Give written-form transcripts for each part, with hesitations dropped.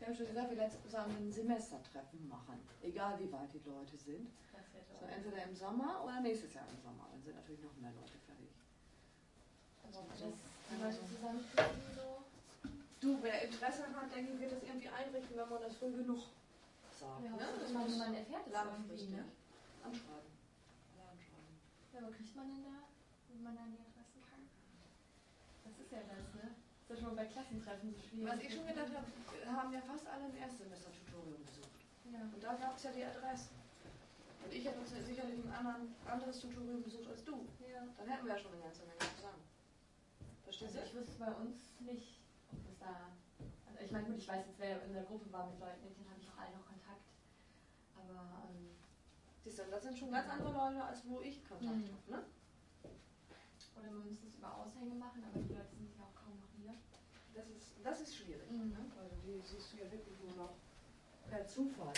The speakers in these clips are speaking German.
habe schon gesagt, wir letztes zusammen ein Semestertreffen machen. Egal wie weit die Leute sind. So, entweder im Sommer oder nächstes Jahr im Sommer. Dann sind natürlich noch mehr Leute fertig. Also die Leute zusammenkriegen so. Du, wer Interesse hat, denke ich, wird das irgendwie einrichten, wenn man das früh genug sagt. Ja, Ne? das man erfährt es irgendwie, ne? Anschreiben. Ja, aber kriegt man denn da, wenn man dann die Adressen kann? Das ist ja das, ne? Das ist ja schon bei Klassentreffen so schwierig. Was ich schon gedacht habe, haben ja fast alle ein Erstsemester-Tutorium besucht. Ja. Und da gab es ja die Adressen. Und ich hätte uns ja sicherlich ein anderes Tutorium besucht als du. Ja. Dann hätten wir ja schon eine ganze Menge zusammen. Verstehst du? Also ich wüsste bei uns nicht, ob es da... Also ich meine, gut, ich weiß jetzt, wer in der Gruppe war mit Leuten, mit denen habe ich auch alle noch Kontakt. Aber... Siehst du, das sind schon ganz andere Leute, als wo ich Kontakt habe, ne? Oder wir müssen es über Aushänge machen, aber die Leute sind ja auch kaum noch hier. Das ist schwierig, ne? Weil die siehst du ja wirklich nur noch per Zufall.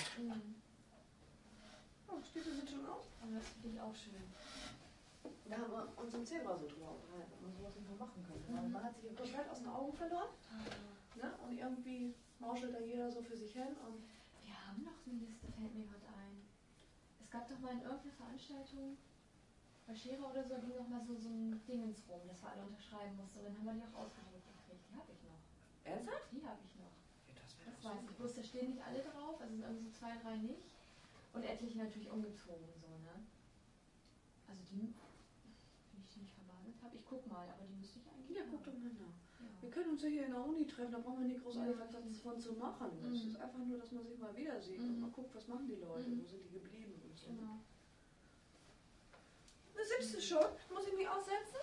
Oh, Städte sind schon aus. Aber das finde ich auch schön. Da haben wir uns im Zebra so drüber unterhalten, ob man sowas nicht mehr machen könnte. Man hat sich ja komplett aus den Augen verloren. Ne? Und irgendwie mauschelt da jeder so für sich hin. Und wir haben noch eine Liste, fällt mir gerade ein. Es gab doch mal in irgendeiner Veranstaltung, bei Scherer oder so, ging noch mal so ein Dingens rum, das wir alle unterschreiben mussten. Und dann haben wir die auch ausgedruckt gekriegt. Die habe ich noch. Ernsthaft? Die habe ich noch. Ja, das weiß ich. Bloß da stehen nicht alle drauf, also sind irgendwie so 2, 3 nicht. Und etliche natürlich umgezogen, so, ne? Also die, wenn ich die nicht verwandelt habe, ich guck mal, aber die müsste ich eigentlich. Ja, haben. guck doch mal nach. Ja. Wir können uns ja hier in der Uni treffen, da brauchen wir nicht großartig was davon zu machen. Es ist einfach nur, dass man sich mal wieder sieht und mal guckt, was machen die Leute, wo sind die geblieben und so. Genau. Da sitzt du schon. Muss ich mich aussetzen?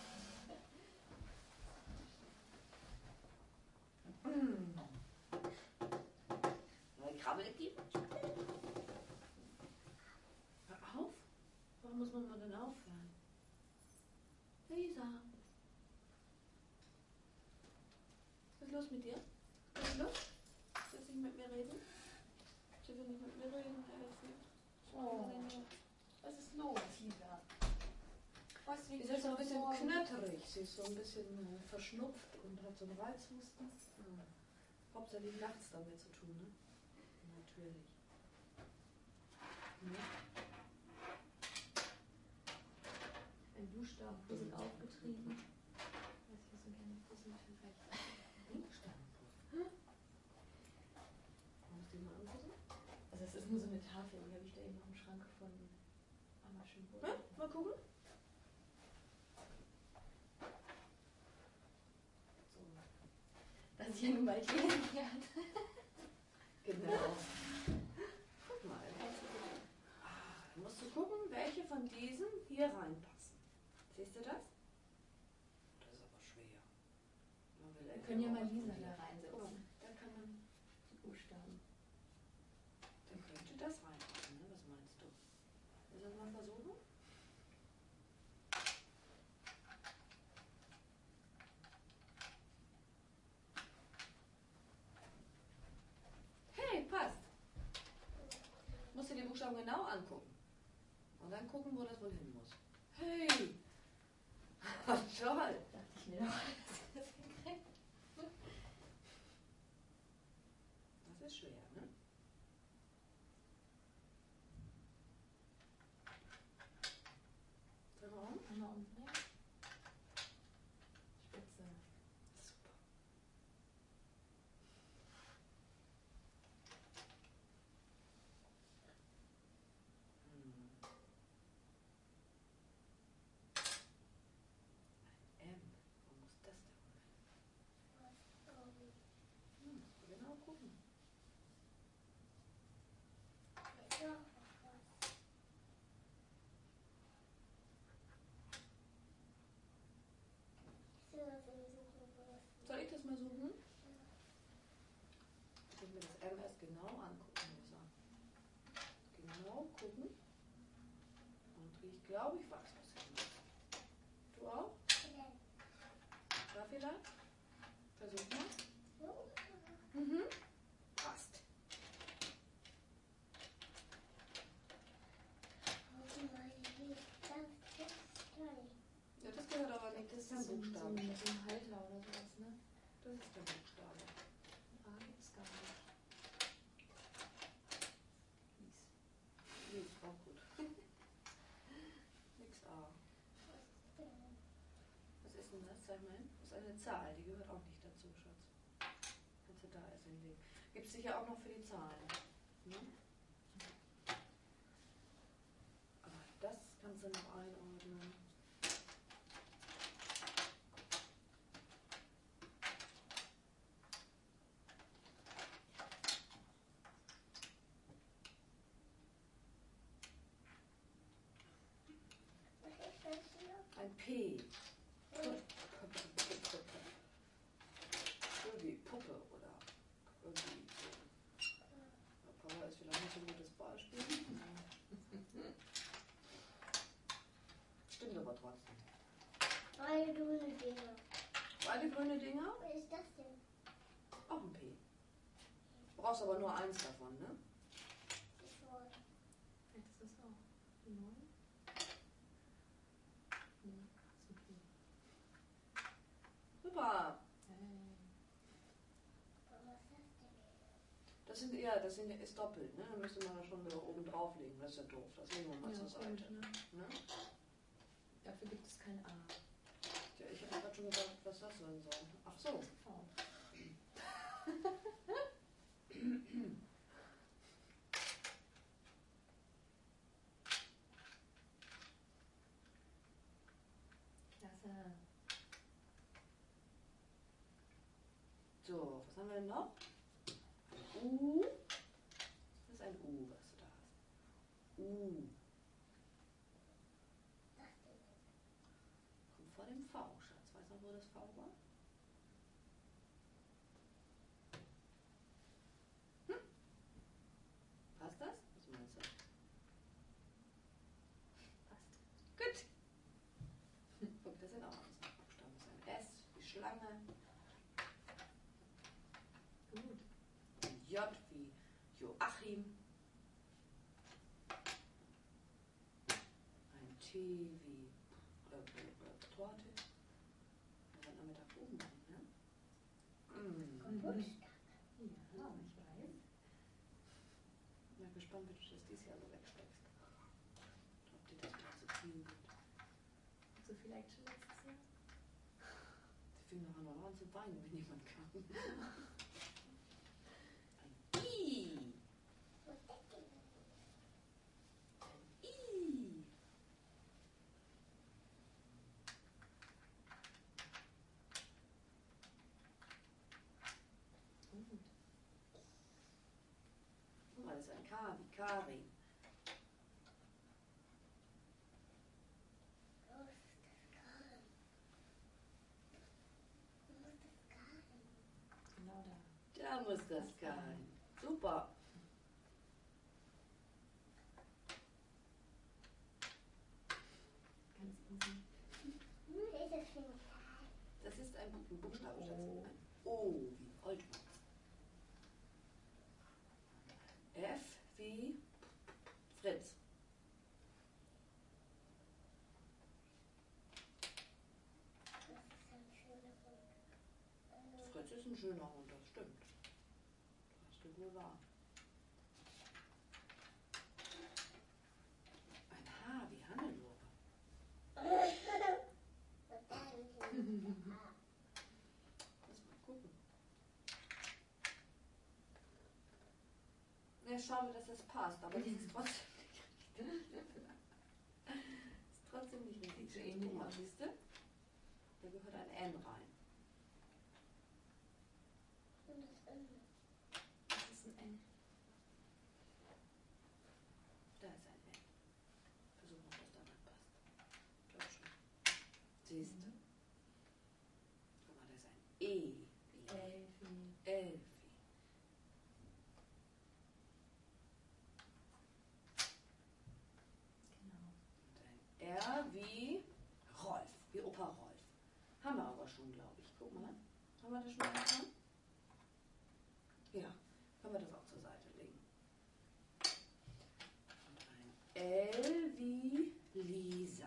Krabbelkind. Hör auf. Warum muss man mal denn aufhören? Lisa. Was ist los mit dir? Was ist los? Willst du nicht mit mir reden? Sie will nicht mit mir reden, helfen. Oh. Was ist los, Lisa? Was Sie ist so ein bisschen knatterig, sie ist so ein bisschen verschnupft und hat so einen Reizhusten. Hauptsächlich nachts damit zu tun, ne? Natürlich. Ein Buchstabenpuzzle aufgetrieben. Weiß ich, was so gerne Puzzle vielleicht. Buchstabenpuzzle? Musst du die mal angucken? Also es ist nur so eine Tafel, die habe ich da eben noch im Schrank gefunden. Aber schön gut. Ja, mal gucken. So. Das ist ja nun bald hier hat. Genau. Guck mal. Du musst du gucken, welche von diesen hier reinpassen. Siehst du das? Das ist aber schwer. Wir können ja mal Lisa da reinsetzen. Oh, da kann man Die Buchstaben. Dann könnte das reinpassen, ne? Was meinst du? Willst du das mal versuchen? Hey, passt. Musst du die Buchstaben genau angucken. Und dann gucken, wo das wohl hin muss. Hey! Toll! Dachte ich mir doch, dass ich das hinkriege. Das ist schwer, ne? Warum? Einmal umdrehen. Spitze. Super. Ein M. Wo muss das denn wohl hin? Musst du genau gucken. Soll ich das mal suchen? Ich will mir das M erst genau angucken, Lisa. Genau gucken. Und ich glaube, ich weiß, was hin muss. Du auch? Da vielleicht? Versuch mal. Mhm. Passt. Ja, das gehört aber nicht. Das ist ein Buchstabe. So ein Halter oder sowas, ne? Das ist der Buchstabe. A gibt es gar nicht. zeig mal hin. Das ist eine Zahl, die gehört auch nicht dazu, Schatz. Kannst du da erst hinlegen. Gibt es sicher auch noch für die Zahlen. Ne? Aber das kannst du noch einordnen. Ein P. Irgendwie Puppe oder irgendwie so. Papa ist vielleicht nicht so ein gutes Beispiel. Stimmt aber trotzdem. Beide grüne Dinger. Beide grüne Dinger? Was ist das denn? Auch ein P. Du brauchst aber nur eins davon, ne? Ich wollte. Jetzt ist das auch 9. Nee, ist okay. Super. Was ist das denn? Ist doppelt, ne? Dann müsste man da schon wieder oben drauflegen. Das ist ja doof. Das legen wir mal zur Seite. Gut, ne? Ne? Dafür gibt es kein A. Ja, ich habe gerade schon gedacht, was das sein soll. Ach so. V. Klasse. So, was haben wir denn noch? Ein U. Das ist ein U, was du da hast. U. Kommt vor dem V, Schatz. Weißt du noch, wo das V war? Passt das? Was meinst du? Passt. Gut. Guck, das sind auch alles noch Buchstaben. Das ist ein S wie Schlange. Gut. Ein J wie Joachim. Ein T wie Torte. Wir werden am Mittag Kuchen machen, ne? Ja, ich weiß. Ich bin gespannt, wie du das dieses Jahr so wegsteckst. Ob dir das mal zu viel wird. So viel Action letztes Jahr? Sie fing nachher noch an zu weinen, wenn jemand kam. Ein I. Was ist das denn? Ein I. Gut. Guck mal, das ist ein K wie Karin. Was ist das Garn? Was ist das Garn? Genau da. Da muss das sein. Super. Ganz easy. Was ist das für ein Garn? Das ist ein Buchstabe, Schatz. O. Ein O wie Oldmann. F wie Fritz. Das ist ein schöner Hund. Fritz ist ein schöner Hund, das stimmt. Das hast du wohl wahr. Ein H wie Hannelore. Was sagen Sie? Lass mal gucken. Ja, schade, dass das passt, aber das ist trotzdem nicht richtig. Ist trotzdem nicht richtig. So ähnlich Guck mal, aus. siehst du? Da gehört ein N rein. Und das Ende. Das ist ein N. Da ist ein N. Versuch mal, dass da was passt. Ich glaube schon. Siehst du? Guck mal, da ist ein E. Wie Elfi. Elfi. Genau. Und ein R wie Rolf. Wie Opa Rolf. Haben wir aber schon, glaube ich. Guck mal. Haben wir das schon getan? Ja. Können wir das auch zur Seite legen. Und ein L wie Lisa.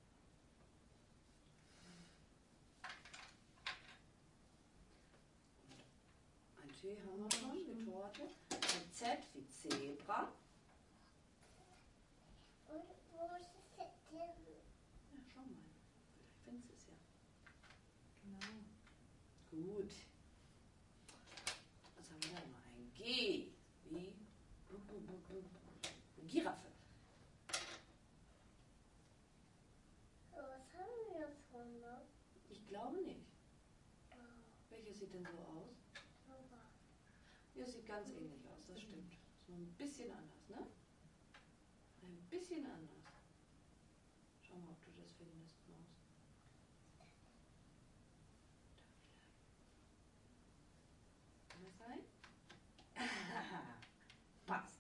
Und ein T haben wir schon, wie Torte. Ein Z wie Zebra. Und wo ist das denn? Ja, schau mal. Vielleicht findest du es ja. sieht denn so aus? Ja, sieht ganz ähnlich aus, das stimmt. So ein bisschen anders, ne? Ein bisschen anders. Schau mal, ob du das findest, Maus. Kann das sein? Passt.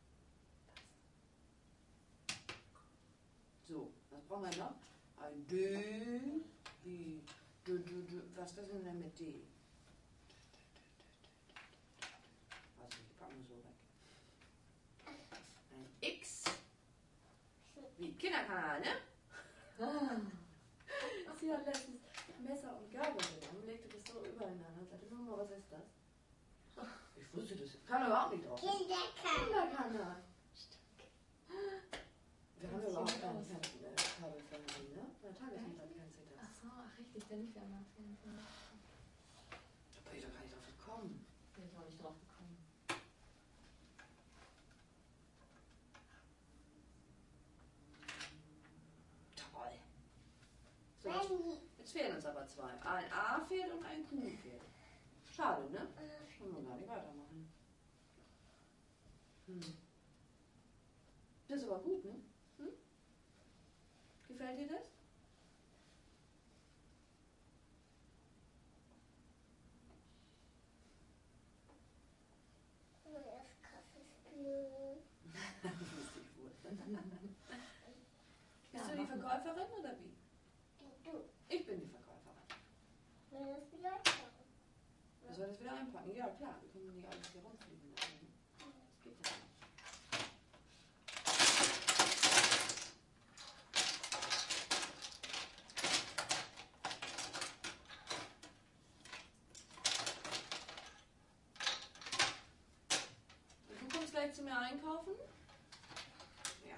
So, was brauchen wir noch? Ein D. Wie? Was ist denn mit D? Also, ich packe mal so weg. Ein X. Wie Kinderkanal, ne? Sie hat letztens Messer und Gabel genommen, legte das so übereinander und sagte, Mama, was ist das? Ich wusste das. Kann aber auch nicht drauf. Kinderkanal. Wir haben überhaupt keinen Kabelfernsehen, ne? Bei Tagesmutter kennst du das. Ach so, ach richtig, der lief ja mal. Da bin ich doch gar nicht drauf gekommen. Bin ich auch nicht drauf gekommen. Toll. So, jetzt fehlen uns aber zwei. Ein A fehlt und ein Q fehlt. Schade, ne? Können wir gar nicht weitermachen. Das ist aber gut, ne? Gefällt dir das? Wusste ich wohl. Bist du die Verkäuferin oder wie? Ich bin die Verkäuferin. Wer soll das wieder einpacken? Ja, klar, wir können nicht alles hier rumfliegen lassen. Das geht ja nicht. Du kommst gleich zu mir einkaufen? Ja.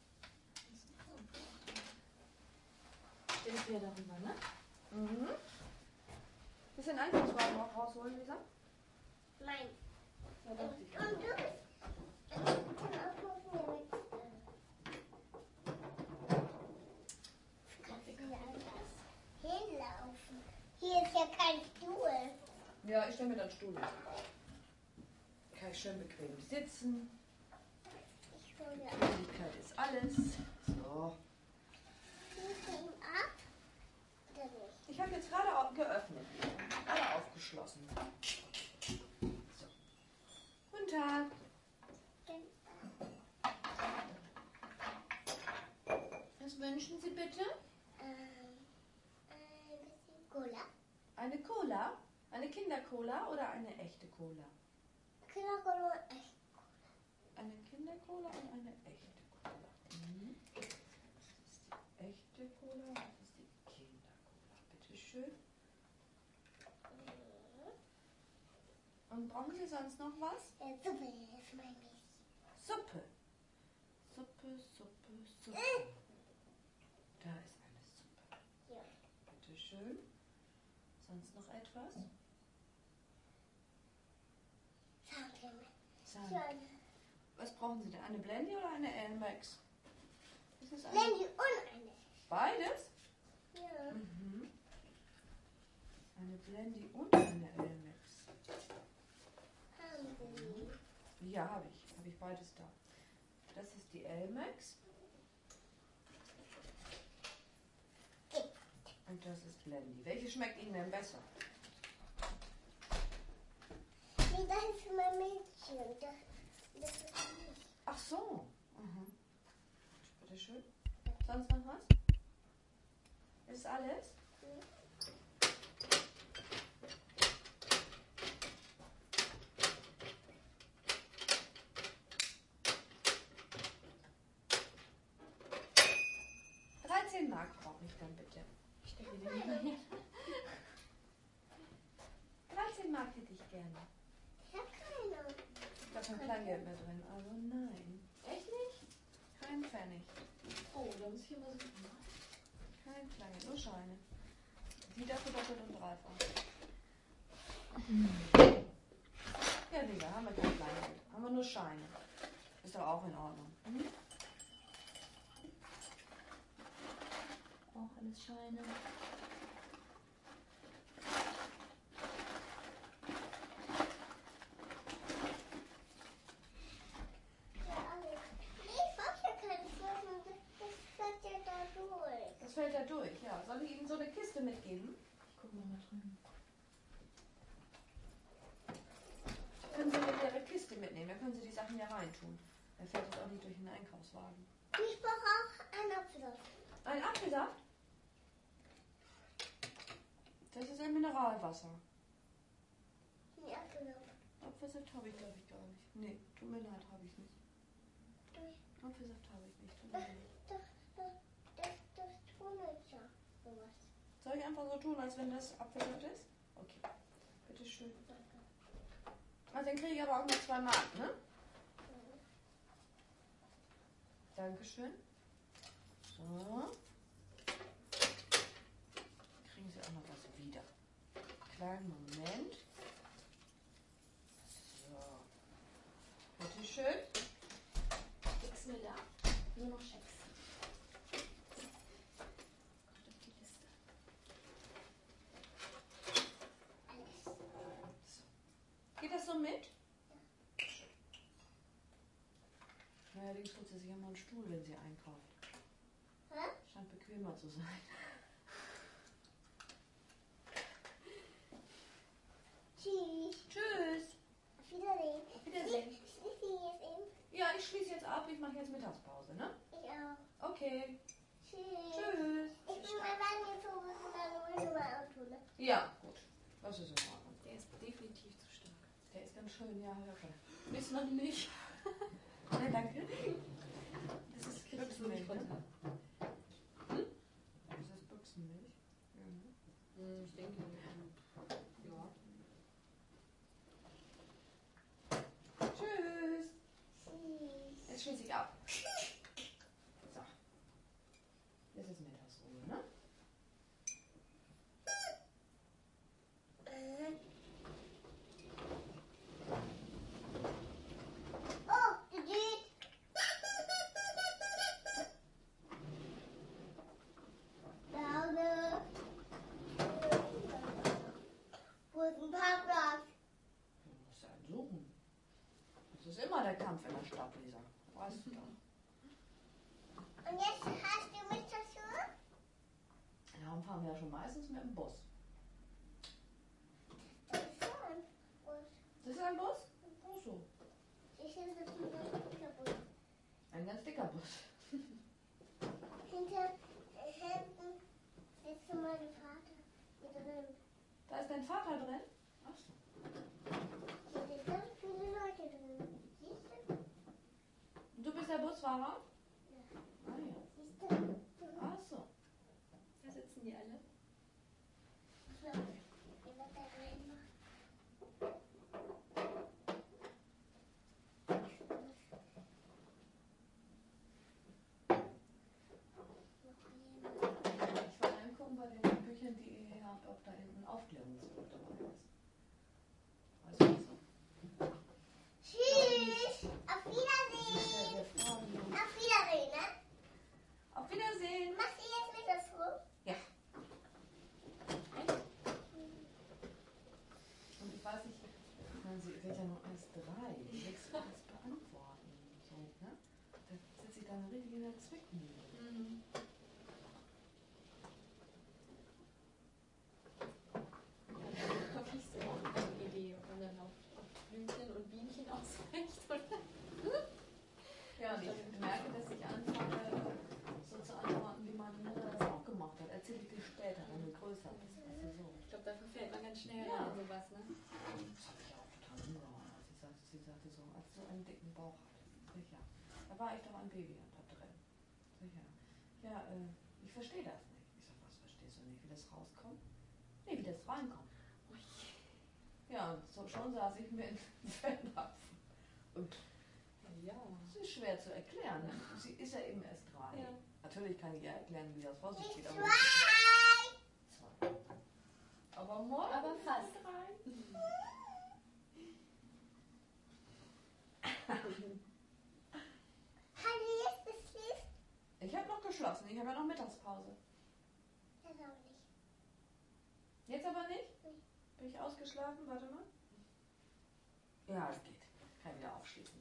Den ist wieder darüber, ne? Mhm. Bisschen Einkaufswagen auch rausholen, Lisa? Nein. Ja, dachte ich. Und du bist. Hinlaufen. Hier ist ja kein Stuhl. Ja, ich stelle mir dann Stuhl hin. Kann ich schön bequem sitzen. Ich hole Bequemlichkeit ist alles. So. ihn ab. Oder nicht? Ich habe jetzt gerade geöffnet. Alle aufgeschlossen. So. Guten Tag. Was wünschen Sie bitte? Ein bisschen Cola. Eine Cola? Eine Kindercola oder eine echte Cola? Kindercola, echt. Eine Kindercola und eine echte Cola. Das ist die echte Cola und das ist die Kindercola. Bitte schön. Und brauchen Sie sonst noch was? Suppe ist mein bisschen. Suppe. Suppe, Suppe, Suppe. Da ist eine Suppe. Ja. Bitte schön. Sonst noch etwas? Zahncreme. Zahn. Schön. Was brauchen Sie denn? Eine Blendy oder eine Elmex? Ist es eine? Blendy und eine. Beides? Ja. Mhm. Eine Blendy und eine Elmex. Haben Sie. Ja, habe ich. Habe ich beides da. Das ist die Elmex. Und das ist Blendy. Welche schmeckt Ihnen denn besser? Nee, das ist mein Mädchen. Das ist nicht. Ach so. Mhm. Bitte schön. Sonst noch was? Ist alles? Mhm. 13 Mark brauche ich dann bitte. Ich stecke den lieber hin. 13 Mark hätte ich gerne. Ich hab keine. Da ist kein Kleingeld mehr drin. Also nein. Echt nicht? Kein Pfennig. Oh, da muss ich immer so viel machen. Kein Kleingeld. Nur Scheine. Die dafür doppelt und dreifach. Ja, Digga, haben wir kein Kleingeld. Haben wir nur Scheine. Ist doch auch in Ordnung. Mhm. Auch alles Scheine. reintun. Er fährt jetzt auch nicht durch den Einkaufswagen. Ich brauche auch einen Apfelsaft. Ein Apfelsaft? Das ist ein Mineralwasser. Ein Apfelsaft. Apfelsaft habe ich, glaube ich, gar nicht. Nee, tut mir leid, habe ich nicht. Apfelsaft habe ich nicht, tut mir leid. Das tun ist ja sowas. Soll ich einfach so tun, als wenn das Apfelsaft ist? Okay, bitteschön. Also den kriege ich aber auch nur 2 Mark, ne? Dankeschön. So. Kriegen Sie auch noch was wieder. Kleinen Moment. So. Bitteschön. Nix mehr da. Nur noch Schecks. Kommt auf die Liste. Geht das so mit? Allerdings holt sie sich immer einen Stuhl, wenn sie einkauft. Hä? Scheint bequemer zu sein. Tschüss. Tschüss. Auf Wiedersehen. Auf Wiedersehen. Ich sehe jetzt eben. Ja, ich schließe jetzt ab. Ich mache jetzt Mittagspause, ne? Ich auch. Okay. Tschüss. Tschüss. Ich bin mal bei mir zu und dann hol ich mein Auto, ne? Ja, gut. Das ist in Ordnung. Der ist definitiv zu stark. Der ist ganz schön, ja, okay. Ist noch nicht. Ja, danke. Das ist Büchsenmilch, ne? Hm? Das ist Büchsenmilch. Ja, ne? Ich denke, Ja. Tschüss. Tschüss. Jetzt schließe ich ab. So. Jetzt ist Mittagsruhe, ne? Oh, du geht. Laune. Wo ist ein Parkplatz? Du musst einen suchen. Das ist immer der Kampf in der Stadt, Lisa. Weißt du doch. Und jetzt hast du mich dazu? Ja, dann fahren wir ja schon meistens mit dem Bus. Das ist schon. Und Das ist ein Bus? Ach so. ich finde das ein kaputt. Ein ganz dicker Bus. Hinten sitzt mein Vater mit drin. Da ist dein Vater drin? Ach so. Hier sind ganz viele Leute drin. Siehst du? Und du bist der Busfahrer? Ja. Ah ja. Siehst du? Ach so. da sitzen die alle. So. Ich werde da reinmachen. Ich war reingucken bei den Büchern, die ihr hier habt, ob da ein Aufklärungsbuch dabei ist. Weißt du was? Tschüss. Auf Wiedersehen. Wir fragen uns. Auf Wiedersehen, ne? Auf Wiedersehen. Machst du jetzt mit das rum? Ja. Und ich weiß nicht, sie wird ja nur erst 3. Die willst du alles beantworten. So, ne? Da sitzt sie dann richtig in der Zwickmühle. Mhm. Doch nicht so eine Idee, ob man dann auf Blümchen und Bienchen ausweicht, oder? Ja, und ich merke, dass ich anfange, so zu antworten, wie meine Mutter das auch gemacht hat. Erzähle ich dir später, wenn du größer bist. Also so. Ich glaube, da verfällt man ganz schnell Ja. in sowas, ne? Das hat mich auch total umgehauen, als sie sagte so, als du einen dicken Bauch hattest. Sicher. Da war ich doch ein Baby da drin. Sicher. Ja, ich verstehe das nicht. Ich sag, was verstehst du nicht? Wie das rauskommt? Nee, wie das reinkommt. Ja, und so, schon saß ich mir in den Fellnapfen. Und Ja. das ist schwer zu erklären. Sie ist ja eben erst 3. Ja. Natürlich kann ich ihr erklären, wie das vor sich geht. Aber Zwei. 2. Aber morgen Aber ist fast. sie 3. Haben wir jetzt beschließt? Ich habe noch geschlossen. Ich habe ja noch Mittagspause. Das auch nicht. Jetzt aber nicht? Nee. Bin ich ausgeschlafen? Warte mal. Ja, es geht. Kann wieder aufschließen.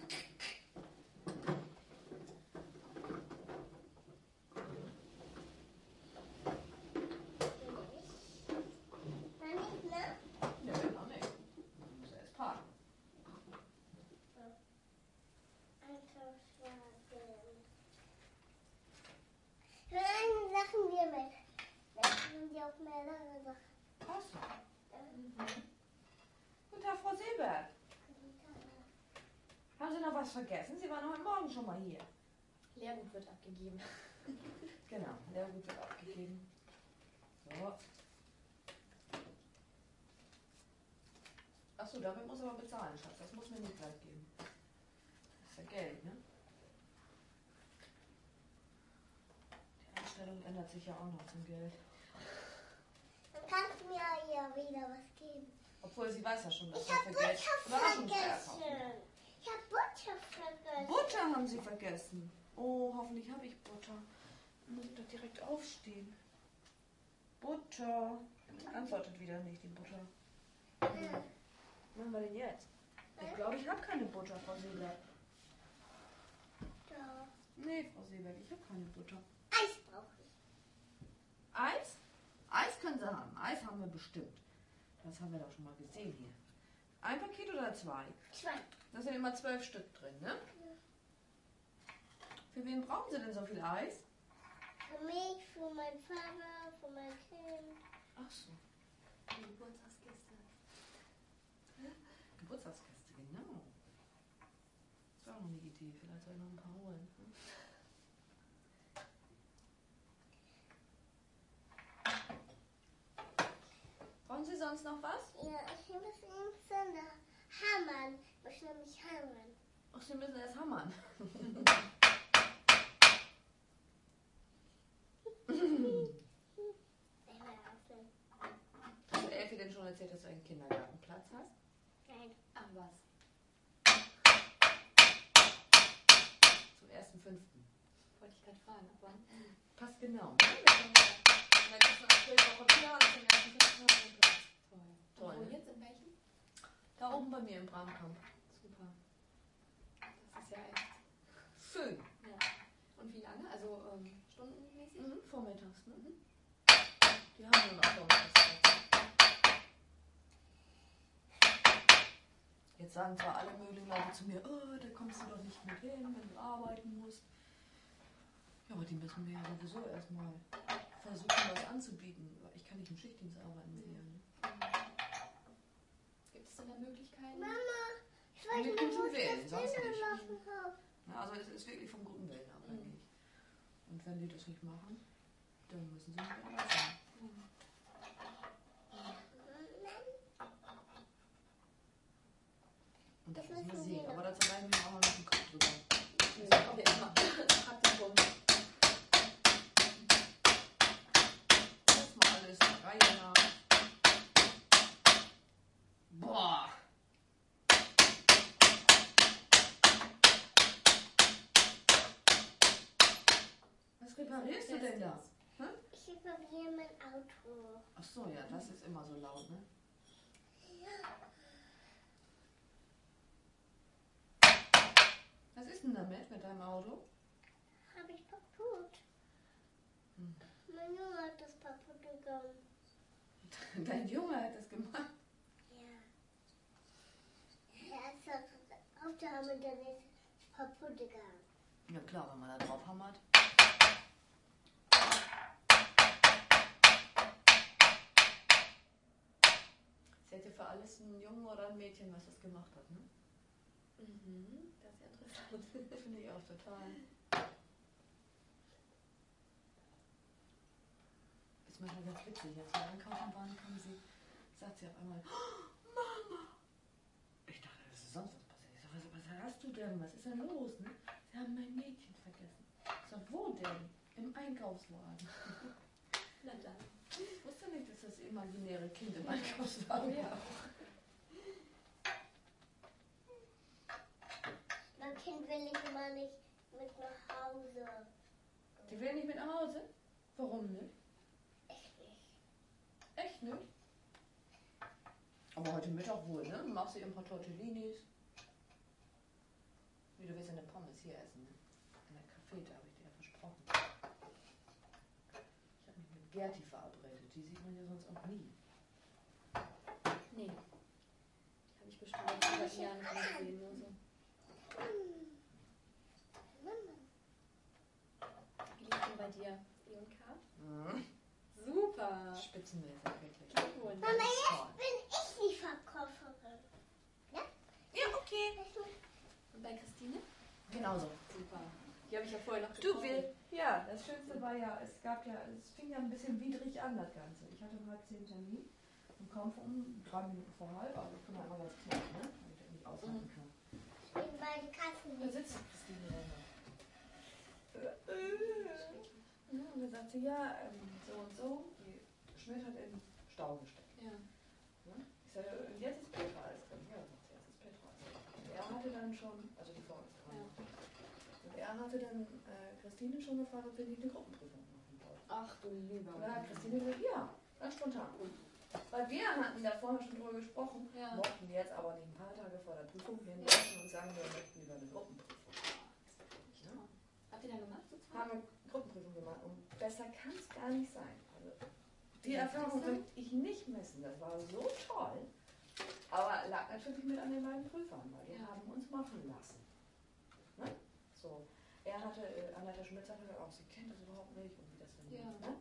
Nein, nicht, ne? Nö, noch nicht. Ich muss erst parken. was vergessen? Sie waren heute Morgen schon mal hier. Lehrgut wird abgegeben. Genau, Lehrgut wird abgegeben. So. Achso, damit muss aber bezahlen, Schatz. Das muss mir nicht gleich geben. Das ist ja Geld, ne? Die Einstellung ändert sich ja auch noch zum Geld. Dann kannst du mir ja wieder was geben. Obwohl sie weiß ja schon, dass Ich wir habe für Geld Butter Überraschungseier kaufen. vergessen. Ich habe Butter vergessen. Butter haben sie vergessen. Oh, hoffentlich habe ich Butter. Dann muss ich doch direkt aufstehen. Butter. Antwortet wieder nicht die Butter. Was machen wir denn jetzt? Ich glaube, ich habe keine Butter, Frau Seeberg. Da. Nee, Frau Seeberg, ich habe keine Butter. Eis brauche ich. Eis? Eis können Sie haben. Eis haben wir bestimmt. Das haben wir doch schon mal gesehen hier. Ein Paket oder 2? 2. Da sind immer 12 Stück drin, ne? Für wen brauchen Sie denn so viel Eis? Für mich, für meinen Vater, für mein Kind. Ach so. Die Geburtstagsgäste. Geburtstagskiste, genau. Das war auch noch eine Idee. Vielleicht soll ich noch ein paar holen. Brauchen Sie sonst noch was? Ja, ich muss ihn Sonder hammern. Ich muss nämlich hammern. Ach, Sie müssen erst hammern. Hast du Elfi denn schon erzählt, dass du einen Kindergartenplatz hast? Nein. Ach was. Zum 1.5. Wollte ich gerade fragen, ab wann? Passt genau. In der nächsten Aprilwoche wieder und zum 1.5. haben wir einen Platz. Toll. Toll, Und wo ne? jetzt? In welchem? Da oben bei mir im Bramkamp. Super. Das ist ja echt. Schön. Ja. Und wie lange? Also stundenmäßig? Vormittags, ne? Die haben nur noch Vormittagsplätze. Jetzt sagen zwar alle möglichen Leute zu mir, oh, da kommst du doch nicht mit hin, wenn du arbeiten musst. Ja, aber die müssen mir ja sowieso erstmal versuchen, was anzubieten. Ich kann nicht im Schichtdienst arbeiten mit ihr. Ne? Gibt es denn da Möglichkeiten? Mama, ich weiß Mit nicht, gutem wo ich Willen, das sonst Zähne nicht. lassen habe. Ja, also es ist wirklich vom guten Willen abhängig. Und wenn die das nicht machen, dann müssen sie nicht dabei sein. Und das müssen wir sehen. Aber dazu werden wir auch noch nicht den Kopf drüber. Okay, Praktikum. Das mal alles der Reihe nach. Boah! Was reparierst du denn da? Ich repariere mein Auto. Ach so, ja, das ist immer so laut, ne? Was ist denn damit mit deinem Auto? Habe ich kaputt. Hm. Mein Junge hat das kaputt gegangen. Dein Junge hat das gemacht. Ja. Er ist auf der Arme, dann ist es kaputt gegangen. Ja klar, wenn man da drauf hammert. Sie hätte für alles einen Jungen oder ein Mädchen, was das gemacht hat, ne? Das ist ja interessant. Finde ich auch total. Ist manchmal ganz witzig. Als wir einkaufen waren, sagt sie auf einmal, oh, Mama! Ich dachte, das ist sonst was passiert. Ich sag, was hast du denn? Was ist denn los? Ne? Sie haben mein Mädchen vergessen. Ich sag, wo denn? Im Einkaufswagen. Na dann. Ich wusste nicht, dass das imaginäre Kind im Einkaufswagen Ja. Mein Kind will ich immer nicht mit nach Hause. Die will nicht mit nach Hause? Warum nicht? Echt nicht. Echt nicht? Aber heute Mittag wohl, ne? Machst du ihr ein paar Tortellinis? Wie du willst eine Pommes hier essen, ne? In der Café, da habe ich dir ja versprochen. Ich habe mich mit Gerti verabredet. Die sieht man ja sonst auch nie. Nee. Die habe ich bestimmt seit Jahren nicht mehr gesehen oder so. Mama. Wie liegt denn bei dir? E&K? Mhm. Super. Spitzenmäßig, wirklich. Glückwunsch. Mama, Toll. jetzt bin ich die Verkäuferin. Ja, okay. Und bei bei Christine? Genauso. Super. Die habe ich ja vorher noch Du getroffen. will. Ja, das Schönste war ja, es fing ja ein bisschen widrig an, das Ganze. Ich hatte um 9:30 Termin und kaum um 3 Minuten vor halb, aber ich kann ja immer ganz knapp, ne? Weil ich das nicht aushalten kann. Ich bin bei den Katzen. Da sitzt Christine da. Ja, und dann sagt sie, ja, so und so, die Schmidt hat in Stau gesteckt. Ja. Ne? Ich sage, und jetzt ist Petra alles drin. Ja, sagt sie, jetzt ist Petra alles drin. Und er hatte dann schon, also die Frau ist dran. Ja. Und er hatte dann Christine schon gefragt, ob wir nicht eine Gruppenprüfung machen wollten. Ach du lieber. Und da hat Christine gesagt, ja, ganz spontan. Weil wir hatten da vorher schon drüber gesprochen, Ja. mochten jetzt aber nicht ein paar Tage vor der Prüfung hinsetzen und sagen, wir möchten lieber eine Gruppenprüfung. Ja. Habt ihr da gemacht? So zwei? Haben wir Gruppenprüfung gemacht und besser kann es gar nicht sein. Also, die Erfahrung möchte ich nicht messen, das war so toll. Aber lag natürlich mit an den beiden Prüfern, weil die Ja. haben uns machen lassen. Ne? So. Er hatte, Annette Schmidt sagte auch, sie kennt das überhaupt nicht und wie das denn Ja. ist. Ne?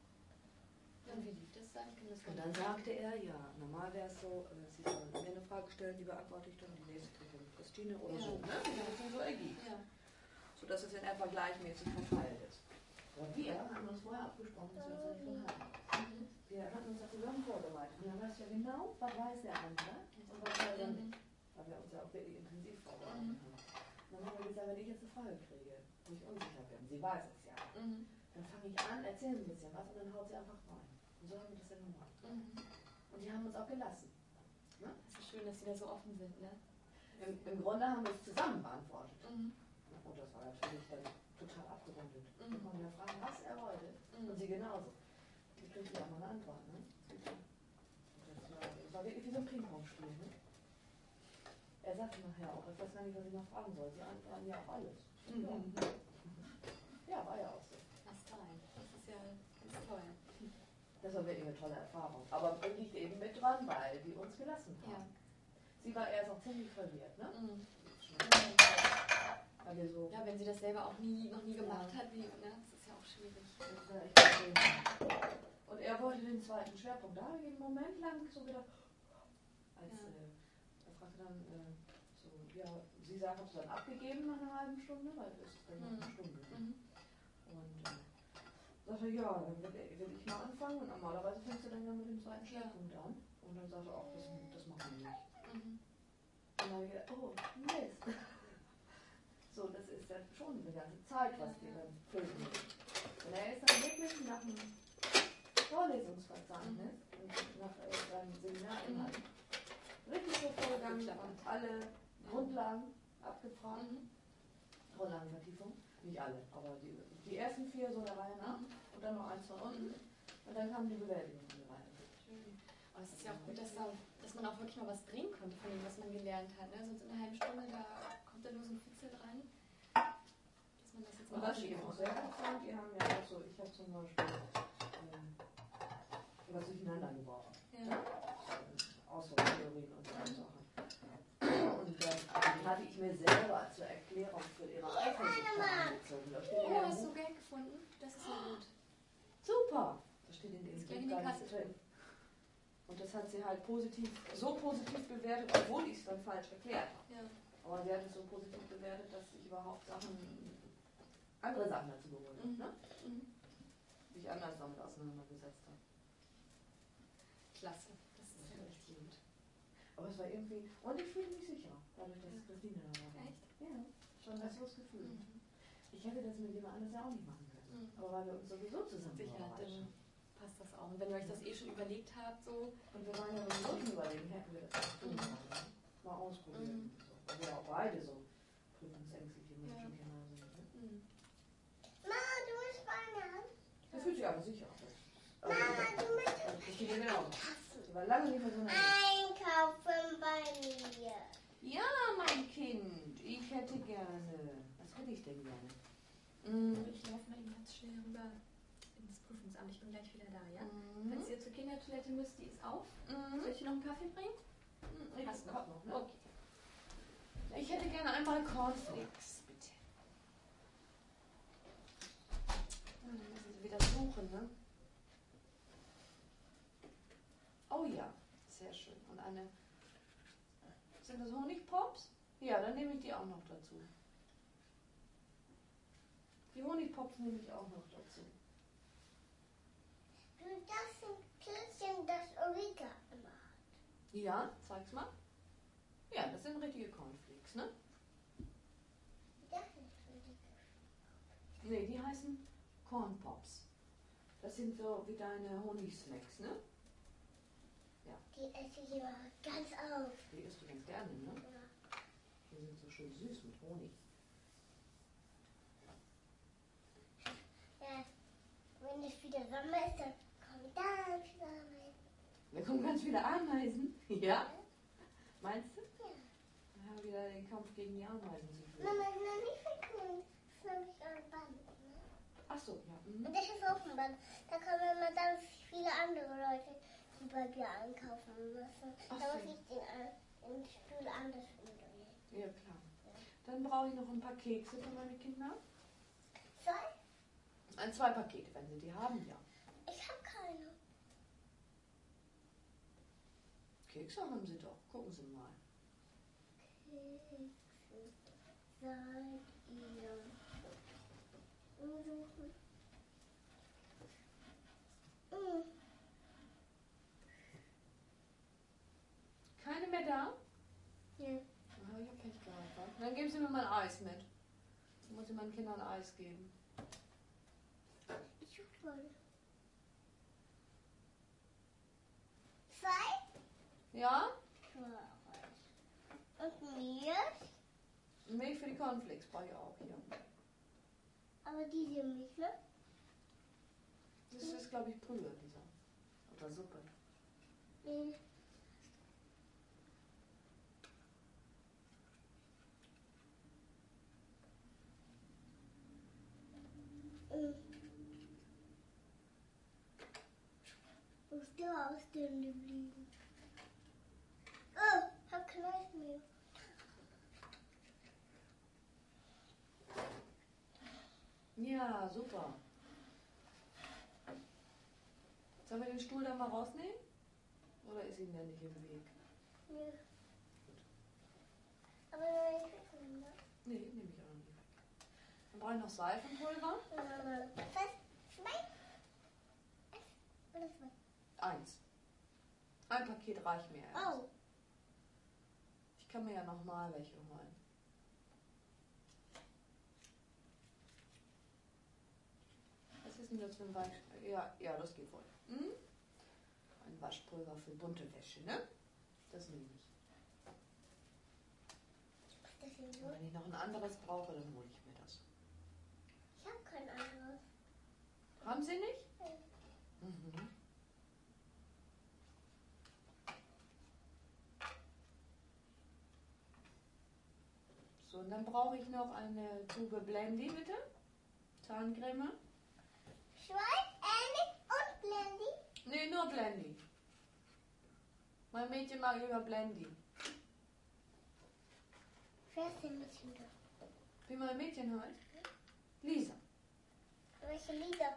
Und wie lief das dann? Kann das Und dann sagte er, ja, normal wäre es so, sie sollen mir eine Frage stellen, die beantworte ich dann, die nächste kriegt dann Christine oder Ja. so. Ne? Wie das dann so ergibt. Ja. Sodass es in etwa gleichmäßig verteilt ist. Und wir haben uns vorher abgesprochen, dass wir uns da nicht verhalten. Wir hatten uns das zusammen vorbereitet. Und dann weißt du ja genau, was weiß der andere und was weiß er nicht. Weil wir uns ja auch wirklich intensiv vorbereitet haben. Und dann haben wir gesagt, wenn ich jetzt eine Frage kriege, wo ich unsicher bin, sie weiß es ja, Mhm. dann fange ich an, erzähle ein bisschen was und dann haut sie einfach rein. Und so haben wir das dann gemacht. Mhm. Und die haben uns auch gelassen. Ne? Das ist schön, dass sie da so offen sind, ne? Im Grunde haben wir es zusammen beantwortet. Mhm. Und das war natürlich dann total abgerundet. Mhm. Wir konnten ja fragen, was er wollte. Und sie genauso. Die kriegt ja immer eine Antwort. Ne? Das war wirklich wie so ein Ping-Pong-Spiel. Ne? Er sagte nachher auch, ich weiß gar nicht, was ich noch fragen soll. Sie antworten ja auf alles. Mhm. Ja, war ja auch so. Das ist toll. Das ist ja ganz toll. Das war wirklich eine tolle Erfahrung. Aber liegt eben mit dran, weil die uns gelassen Ja. haben. Sie war erst auch ziemlich verwirrt, ne? Mhm. Weil wir so. Ja, wenn sie das selber auch noch nie gemacht hat, wie, ne? Das ist ja auch schwierig. Das war echt schön. Und er wollte den zweiten Schwerpunkt. Da habe ich einen Moment lang so gedacht, als er fragte dann so, ja, sie sagt, hast du dann abgegeben nach einer halben Stunde, weil es ist dann noch eine Stunde. Mhm. Und sagte, ja, dann will ich mal anfangen und normalerweise fängst du dann ja mit dem zweiten Schwerpunkt an. Und dann sagte er auch, das machen wir nicht. Mhm. Und dann habe ich gedacht, oh, Mist. So, das ist ja schon eine ganze Zeit, was die dann füllen müssen. Und er ist dann wirklich nach dem Vorlesungsverzeichnis und nach seinem Seminarinhalt richtig so vorgegangen und alle Grundlagen abgefragt. Grundlagenvertiefung, nicht alle, aber die ersten 4 so der Reihe nach und dann noch 1 von unten und dann kam die Bewältigung von der Reihe. Schön. Aber es ist ja auch gut, dass man auch wirklich mal was bringen konnte von dem, was man gelernt hat. Ne? Sonst in einer halben Stunde, da kommt da nur so ein Fitzel rein. Dass man das jetzt Und mal was ich auch sehr gut fand, die haben ja auch so, ich habe zum Beispiel was durcheinander geworfen. Ja. Ausdruckstheorien und so Sachen. Und dann hatte ich mir selber zur Erklärung für ihre Eifersucht herangezogen. Da steht in Oh, ihrem hast du Buch, Geld gefunden? Das ist ja gut. super! Das steht in dem Ist gleich Buch in die gar Kasse nicht drin. Und das hat sie halt so positiv bewertet, obwohl ich es dann falsch erklärt habe. Ja. Aber sie hat es so positiv bewertet, dass ich überhaupt andere Sachen dazu geholt habe. Ne? Die ich anders damit auseinandergesetzt habe. Klasse. Das ist ja richtig gut. Aber es war irgendwie, und ich fühle mich sicher, dadurch, dass Christine da war. Echt? Ja, schon ein besseres Gefühl. Ich hätte das mit jemand anderes ja auch nicht machen können. Aber weil wir uns sowieso zusammen Sicher, vorbereitet dann haben. passt das auch. Und wenn ihr euch das eh schon überlegt habt, so. Und wir waren ja sowieso schon überlegen, hätten wir das auch tun sollen. Mal ausprobieren. So. Weil wir auch beide so prüfungsängstliche Menschenkinder sind. Ne? Mama, du musst wandern. Das fühlt sich aber sicher aus. Mama, du musst Das geht mir genau. Sie war lange nicht mehr so nah. einkaufen bei mir. Ja, mein Kind, ich hätte gerne. Was hätte ich denn gerne? Ich laufe mal eben ganz schnell rüber ins Prüfungsamt. Ich bin gleich wieder da, ja? Mhm. Falls ihr zur Kindertoilette müsst, die ist auf. Mhm. Soll ich dir noch einen Kaffee bringen? Ich Hast du hab noch, ne? Okay. Ich hätte gerne einmal Cornflakes, bitte. Dann müssen sie wieder suchen, ne? Oh ja, sehr schön. Und eine. Sind das Honigpops? Ja, dann nehme ich die auch noch dazu. Die Honigpops nehme ich auch noch dazu. Das sind Plätzchen, das Ulrike macht. Ja, zeig's mal. Ja, das sind richtige Cornflakes, ne? Das ist Ulrike. Ne, die heißen Corn Pops. Das sind so wie deine Honigsnacks, ne? Die esse ich immer ganz auf. Die isst du ganz gerne, ne? Ja. Die sind so schön süß mit Honig. Ja, wenn es wieder Sommer ist, dann kommt da wieder rein. Da kommen ganz viele Ameisen. Ja? Meinst du? Ja. Wir haben wieder den Kampf gegen die Ameisen zu führen. Mama, ist noch nicht verkehrt. Das ist nämlich ein Band. Ne? Ach so, ja. Mhm. Und das ist auch ein Band. Da kommen immer ganz viele andere Leute, die bei dir einkaufen müssen. Ach Da so. muss ich den Stuhl anders umdrehen. Ja, klar. Dann brauche ich noch ein paar Kekse für meine Kinder. Zwei? 2 Pakete, wenn sie die haben, ja. Ich habe keine. Kekse haben sie doch. Gucken Sie mal. Kekse. Seid ihr umsuchen? Keine mehr da? Ja. Ah, ich habe Pech gehabt. wa? Dann geben Sie mir mal Eis mit. Ich muss ich meinen Kindern Eis geben. Ich suche mal. Zwei? Ja? Und mir? Milch für die Cornflakes brauche ich auch hier. Aber diese Milch, ne? Das ist, glaube ich, Brühe, dieser. Oder Suppe. Nee. Wo ist der aus denn geblieben? Oh, hab kein Eis mehr. Ja, super. Sollen wir den Stuhl dann mal rausnehmen? Oder ist Ihnen der nicht im Weg? Ja. Aber nein, ich will nicht mehr. Nee, nehme ich auch nicht weg. Dann brauche ich noch Seifenpulver. Was? Zwei? Oder zwei? 1. Ein Paket reicht mir erst. Oh. Ich kann mir ja noch mal welche holen. Was ist denn das für ein Waschpulver? Ja, das geht wohl. Hm? Ein Waschpulver für bunte Wäsche, ne? Das nehme ich. Das ist Und so. wenn ich noch ein anderes brauche, dann hole ich mir das. Ich hab kein anderes. Haben Sie nicht? Mhm. So, und dann brauche ich noch eine Tube Blendy, bitte. Zahncreme. Schwein, Annie und Blendy. Nee, nur Blendy. Mein Mädchen mag lieber Blendy. Wer ist denn mit Kinder? Wie mein Mädchen heißt? Lisa. Welche Lieder?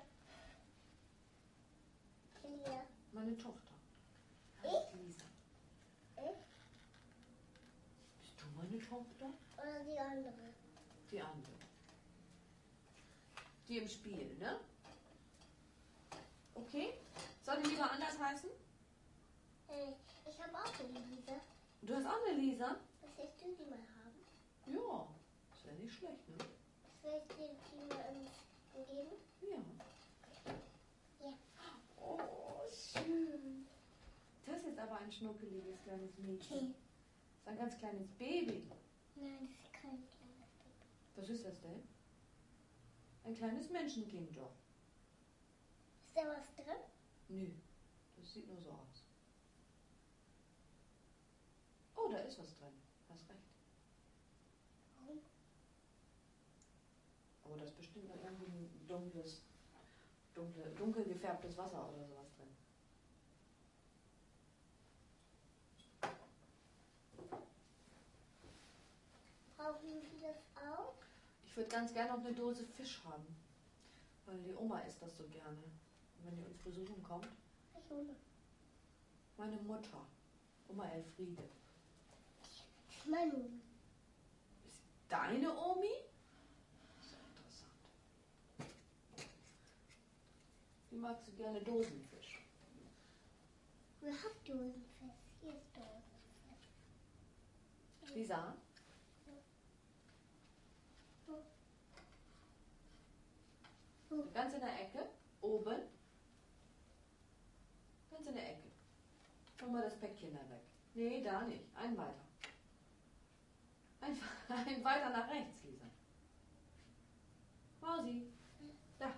Lieder. Meine Tochter. Ich? Heißt Lisa. Ich? Bist du meine Tochter? Oder die andere? Die andere. Die im Spiel, ne? Okay? Soll die lieber anders heißen? Ich habe auch eine Lieder. Du hast auch eine Lisa? Was willst du die mal haben? Ja. Das wäre nicht schlecht, ne? Was willst du die mal geben? Ja. Ja. Oh, schön. Das ist aber ein schnuckeliges kleines Mädchen. Das ist ein ganz kleines Baby. Nein, das ist kein kleines Baby. Was ist das denn? Ein kleines Menschenkind doch. Ist da was drin? Nö, das sieht nur so aus. Oh, da ist was drin. Hast recht. Warum? Aber da ist bestimmt noch irgendwie ein dunkel gefärbtes Wasser oder sowas drin. Brauchen die das auch? Ich würde ganz gerne noch eine Dose Fisch haben. Weil die Oma isst das so gerne. Und wenn die uns besuchen kommt. Ich hole. Meine Mutter. Oma Elfriede. Manu. deine Omi? Sehr interessant. Wie magst du gerne Dosenfisch? Wir haben Dosenfisch. Hier ist Dosenfisch. Lisa? Ganz in der Ecke, oben. Ganz in der Ecke. Schau mal das Päckchen da weg. Nee, da nicht. Einen weiter. Ein weiter nach rechts, Lisa. Mausi. Da.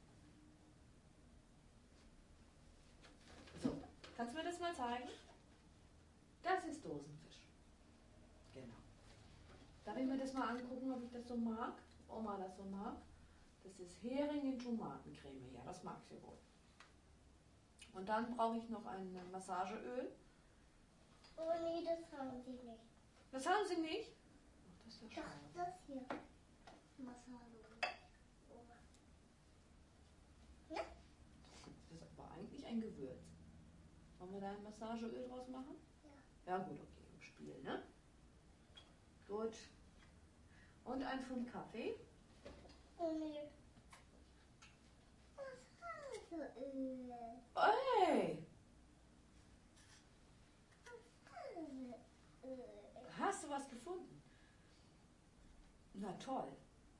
So, kannst du mir das mal zeigen? Das ist Dosenfisch. Genau. Darf ich mir das mal angucken, ob ich das so mag? Ob Oma das so mag? Das ist Hering in Tomatencreme. Ja, das mag sie wohl. Und dann brauche ich noch ein Massageöl. Oh nee, das haben sie nicht. Das haben sie nicht? Ach, das ist ja schade. Das hier. Masala. Ja? Das ist aber eigentlich ein Gewürz. Wollen wir da ein Massageöl draus machen? Ja. Ja gut, okay, im Spiel, ne? Gut. Und ein Pfund Kaffee. Oh nee. Masalaöl. Ey! Masalaöl. Hast du was gefunden? Na toll.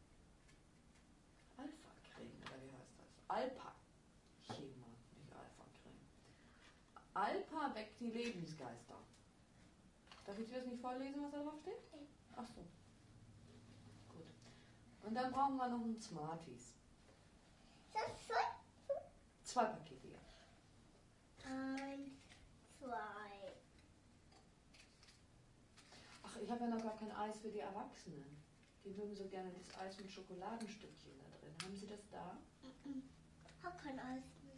Alpha-Creme, oder wie heißt das? Alpa. Chema, nicht Alpha-Creme. Alpa weckt die Lebensgeister. Darf ich dir das nicht vorlesen, was da drauf steht? Ach so. Gut. Und dann brauchen wir noch einen Smarties. Das soll 2 Pakete, ja. 1, 2. Ach, ich habe ja noch gar kein Eis für die Erwachsenen. Die mögen so gerne das Eis mit Schokoladenstückchen da drin. Haben Sie das da? Hab kein Eis mehr.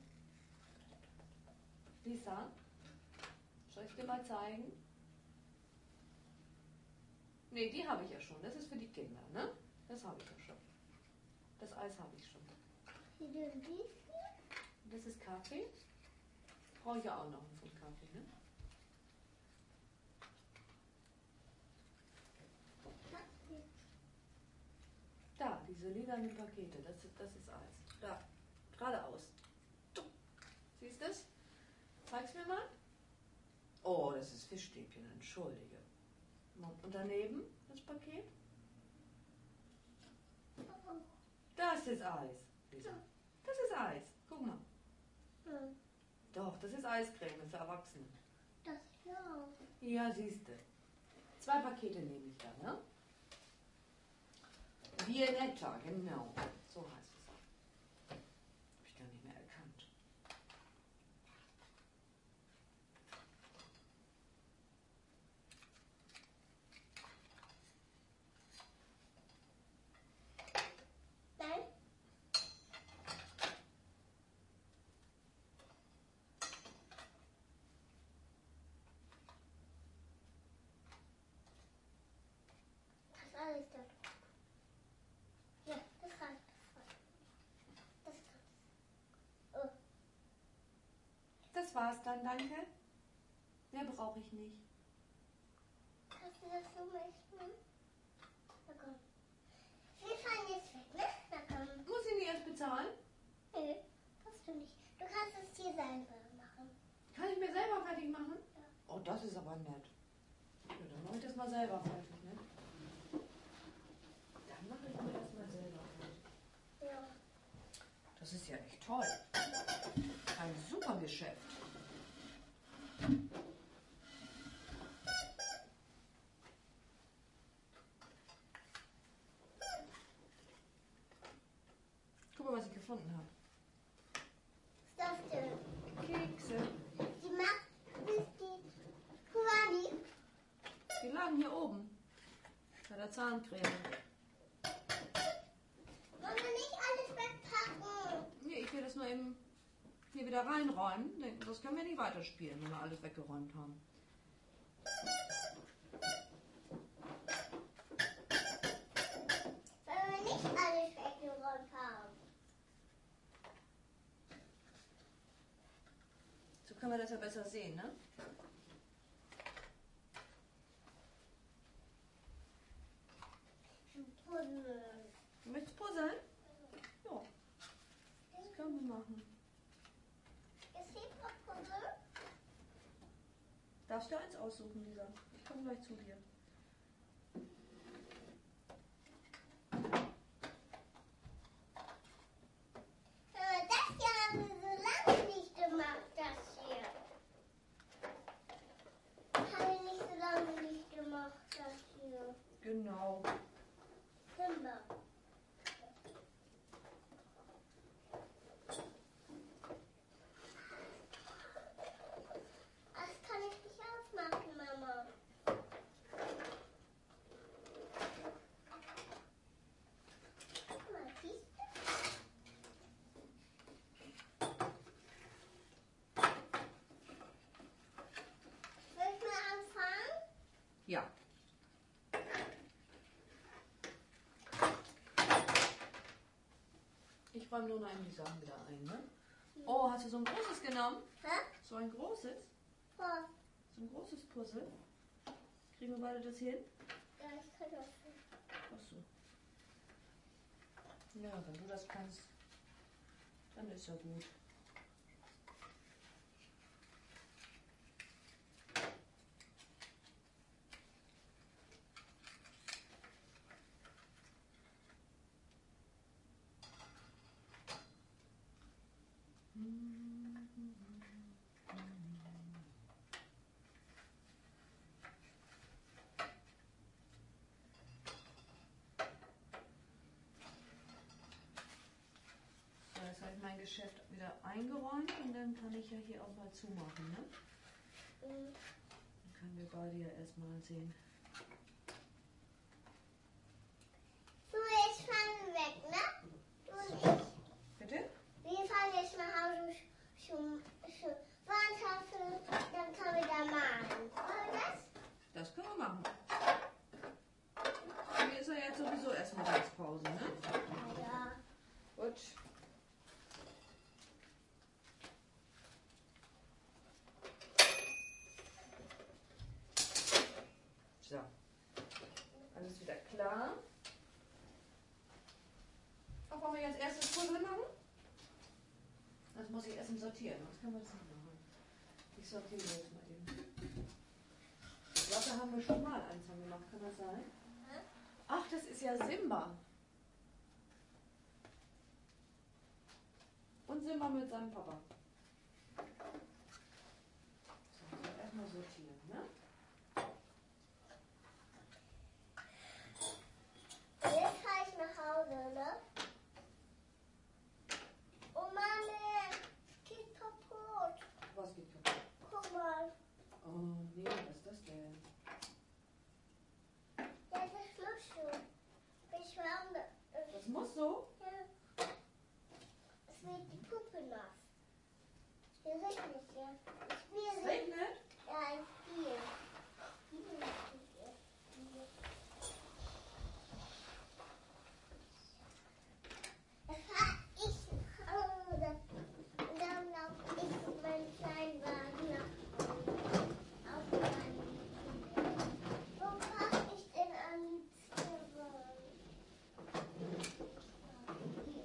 Lisa? Soll ich dir mal zeigen? Nee, die habe ich ja schon. Das ist für die Kinder, ne? Das habe ich ja schon. Das Eis habe ich schon. Wie denn dies? Das ist Kaffee. Brauche ich ja auch noch einen Pfund Kaffee, ne? Da, diese lilanen Pakete, das ist Eis. Da, geradeaus. Siehst du es? Zeig's mir mal. Oh, das ist Fischstäbchen, entschuldige. Und daneben das Paket? Das ist Eis, Lisa. Das ist Eis. Guck mal. Doch, das ist Eiscreme für Erwachsene. Das hier auch. Ja, siehst du. 2 Pakete nehme ich da, ne? Violetta, genau. So heißt es. Habe ich gar nicht mehr erkannt. Nein? Das ist alles da. Ja, das reicht. Das reicht. Oh. Das war's dann, danke. Mehr brauche ich nicht. Kannst du das so möchten? Na komm. Wir fahren jetzt weg, ne? Na komm. Muss ich nicht erst bezahlen? Nö, musst du nicht. Du kannst es hier selber machen. Kann ich mir selber fertig machen? Ja. Oh, das ist aber nett. Ja, dann mache ich das mal selber fertig, ne? Dann mache ich mir das mal selber fertig. Ja. Das ist ja echt toll. Ein super Geschäft. Guck mal, was ich gefunden habe. Was ist das denn? Kekse. Die macht bis die. Wo war die? Die lagen hier oben. Bei der Zahncreme. Wollen wir nicht alles wegpacken? Nee, ich will das nur eben hier wieder reinräumen. Nee, das können wir nicht weiterspielen, wenn wir alles weggeräumt haben. Weil wir nicht alles weggeräumt haben. So können wir das ja besser sehen, ne? Darfst du eins aussuchen, Lisa? Ich komme gleich zu dir. Das hier haben wir so lange nicht gemacht, das hier. Haben wir nicht so lange nicht gemacht, das hier. Genau. Simba. Das kann ich nicht aufmachen, Mama. Guck mal, siehst du? Soll ich mal anfangen? Ja. Ich räume nur noch die Sachen wieder ein, ne? Oh, hast du so ein großes genommen? Hä? So ein großes? Was? So ein großes Puzzle? Kriegen wir beide das hin? Ja, ich kann das nicht. Ach so. Ja, wenn du das kannst, dann ist ja gut. So, jetzt habe ich mein Geschäft wieder eingeräumt und dann kann ich ja hier auch mal zumachen, ne? Mhm. Dann können wir beide ja erstmal sehen. So, jetzt fahren wir weg, ne? Du und ich. Bitte? Wir fahren jetzt nach Hause zum Warntafel, dann können wir da malen. Wollen wir das? Das können wir machen. Mir ist ja jetzt sowieso erstmal Mittagspause, ne? Ja. Gut. So. Alles wieder klar. Was wollen wir jetzt erstes Puzzle machen? Das muss ich erst sortieren, sonst können wir das nicht machen. Ich sortiere jetzt mal eben. Ich glaube, da haben wir schon mal eins von gemacht, kann das sein? Ach, das ist ja Simba. Und Simba mit seinem Papa. So, also erstmal sortieren, ne? Jetzt fahre ich nach Hause, ne? Oh Mann, geht kaputt. Was geht kaputt? Guck mal. Oh nee, was ist das denn? Ja, das musst du. Ich war Das muss so? ja. Es wird die Puppe nass. Hier regnet es ja. Ich Es spiele. regnet? Ja, ich spiele. Dann fahr ich nach Hause. Und dann lauf ich mit meinem kleinen Wagen nach Hause. Auf meinen. Wo fahr ich denn am liebsten Wagen? Hier.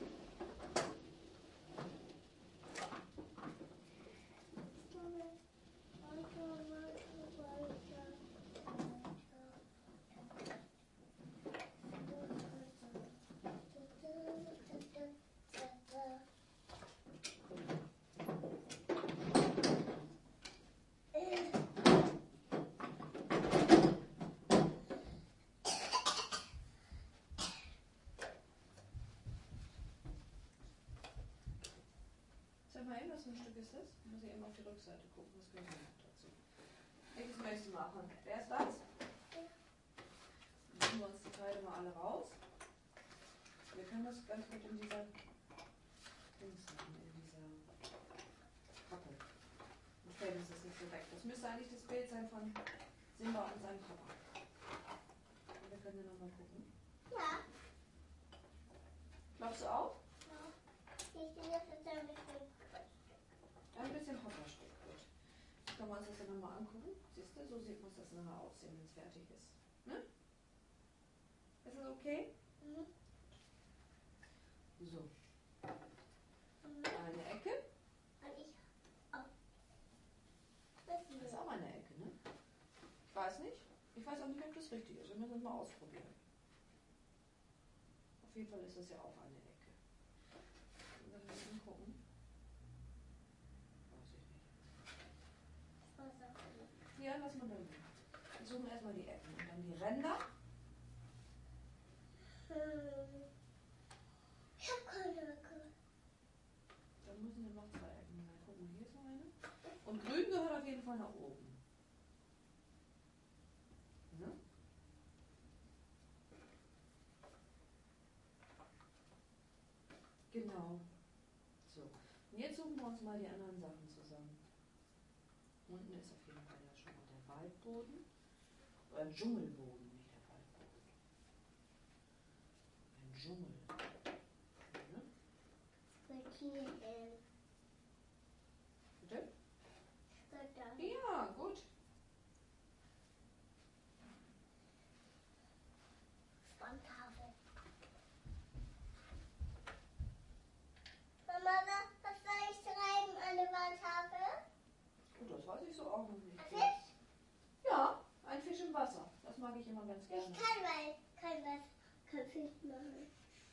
Sag mal eben, was für ein Stück ist das? Muss ich eben auf die Rückseite gucken, was gehört noch dazu. Welches möchtest du machen? Wer ist das? Dann nehmen wir uns die Teile mal alle raus. Wir können das ganz gut in dieser Dings machen, in dieser Pappe. Okay, das ist nicht so weg. Das müsste eigentlich das Bild sein von Simba und seinem Papa. Und wir können ja nochmal gucken. Ja. Glaubst du auch? Ich bin jetzt ein bisschen. Ein bisschen Papa-Stück, gut. Können wir uns das dann nochmal angucken? Siehst du, so muss das nachher aussehen, wenn es fertig ist. Ne? Ist das okay? Mhm. So, Mhm. eine Ecke. Und ich auch. Das Das ist auch eine Ecke, ne? Ich weiß nicht. Ich weiß auch nicht, ob das richtig ist. Wir müssen das mal ausprobieren. Auf jeden Fall ist das ja auch eine Ecke. Wir müssen gucken. Weiß ich nicht. Ja, lass mal dann. Wir suchen erstmal die Ecken und dann die Ränder. Ich habe keine Ecke. Dann müssen wir noch 2 Ecken. Mal gucken, hier ist noch eine. Und grün gehört auf jeden Fall nach oben. Ne? Genau. So. Und jetzt suchen wir uns mal die anderen Sachen zusammen. Unten ist auf jeden Fall ja schon mal der Waldboden. Oder ein Dschungelboden, nicht der Waldboden. Ein Dschungel. Ne? Wird hier hin. Bitte? Wird da. Ja, gut. Wandtafel. Mama, was soll ich schreiben an der Wandtafel? Gut, das weiß ich so auch noch nicht. Ein Fisch? Ja, ein Fisch im Wasser. Das mag ich immer ganz Ich gerne. kann kein Fisch machen.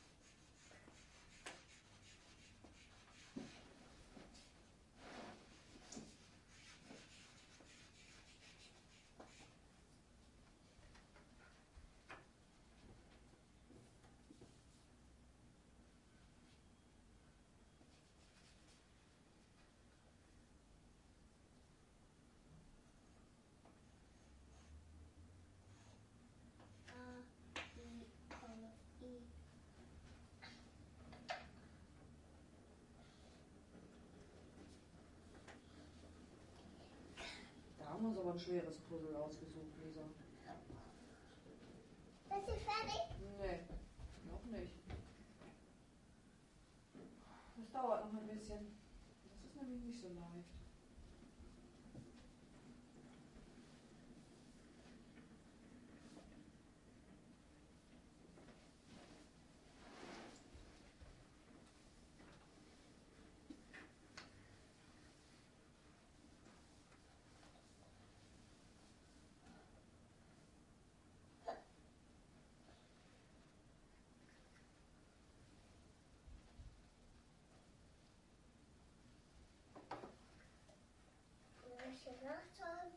Da haben wir uns aber ein schweres Puzzle ausgesucht, Lisa. Bist du fertig? Nee, noch nicht. Das dauert noch ein bisschen. Das ist nämlich nicht so leicht. Muss ich nachschauen?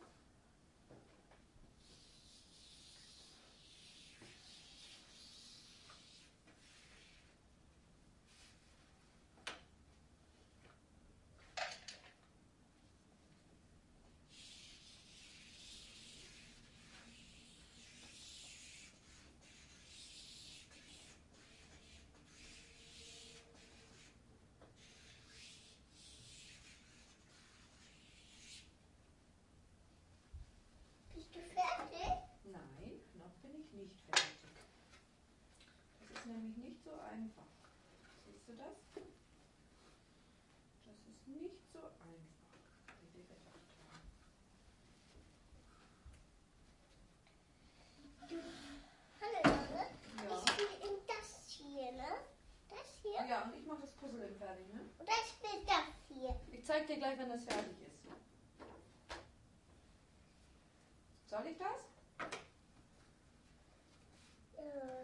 Bist du fertig? Nein, noch bin ich nicht fertig. Das ist nämlich nicht so einfach. Siehst du das? Das ist nicht so einfach, wie wir gedacht haben. Hannelore, Ja. ich spiele in das hier, ne? Das hier. Ja, und ich mache das Puzzle eben fertig, ne? Und dann spielt das hier. Ich zeig dir gleich, wenn das fertig ist. Soll ich das? Ja.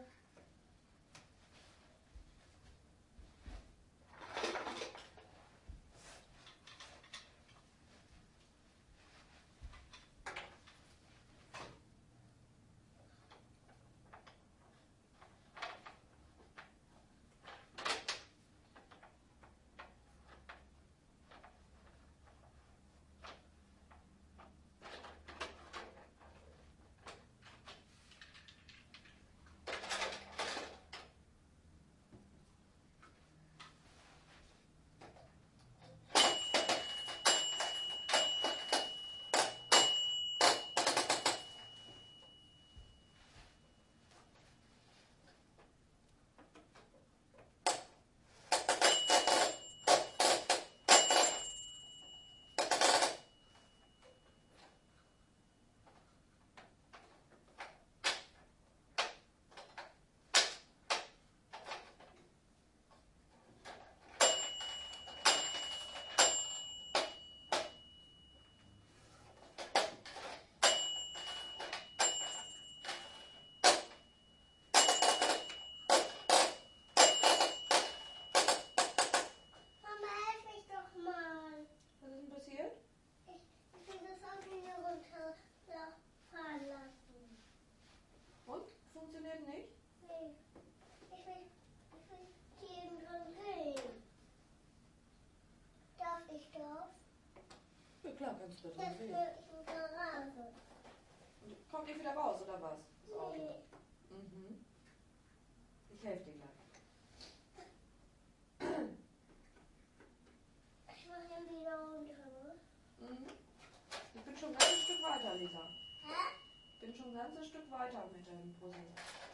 klar, kannst du da Das drin will sehen. ich in der Garage. Und kommt ihr wieder raus, oder was? Das Auto. Nee. Mhm. Ich helfe dir gleich. Ich mache ihn wieder runter. Mhm. Ich bin schon ein ganzes Stück weiter, Lisa. Hä? Ich bin schon ein ganzes Stück weiter mit deinem Puzzle.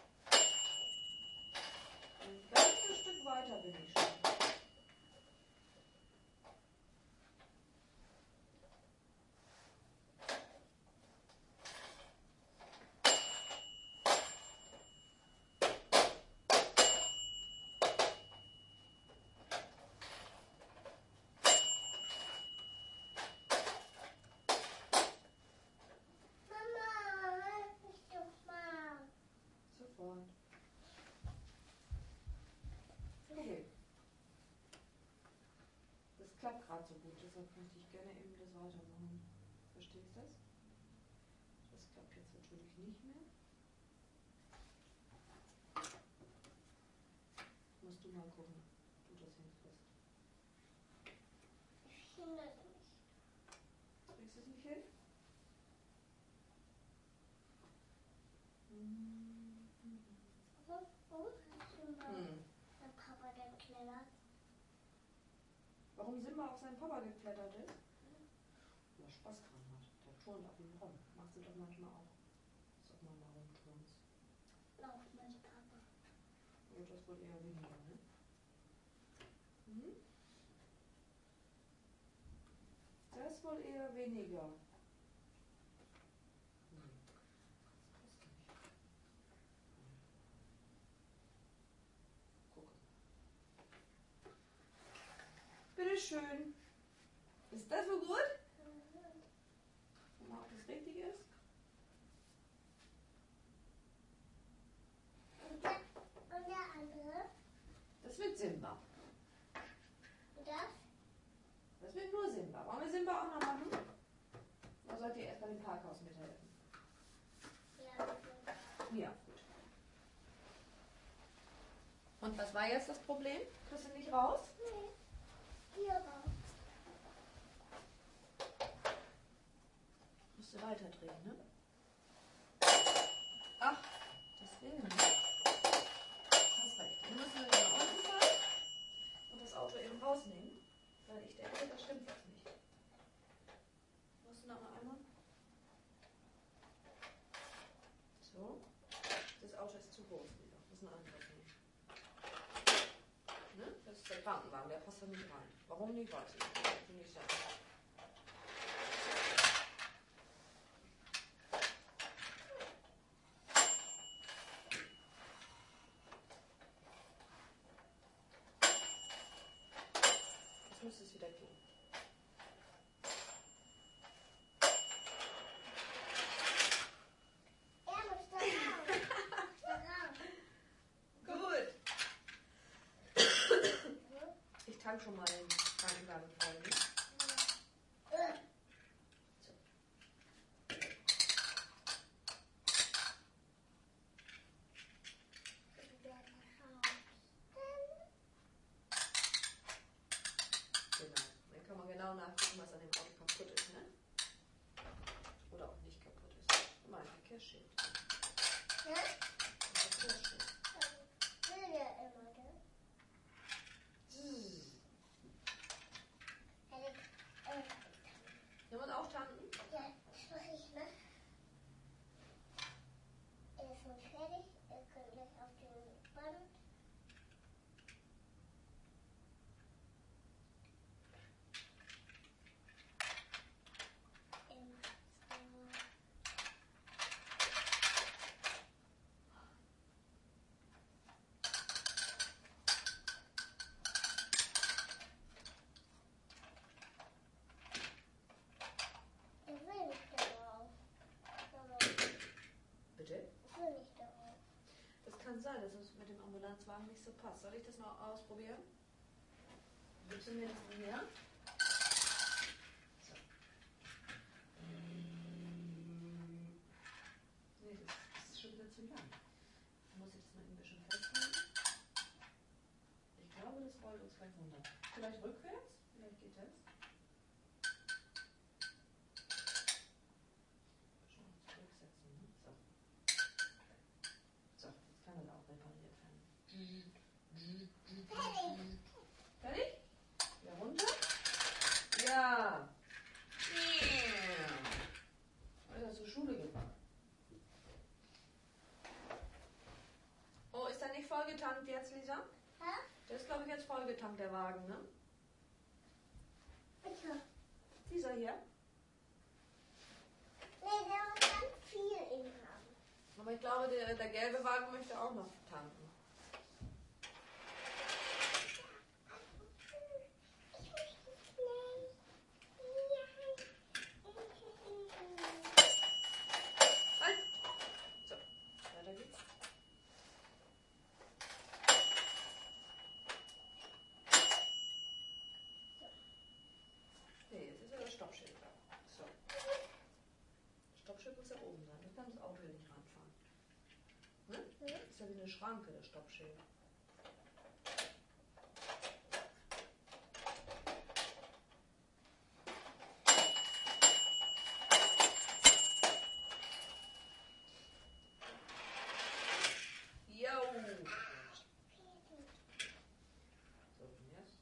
Ein ganzes Stück weiter bin ich schon. Mama, helf mich doch mal. Sofort. Okay. Das klappt gerade so gut, deshalb möchte ich gerne eben das weitermachen. Verstehst du das? Das klappt jetzt natürlich nicht mehr. Musst du mal gucken, ob du das hinkriegst. Ich finde das nicht. Kriegst du es nicht hin? Mhm. Warum hast du mal Hm. mein Papa geklettert? Warum Simba auf seinen Papa geklettert ist? Weil er Spaß dran hat. Der turnt auf ihm rum. Machst du doch manchmal auch. Sag mal, warum turnst? Lauf mein Papa. Oder das wohl eher weniger, ne? Mhm. Das wohl eher weniger. Nee. Das passt nicht. Gucke. Bitteschön. Ist das so gut? Guck mal, ob das richtig ist. Und der andere? Das wird Simba. Und das? Das wird nur Simba. Wollen wir Simba auch noch machen? Oder sollt ihr erst bei dem Parkhaus mithelfen? Ja, das Ja, gut. Und was war jetzt das Problem? Kriegst du nicht raus? Nee. Hier raus. Musst du weiterdrehen, ne? Ach, das will nicht. Hast recht. Wir müssen wieder nach unten fahren und das Auto eben rausnehmen. Weil ich denke, da stimmt was nicht. Musst du noch mal einmal? So. Das Auto ist zu groß wieder. Müssen wir anderes nehmen. Ne? Das ist der Krankenwagen, der passt da nicht rein. Warum nicht, weiß ich nicht. Ich bin nicht sicher. Jetzt müsste es wieder gehen. Er muss da raus. Da raus. Gut. Ich tank schon mal den Krankenwagen voll. Ne? Äh. Genau. Dann kann man genau nachgucken, was an dem Auto kaputt ist, ne? Oder auch nicht kaputt ist. Mein Verkehrsschild. Ja? Ein Verkehrsschild. Will der immer, ne? Zzz. Äh, Sollen wir auch tanken? Ja, das mache ich, ne? Er ist schon fertig. Er kommt gleich auf den Band. Er will nicht darauf. Aber Bitte? ich will nicht darauf. Das kann sein, dass es mit dem Ambulanzwagen nicht so passt. Soll ich das mal ausprobieren? Gibst du mir das mal her? So. Nee, das ist schon wieder zu lang. Muss ich das mal ein bisschen festhalten? Ich glaube, das rollt uns gleich runter. Vielleicht rückwärts? Vielleicht geht das. Fertig? Wieder runter. Ja. Ist er zur Schule gefahren. Oh, ist er nicht vollgetankt jetzt, Lisa? Hä? Der ist, glaube ich, jetzt vollgetankt, der Wagen, ne? Dieser hier. Nee, der muss ganz viel in haben. Aber ich glaube, der gelbe Wagen möchte auch noch tanken. Halt! So, weiter geht's. Nee, jetzt ist ja das Stoppschild da. So. Stoppschild muss ja oben sein, dann kann das Auto hier nicht ranfahren. Ne? Das ist ja wie eine Schranke, das Stoppschild. Jo! So, und jetzt?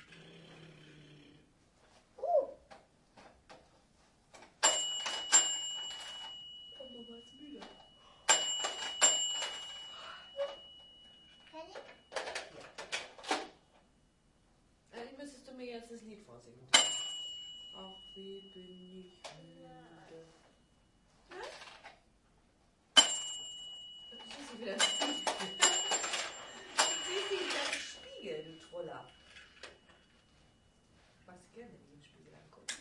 Komm, du warst müde. Eigentlich müsstest du mir jetzt das Lied vorsingen. Ach, wie bin ich müde. Ne? Du siehst dich wieder im Spiegel. Du siehst dich wieder im Spiegel, du Troller. Magst du gerne in den Spiegel angucken?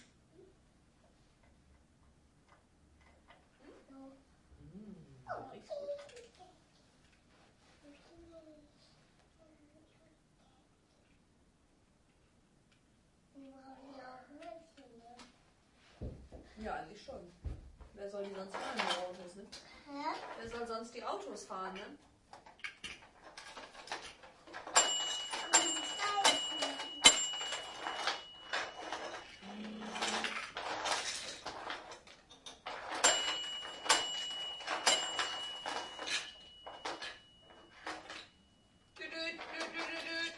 Riechst gut. Ja, eigentlich schon. Wer soll die sonst fahren, die Autos, ne? Hä? Wer soll sonst die Autos fahren, ne? Düdüt, düdüt, düdüt.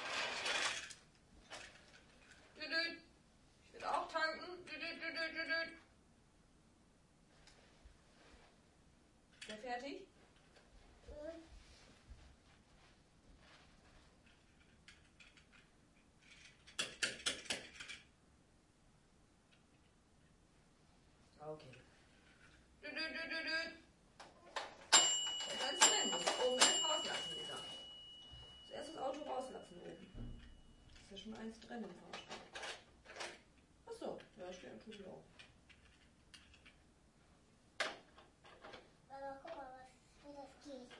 Düdüt. Ich will auch tanken. Düdüt, düdüt, düdüt. Ist der fertig? Okay. Düdüt, düdüt, düdüt. Jetzt eins drin. Muss oben eins rauslassen, Lisa. Zuerst das Auto rauslassen oben. Ist ja schon eins drin im Fahrstuhl. Achso, ja, steht natürlich auch. Aber guck mal, wie das geht.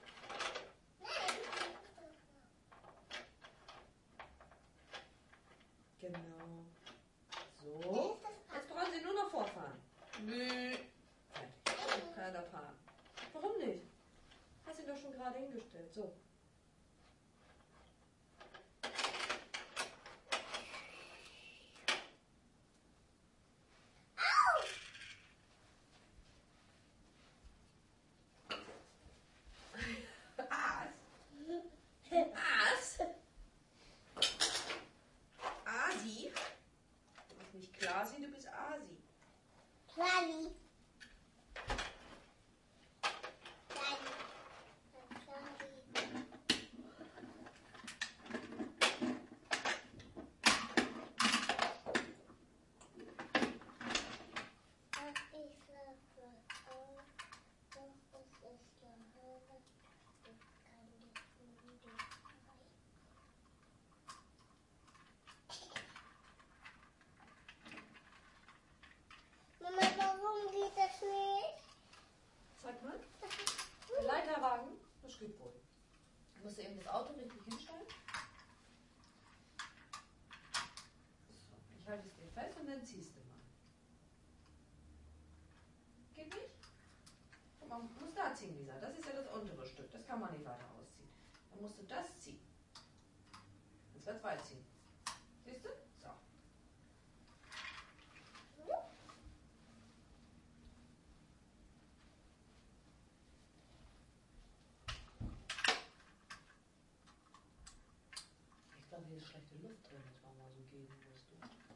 Genau. So. Jetzt brauchen Sie nur noch vorfahren. Nö. Fertig. Kann er da fahren. Warum nicht? Hast ihn doch schon gerade hingestellt. So. Aas. Aas. Asi. Du bist nicht Klasi, du bist Asi. Klali. Mama, warum geht das nicht? Zeig mal. Der Leiterwagen, das geht wohl. Du musst eben das Auto richtig hinstellen. So, ich halte es dir fest und dann ziehst du mal. Geht nicht? Guck mal, du musst da ziehen, Lisa. Das ist ja das untere Stück. Das kann man nicht weiter ausziehen. Dann musst du das ziehen. Jetzt wird es weit ziehen. Siehst du? So. schlechte Luft drin, das war mal so gehen musst du.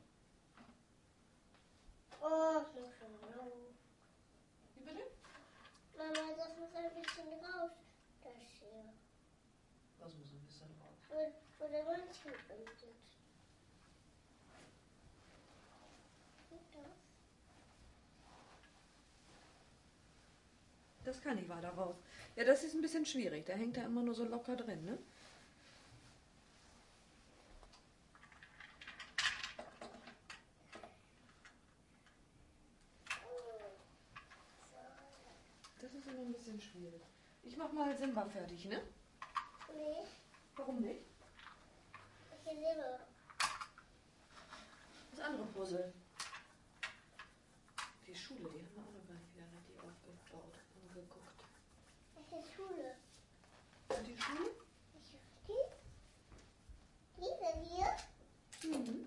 Oh, das ist schon laut. Wie bitte? Mama, das muss ein bisschen raus. Das hier. Das muss ein bisschen raus. Wo der Mantel drin sitzt. Geht das? Das kann ich weiter raus. Ja, das ist ein bisschen schwierig. Da hängt er immer nur so locker drin, ne? Das ist immer ein bisschen schwierig. Ich mach mal Simba fertig, ne? Nee, Warum nicht? ich nehme. Das andere Puzzle. Die Schule, die haben wir auch noch gar nicht wieder richtig aufgebaut, angeguckt. Das ist Schule. Und die Schule? Diese hier? Mhm.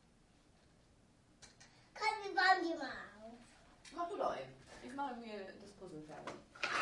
Komm, wir bauen die mal auf. Mach du doch eben. Ich mache mir das Puzzle fertig.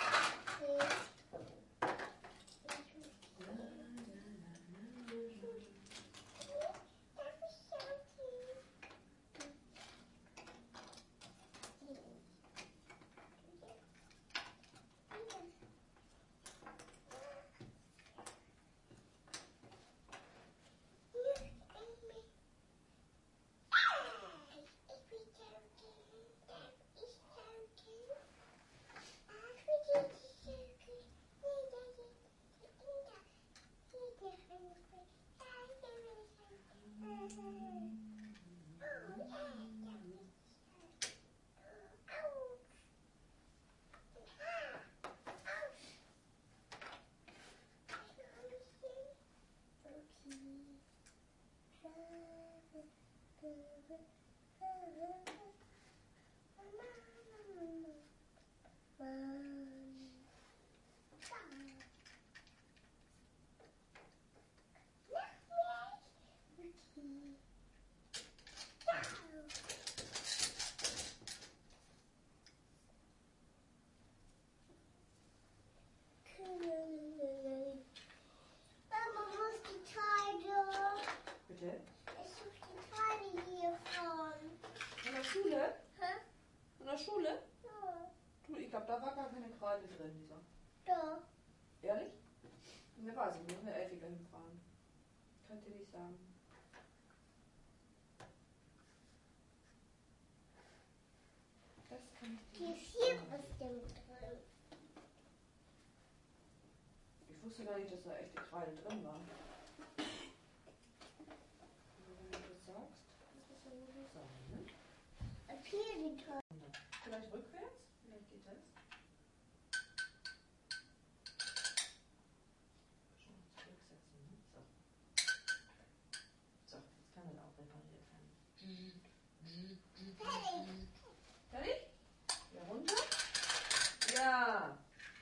Mama, wo ist die Teile? Bitte? Ich suche die Teile hiervon. Von der Schule? Hä? Von der Schule? Ja. Du, ich glaube, da war gar keine Kreide drin, Lisa. Da. Ehrlich? Ne, weiß ich nicht. Eine Elfi gleich fragen. Könnt ihr nicht sagen. Das kann ich dir Hier nicht ist hier sagen. bestimmt drin. Ich wusste gar nicht, dass da echte Kreide drin waren. Wenn du das sagst, muss das ja wohl so sein, ne? Und hier die Teile. Vielleicht rückwärts? Vielleicht geht das. Schon mal zurücksetzen, ne? So. So, jetzt kann das auch repariert werden. Fertig? Ja, runter? Ja.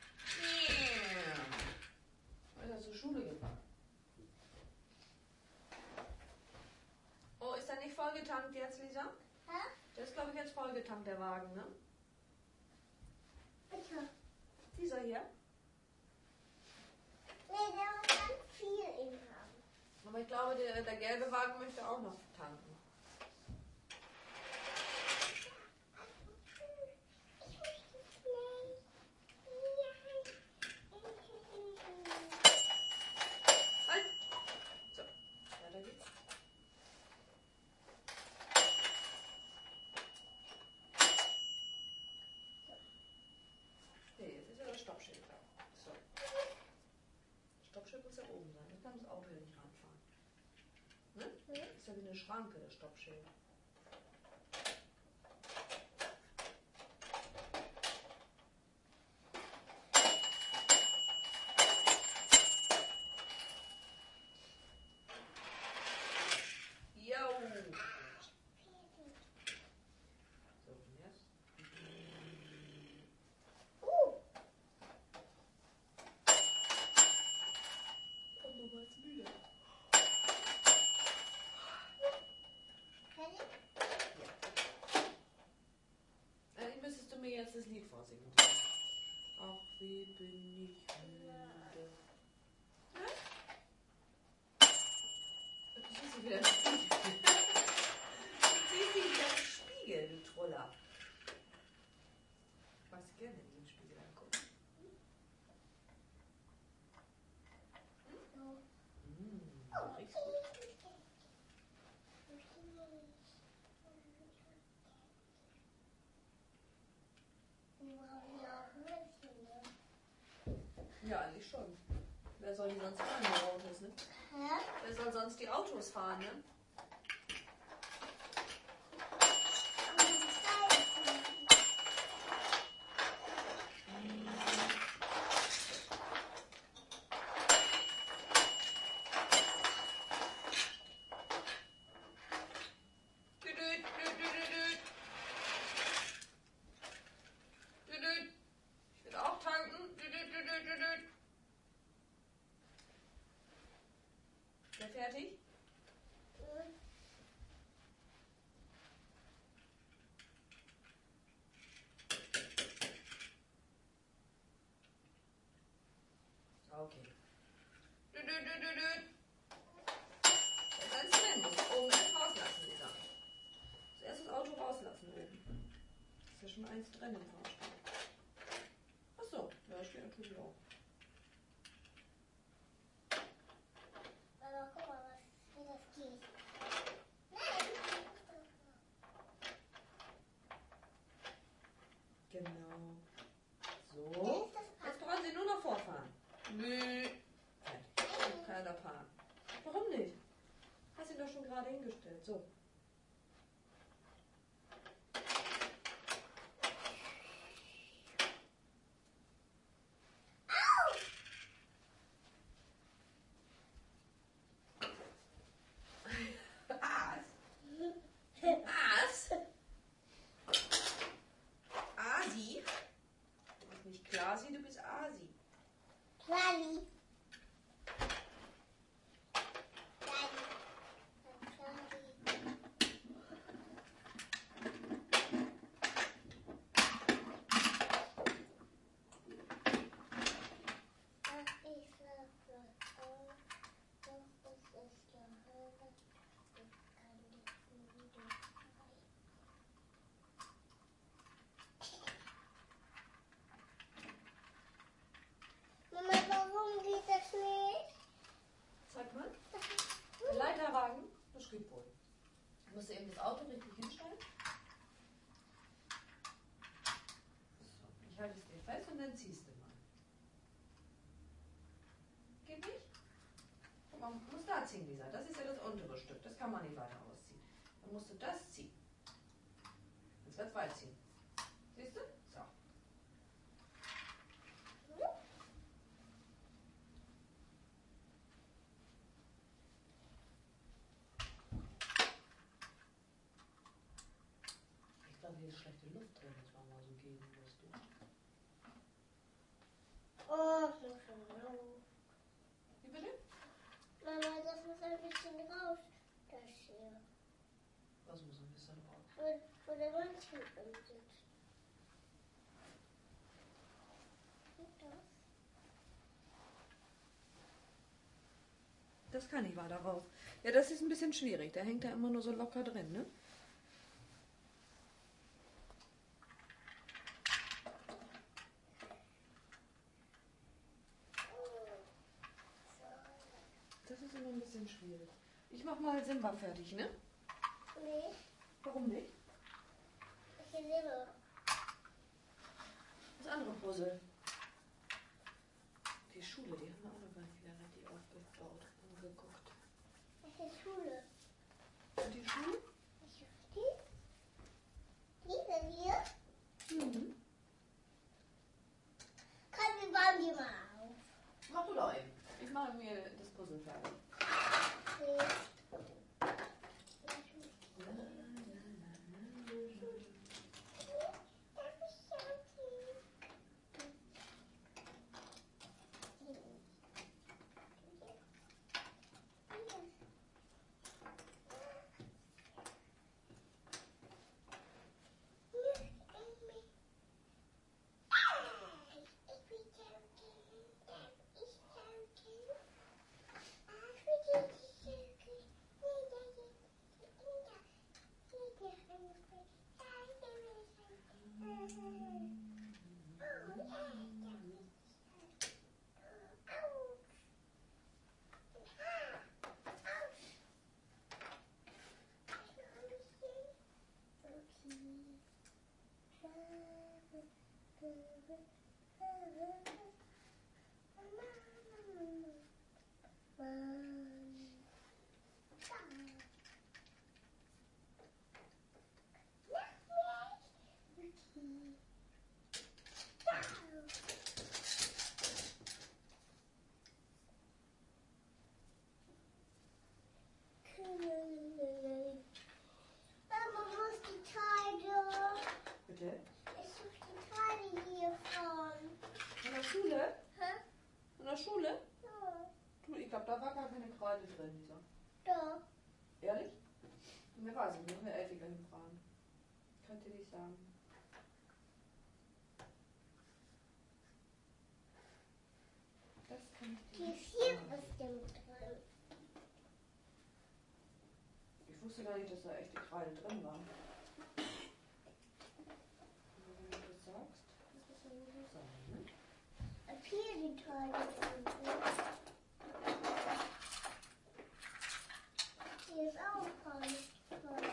Ist er zur Schule gefahren? Oh, ist er nicht vollgetankt jetzt, Lisa? Hä? Der ist, glaube ich, jetzt vollgetankt, der Wagen, ne? Bitte. Dieser hier. Nee, der muss ganz viel in haben. Aber ich glaube, der gelbe Wagen möchte auch noch tanken. Halt! So, weiter geht's. Okay, jetzt ist ja das Stoppschild da. So. Das Stoppschild muss ja oben sein, dann kann das Auto ja nicht reinfahren. Ne? Das ist ja wie eine Schranke, das Stoppschild. Jo! So, und jetzt? Mama war jetzt müde. Eigentlich müsstest du mir jetzt das Lied vorsingen. Ach, wie bin ich müde. Ja? Das du wieder im Spiegel. Du siehst dich wieder im Spiegel, du Troller. Magst du gerne in den Spiegel angucken? Riechst gut. Ja, eigentlich schon. Wer soll die sonst fahren, die Autos, ne? Hä? Wer soll sonst die Autos fahren, ne? Düdüt, düdüt, düdüt. Düdüt. Ich will auch tanken. Düdüt, düdüt, düdüt. Wer fertig? Okay. Düdüt, düdüt, düdüt. Jetzt eins drin. Muss oben erst rauslassen, die Sache. Zuerst das Auto rauslassen oben. Ist ja schon eins drin im Fahrstuhl. Achso, ja, steht natürlich auch. Aber guck mal, wie das geht. Genau. So. Jetzt brauchen Sie nur noch vorfahren. Nö. Fertig. Keiner fahren. Warum nicht? Hast ihn doch schon gerade hingestellt. So. Aas. Aas. Asi. Du bist nicht Klasi, du bist Asi. Klali. Mama, warum geht das nicht? Zeig mal. Der Leiterwagen. Das geht wohl. Du musst eben das Auto richtig hinstellen. So, ich halte es dir fest und dann ziehst du mal. Geht nicht? Guck mal, du musst da ziehen, Lisa. Das ist ja das untere Stück. Das kann man nicht weiter ausziehen. Dann musst du das ziehen. Jetzt wird es weit ziehen. Siehst du? So. Ich glaube, hier ist schlechte Luft drin, dass man mal so gehen muss. Du. Oh, so schön raus. Wie bitte? Mama, das muss ein bisschen raus. Das hier. Das muss ein bisschen raus. Wo der Mantel drin sitzt. Geht das? Das kann ich weiter raus. Ja, das ist ein bisschen schwierig. Der hängt da immer nur so locker drin, ne? Das ist immer ein bisschen schwierig. Ich mach mal Simba fertig, ne? Nee, Warum nicht? ich nehme. Das andere Puzzle. Die Schule, die haben wir auch noch gar nicht wieder richtig aufgebaut, angeguckt. Das ist Schule. Und die Schule? Diese hier? Mhm. Komm, wir bauen die mal auf. Mach du doch eben. Ich mache mir das Puzzle fertig. Nee. Aber wo ist die Teile? Bitte? Ich suche die Teile hiervon. Von der Schule? Hä? Von der Schule? Ja. Du, ich glaube, da war gar keine Kreide drin, Lisa. Da. Ehrlich? Mir weiß ich nicht, eine Elfi gleich fragen. Könnt ihr nicht sagen. Das kann ich dir Hier nicht ist hier sagen. bestimmt drin. Ich wusste gar nicht, dass da echte Kreide drin waren. Aber wenn du das sagst, muss das ja wohl so sein, ne? Ob hier die Teile drin sind. Hier ist auch keine Teile.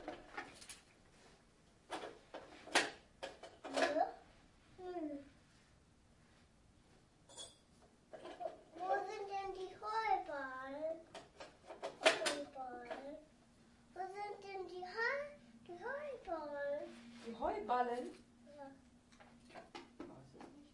Hier? Wo sind denn die Heuballen? Heuballen. Wo sind denn die Heuballen? Die Heuballen? Ja. Weiß es nicht.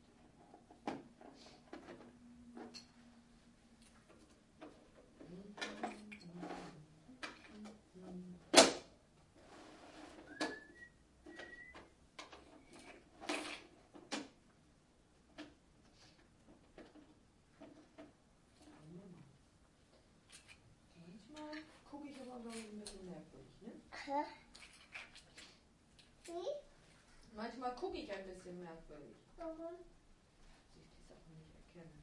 Manchmal gucke ich aber noch ein bisschen merkwürdig, ne? Hä? Wie? Manchmal gucke ich ein bisschen merkwürdig, Warum? dass ich die Sachen nicht erkenne.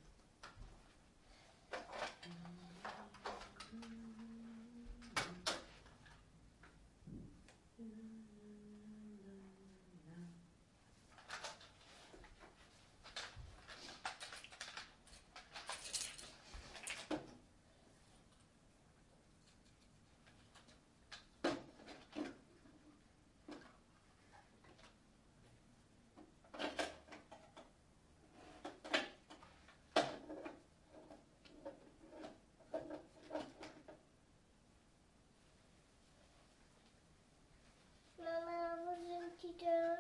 Mama, wo sind die denn?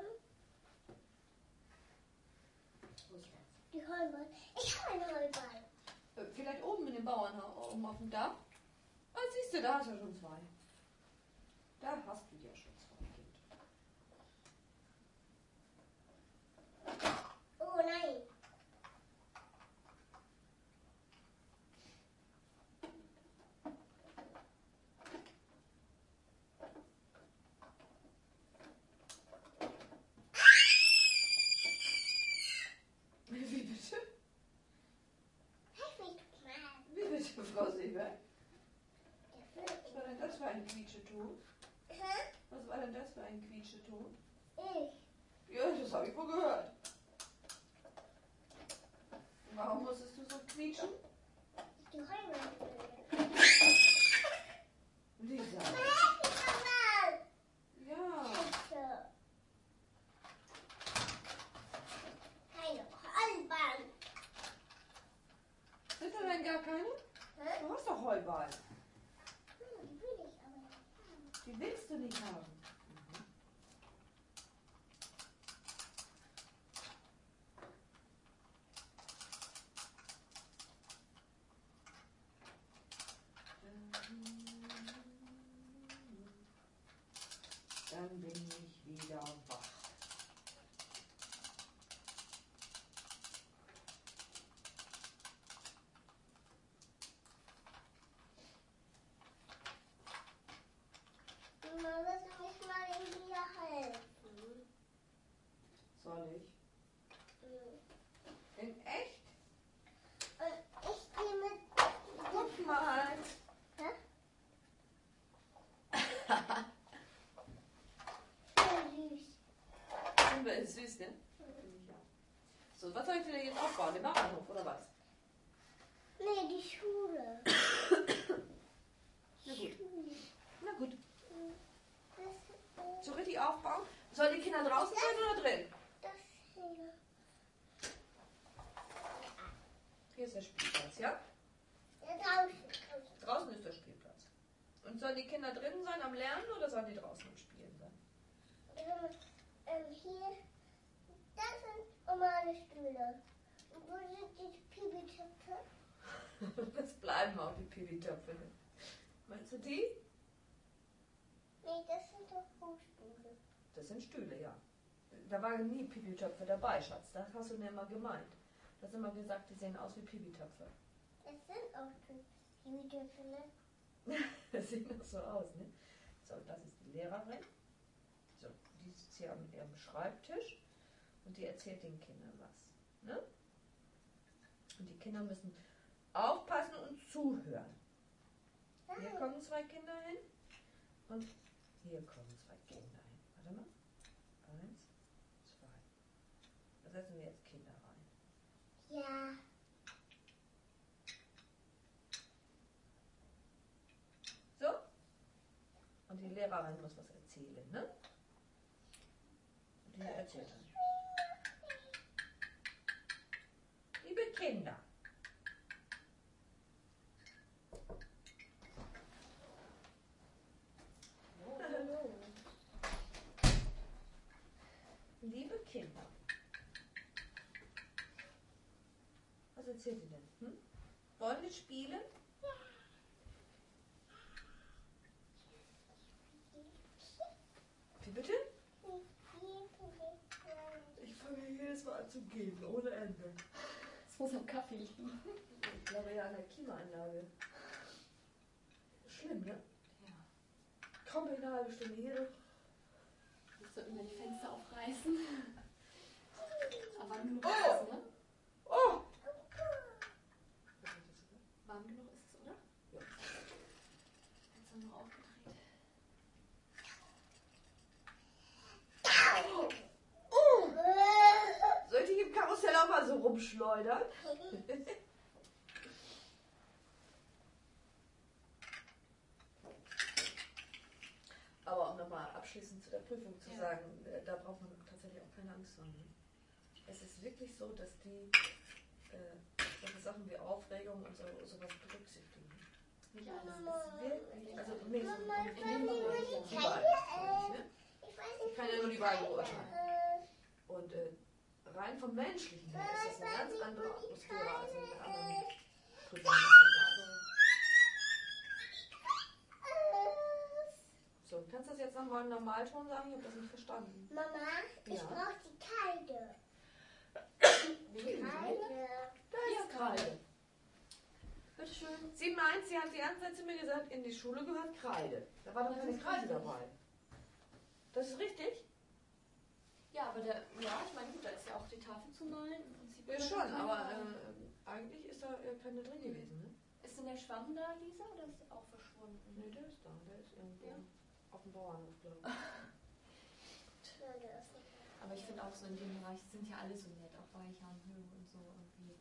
Wo ist das? Die Heuballen. Ich habe einen Heuball. Vielleicht oben in dem Bauernhaus, oben auf dem Dach? Ah, siehst du, da hast du ja schon zwei. Da hast du ja schon zwei, Kind. Oh nein. Wie bitte? Helf mich mal. Wie bitte, Frau Seeberg? Der Was Vögel. war denn das für ein Quietscheton? Hä? Was war denn das für ein Quietscheton? Ich. Ja, das habe ich wohl gehört. Warum musstest du so quietschen? Die Heuballen. Lisa. Mama! Ja. Bitte. Keine Heuballen. Sind da denn gar keine? Hä? Du hast doch Heuballen. Die will ich aber nicht haben. Die willst du nicht haben. Dann bin ich wieder wach. Mama, willst du mich Süß, ne? Finde ich auch. So, was soll ich denn jetzt aufbauen? Den Bahnhof oder was? Nee, die Schule. Na gut. Schule. Na gut. Das, So richtig aufbauen? Sollen die Kinder draußen sein oder drin? das hier. Hier ist der Spielplatz, ja? Ja, draußen. Draußen ist der Spielplatz. Und sollen die Kinder drinnen sein am Lernen oder sollen die draußen am Spielen sein? Hier, das sind normale Stühle. Und wo sind die Pipi-Töpfe? Das bleiben auch die Pipi-Töpfe. Meinst du die? Nee, das sind doch Hochstühle. Das sind Stühle, ja. Da waren nie Pipi-Töpfe dabei, Schatz. Das hast du mir immer gemeint. Du hast immer gesagt, die sehen aus wie Pipi-Töpfe. Das sind auch Pipi-Töpfe, ne? Das sieht noch so aus, ne? So, das ist die Lehrerin. So, die sitzt hier an ihrem Schreibtisch und die erzählt den Kindern was. Ne? Und die Kinder müssen aufpassen und zuhören. Hier kommen 2 Kinder hin und hier kommen 2 Kinder hin. Warte mal. 1, 2. Da setzen wir jetzt Kinder rein. Ja. So? Und die Lehrerin muss was erzählen, ne? Und die erzählt dann. Liebe Kinder. Liebe Kinder. Was erzählt ihr denn? Hm? Wollen wir spielen? Wie bitte? Ich fange jedes Mal an zu gehen, ohne Ende. Es muss am Kaffee liegen. Ich glaube ja an der Klimaanlage. Schlimm, ne? Ja. Kaum eine halbe Stunde hier. Wir sollten wir die Fenster aufreißen. Aber genug ist es, ne? Oh! Warm genug ist es, oder? Ja. Jetzt haben wir noch aufgedreht. Soll ich dich im Karussell auch mal so rumschleudern? Aber auch nochmal abschließend zu der Prüfung zu sagen, da braucht man tatsächlich auch keine Angst haben. Ne? Es ist wirklich so, dass die solche Sachen wie Aufregung und sowas berücksichtigen. Nicht alles Das ist ist wirklich, also nee, so Mama, in dem Bereich ich überall. Ne? Ich kann ja nur die Wahl beurteilen. Und rein vom Menschlichen her ist das eine ganz andere Atmosphäre als in den anderen Prüfungen. So, kannst du das jetzt nochmal in Normalton sagen? Ich habe das nicht verstanden. Mama, ich Ja. brauche die Kreide. Wie? Kreide. Da ist Kreide. Bitteschön. Sie meint, sie hat die ganze Zeit zu mir gesagt, in die Schule gehört Kreide. Da war doch keine Kreide dabei. Das ist richtig? Ja, aber ich meine, gut, da ist ja auch die Tafel zu malen. Im Prinzip Ja, schon, aber eigentlich ist da keine drin gewesen, ne? ist denn der Schwamm da, Lisa, oder ist der auch verschwunden? Ne, der ist da. Der ist irgendwo Ja. auf dem Bauernhof, glaube ich. Ja, der ist nicht. Aber ich finde auch so in dem Bereich sind ja alle so nett, auch Weichern, Höhe und so irgendwie.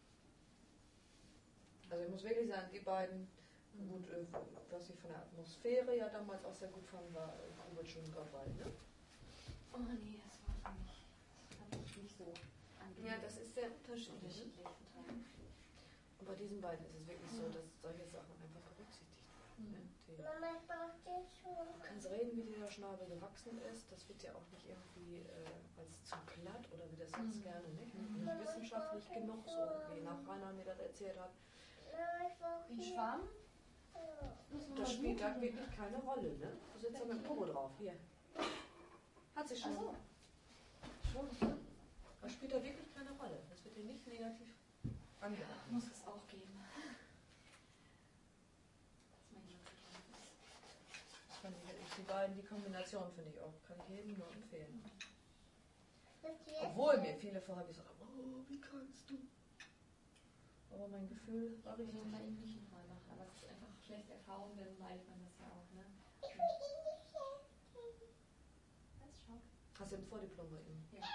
Also ich muss wirklich sagen, die beiden, gut, was ich von der Atmosphäre ja damals auch sehr gut fand, war Kubic und Gabal, ne? Oh nee, das war für mich. Das fand ich nicht so angenehm. Ja, das ist sehr unterschiedlich. Ne? total. Und bei diesen beiden ist es wirklich so, dass solche Sachen einfach berücksichtigt werden. Ne? Mama, ich brauche den Schuh. Du kannst reden, wie dir der Schnabel gewachsen ist. Das wird ja auch nicht irgendwie als zu glatt oder wie das jetzt gerne, nicht wissenschaftlich genug, so wie nach Rainer mir das erzählt hat. Mama, ich brauche Wie ein Schwamm? Das spielt da wirklich keine Rolle, ne? Du sitzt da mit dem Popo drauf, hier. Hat sie schon. Ach so. Schon. Das spielt da wirklich keine Rolle. Das wird dir nicht negativ angewandt. Muss es auch geben. Das ist mein Das fand ich wirklich, die beiden, die Kombination finde ich auch, kann ich jedem nur empfehlen. Obwohl mir viele vorher gesagt haben, oh, wie kannst du? Aber mein Gefühl war Ich richtig. will mal eben nicht nochmal machen, aber es ist einfach schlechte Erfahrung, dann malt man das ja auch, ne? Das schau. Hast du ein Vordiplom bei ihm? Ja.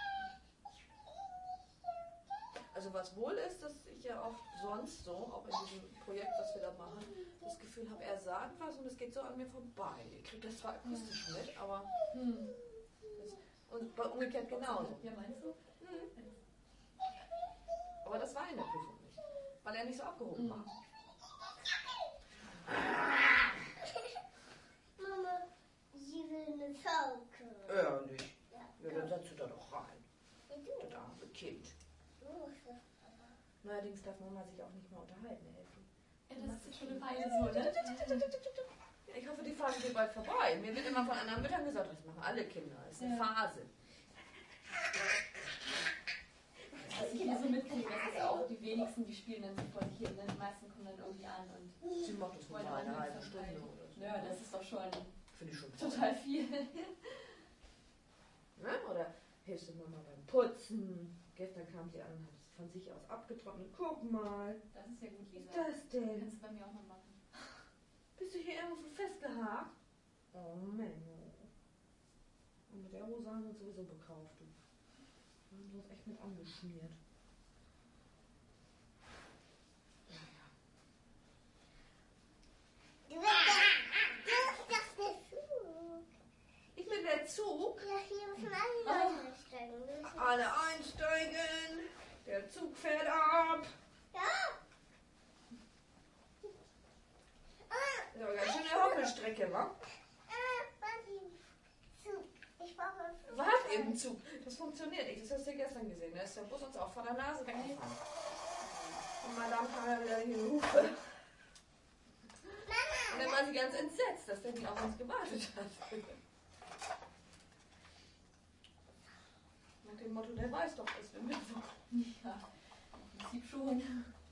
Also was wohl ist, dass ich ja auch sonst so, auch in diesem Projekt, was wir da machen, das Gefühl habe, er sagt was und es geht so an mir vorbei. Ich kriege das zwar akustisch mit, aber und umgekehrt genauso. Ja, meinst du? Aber das war in der Prüfung nicht, weil er nicht so abgehoben war. Mama, sie will eine Schaukel. Ehrlich? Ja, Ja, dann setzt du da doch rein. Ja, du. Das arme Kind. Du musst das aber. Neuerdings darf Mama sich auch nicht mehr unterhalten, Elfi. Ja, das ist schon eine Weile so, ne? Ich hoffe, die Phase geht bald vorbei. Mir wird immer von anderen Müttern gesagt, das machen alle Kinder. Das ist eine Phase. Was ich hier so mitkriege, das ist auch die wenigsten, die spielen dann so vor sich hin. Die meisten kommen dann irgendwie an und Sie macht das wollen mal eine halbe Aufmerksamkeit. Stunde oder so. Ja, das ist doch schon Finde ich schon total viel. Ne? Oder hilfst du Mama beim Putzen? Gestern kam sie an und hat es von sich aus abgetrocknet. Guck mal. Das ist ja gut, Was ist Lisa. das denn? Kannst du bei mir auch mal machen. Bist du hier irgendwo festgehakt? Oh Menno. Und mit der Hose haben wir uns sowieso bekauft. Du. Wir haben uns echt mit angeschmiert. Du bist doch der Zug. Ich bin der Zug. Ja, hier müssen alle Leute einsteigen. Wir müssen- Alle einsteigen. Der Zug fährt ab. Ja. Das ist aber ganz schön eine Hoppelstrecke, wa? Warte. Zug. Ich brauche einen Zug. Was eben Zug? Das funktioniert nicht. Das hast du gestern gesehen. Da ist der Bus uns auch vor der Nase weggefahren. Und Madame kam ja wieder in die Hufe. Und dann war sie ganz entsetzt, dass der nicht auf uns gewartet hat. Nach dem Motto, der weiß doch, dass wir mitfahren. Ja, im Prinzip schon.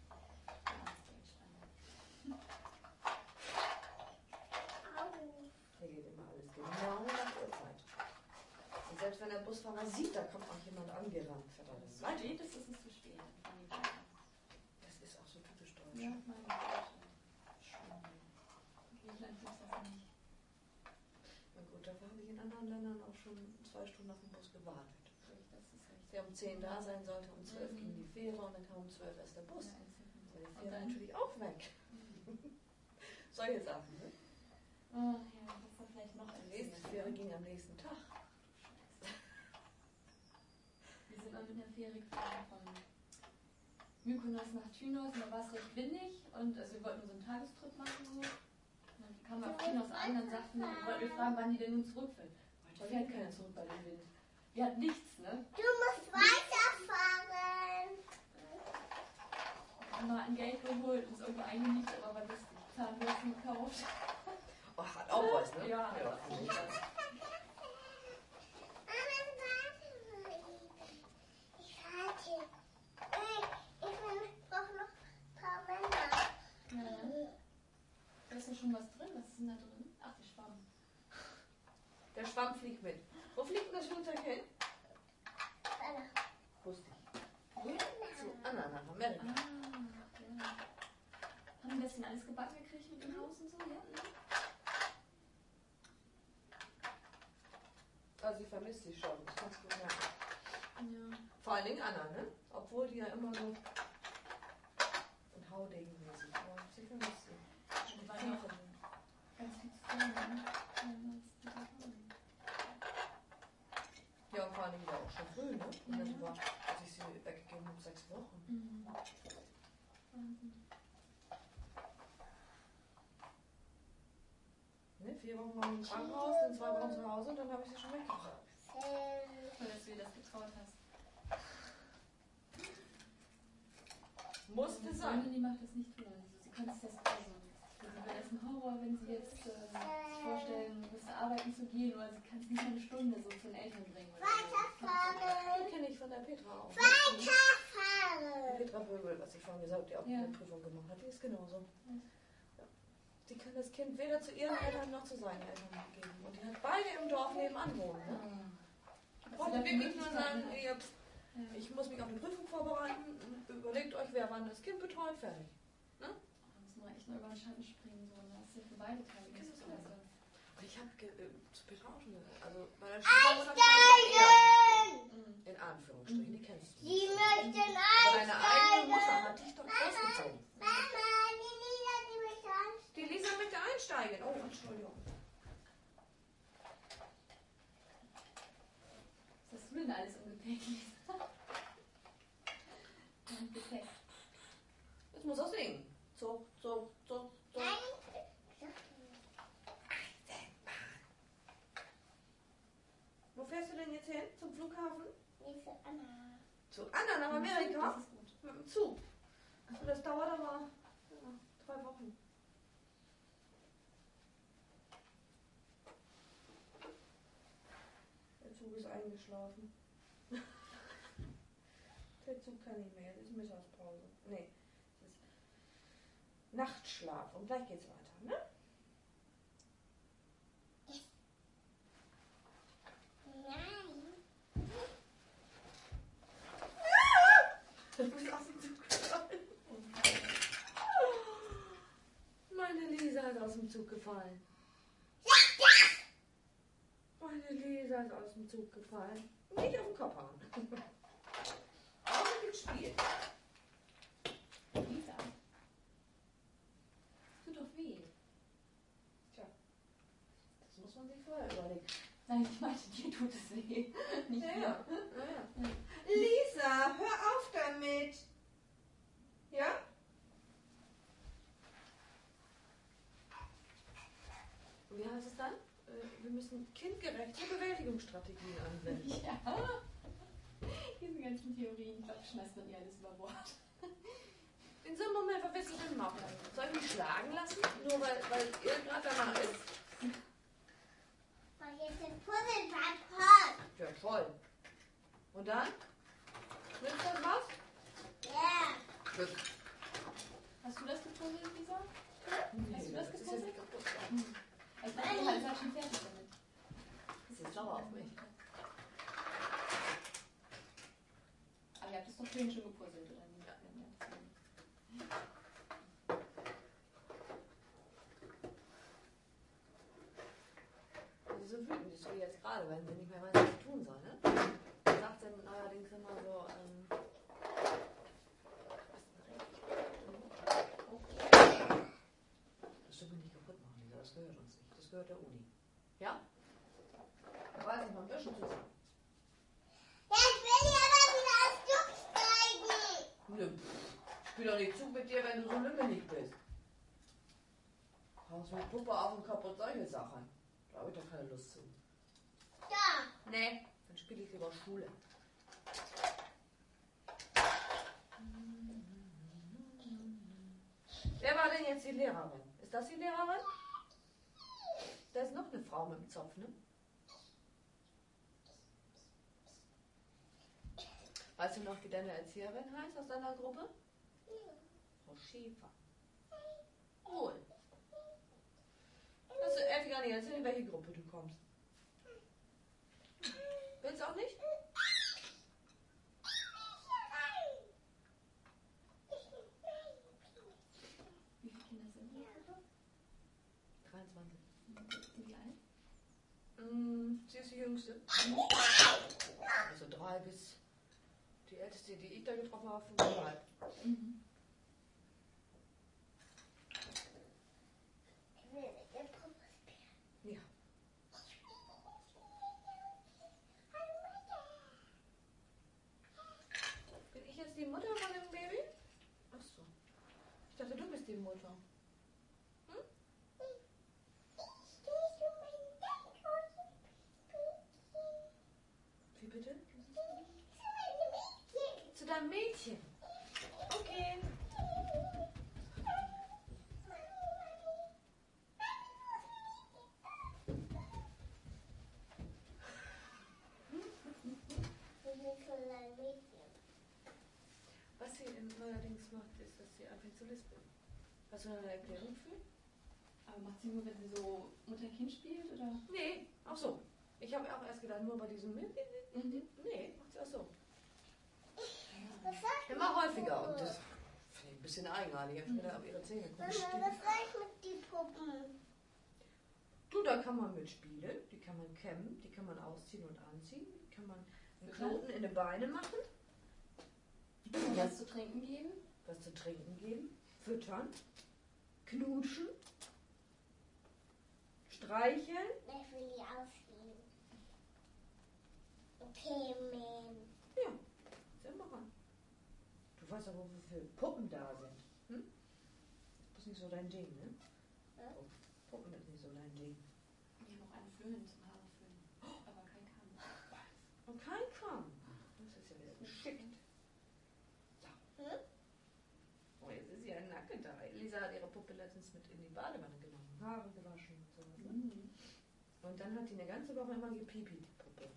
Hier geht immer alles genau nach Uhrzeit. Und selbst wenn der Busfahrer sieht, da kommt auch jemand angerannt. Fährt er das So weiter. spät ist es nicht zu spät. Das ist auch so typisch deutsch. Ja, meine Güte. Griechenland gibt das nicht. Na gut, dafür habe ich in anderen Ländern auch schon 2 Stunden auf den Bus gewartet. Das ist richtig. Der um 10 da sein sollte, um 12 ging die Fähre und dann kam um 12 erst der Bus. Ja, War die Fähre natürlich auch weg. Solche Sachen, ne? oh ja, das war vielleicht noch Die nächste Fähre ging am nächsten Tag. Wir sind mal mit einer Fähre gefahren von Mykonos nach Tynos und da war es recht windig und also wir wollten so einen Tagestrip machen so. Und dann kamen wir auf Tynos an, dann sagten wir, wollten wir fragen, wann die denn nun zurückfällt. Heute fährt keiner zurück bei dem Wind. Wir hatten nichts, ne? Du musst weiterfahren. Haben mal ein Geld geholt, uns irgendwo eingenietet, aber war lustig. Zahnbürsten gekauft. Oh, hat auch was, ne? Ja, ja. finde ich das. Ich warte. Ich brauche noch ein paar Männer. Ja. Da ist ja schon was drin. Was ist denn da drin? Ach, die Schwamm. Der Schwamm fliegt mit. Wo fliegt denn das Flugzeug hin? Anna. Wusste ich. Zu Anna nach Amerika. Ja. Haben wir das denn alles gebacken gekriegt mit dem Haus und so? Ja. Also sie vermisst sie schon, das kannst du merken. Ja. Vor allen Dingen Anna, ne? Obwohl die ja immer so und Haudegen-mäßig. Aber sie vermisst sie. Die waren ja auch ganz viel zu tun, ne? Ja, und vor allen Dingen war auch schon früh, ne? Und dann war, als ich sie weggegeben habe, 6 Wochen. Mhm. Wahnsinn. Ne? 4 Wochen waren im Krankenhaus, dann 2 Wochen zu Hause und dann habe ich sie schon weggebracht. Toll, dass du dir das getraut hast. Musste Meine sein. Freundin, die macht das nicht tun. Also, sie kann sich das also, für sie wäre das ein Horror, wenn sie jetzt sich vorstellen müsste, arbeiten zu gehen, oder sie kann es nicht mal eine Stunde so zu den Eltern bringen. Oder so. Weiterfahren. Die kenne ich von der Petra auch. Ne? Weiterfahren. Petra Böbel, was ich vorhin gesagt habe, die auch Ja. eine Prüfung gemacht hat, die ist genauso. Ja. Die kann das Kind weder zu ihren Eltern noch zu seinen Eltern geben. Und die hat beide im Dorf nebenan wohnen. Ne? Was Ich wollte sie da für wirklich nur sagen, Möglichkeiten ihr, hat. Ja. ich muss mich auf eine Prüfung vorbereiten. Überlegt euch, wer wann das Kind betreut, fertig. Da muss man echt nur über den Schatten springen, so. Das ist ja für beide Teile nicht so klasse. Und Ich habe später auch schon gehört. Also bei der Schwiegermutter kann ich eher verstehen. In Anführungsstrichen, die kennst du. Sie möchten Aber deine eigene Mutter einsteigen. hat dich doch ausgezogen. Mama, die Lila, die möchte einsteigen. Die Lisa möchte einsteigen. Oh, Entschuldigung. Was hast du denn alles im Gepäck, Lisa? Mein Gepäck. Jetzt muss er singen. Zug, Zug, Zug, Zug. Wo fährst du denn jetzt hin? Zum Flughafen? Lisa, Anna. Zu Anna nach Amerika? Das ist gut. Mit dem Zug. Und das dauert aber 3 Wochen. Der Zug ist eingeschlafen. Der Zug kann nicht mehr. Das ist Mittagspause. Nee, das ist Nachtschlaf. Und gleich geht's weiter, ne? Nein. Du bist aus dem Zug gefallen. Meine Lisa ist aus dem Zug gefallen. Meine Lisa ist aus dem Zug gefallen. Nicht auf den Kopf hauen. Auch mit dem Spiel. Lisa. Tut doch weh. Tja, das muss man sich vorher überlegen. Nein, ich meinte, dir tut es weh. Nicht Ja, mir. ja. Lisa, hör auf damit. Ja? Wie heißt es dann? Wir müssen kindgerechte Bewältigungsstrategien anwenden. Ja. Diese ganzen Theorien, ich glaube, schmeißt man ihr alles über Bord. In so einem Moment, was willst du denn machen? Soll ich mich schlagen lassen? Nur weil ihr gerade danach ist? Weil jetzt das Puzzlepad voll. Ja, voll. Und dann? Nimmst du was? Ja. Glück. Hast du das gepuzzelt, Lisa? Hast du das ist jetzt gepuzzelt? kaputt. Ich dachte, du halt schon fertig damit. Das ist sauer auf mich. Aber ihr habt es doch vorhin schon gepuzzelt, oder nicht? Also so wütend ist sie jetzt gerade, wenn sie nicht mehr weiß, was sie tun soll, ne? Sie sagt dann allerdings immer so, das dürfen wir nicht kaputt machen, Lisa, das gehört uns nicht. Das gehört der Uni. Ja? Da weiß ich mal ein bisschen zusammen. Jetzt will ich aber wieder aufs Zug steigen. Nö. Ich spiel doch nicht Zug mit dir, wenn du so lümmelig bist. Haust mit Puppe auf den Kopf und solche Sachen. Da habe ich doch keine Lust zu. Da. Nee. Dann spiele ich lieber Schule. Wer war denn jetzt die Lehrerin? Ist das die Lehrerin? Da ist noch eine Frau mit dem Zopf, ne? Weißt du noch, wie deine Erzieherin heißt aus deiner Gruppe? Frau Schäfer. Wohl. Hast du ehrlich gar nicht erzählt, in welche Gruppe du kommst? Willst du auch nicht? Wie viele Kinder sind das? 23. Wie alt? Sie ist die Jüngste. Also 3 bis die Älteste, die ich da getroffen habe, 5,5. Mhm. Ich will mit der Puppe spielen. Ja. Bin ich jetzt die Mutter von dem Baby? Ach so. Ich dachte, du bist die Mutter. Wie bitte? Zu deinem Mädchen. Okay. Was sie neuerdings macht, ist, dass sie anfängt zu lispeln. Hast du noch eine Erklärung für? Aber macht sie nur, wenn sie so Mutter-Kind spielt, oder? Nee, auch so. Ich habe auch erst gedacht, nur bei diesem Nee, macht sie auch so. Immer häufiger. Und das finde ich ein bisschen eigenartig. Ich habe wieder auf ihre Zähne Mama, geguckt. was soll ich mit die Puppen? Du Du, da kann man mitspielen, die kann man kämmen, die kann man ausziehen und anziehen, die kann man einen Knoten in die Beine machen. Was zu trinken geben. Was zu trinken geben, füttern, knutschen, streicheln. Ich will die ausziehen. Okay, man. Ja, sehr machen. Du weißt aber, wie viele Puppen da sind. Hm? Das ist nicht so dein Ding, ne? Ja. Puppen ist nicht so dein Ding. Wir haben auch einen Föhn zum Haare föhnen. Aber kein Kamm. Und kein Kram. Das ist ja wieder geschickt. So. Hm? Oh, jetzt ist sie ein Nacke da. Elisa hat ihre Puppe letztens mit in die Badewanne genommen. Haare gewaschen und so. Ne? Und dann hat die eine ganze Woche immer gepipi, die Puppe.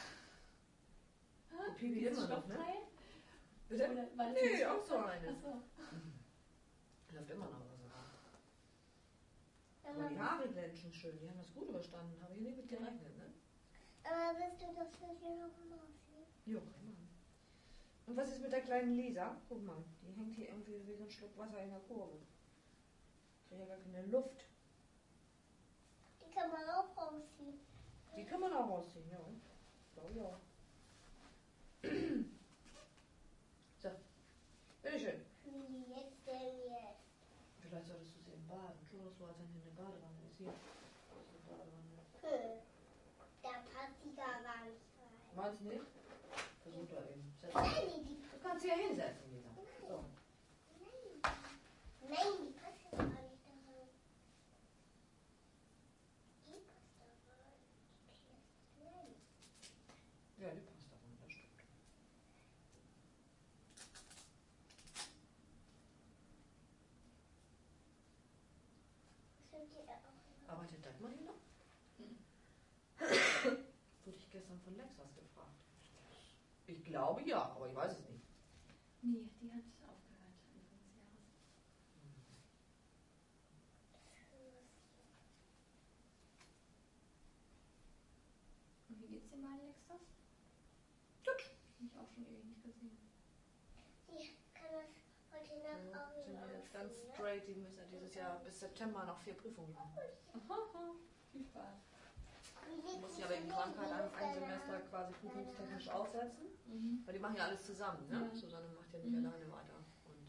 Pipi immer noch, ne? Bitte? Nee, auch so eine. Achso. Läuft immer noch was raus. Aber die Haare glänzen schön, die haben das gut überstanden. Habe ich nicht mit gerechnet, ne? Aber willst du das für die noch mal aussehen? Jo, kann man. Und was ist mit der kleinen Lisa? Guck mal, die hängt hier irgendwie wie so ein Schluck Wasser in der Kurve. Kriegt ja gar keine Luft. Die kann man auch ausziehen. Die kann man auch rausziehen, ja. So, ja. So, bitteschön. Wie jetzt denn jetzt? Vielleicht solltest du sie im Baden. Schon so, als wenn hier eine Badewanne ist. Hier. Das ist eine Badewanne. Da passt die gar nicht rein. Meinst du nicht? Versuch da eben. Setz dich. Nein, Du kannst sie ja hinsetzen, Lisa. So. Nein, die passt ja gar nicht da rein. Die passt da rein. Nein. Ja, die passt da rein, das stimmt. Sind die auch Arbeitet das mal hier noch? Wurde ich gestern von Lex was gefragt. Ich glaube ja, aber ich weiß es nicht. Nee, die hat aufgehört Anfang des Jahres. Und wie geht's den beiden, Lexas? Gut. Hab ich auch schon ewig nicht gesehen. Ich kann das heute Nacht auch Sind nicht wir jetzt ganz ausziehen, ne? straight, die müssen ja dieses Jahr bis September noch 4 Prüfungen machen. Aha, viel Spaß. Die mussten ja wegen Krankheit ein Semester quasi prüfungstechnisch aufsetzen. Mhm. Weil die machen ja alles zusammen, ne? Ja. Susanne macht ja nicht alleine weiter. Und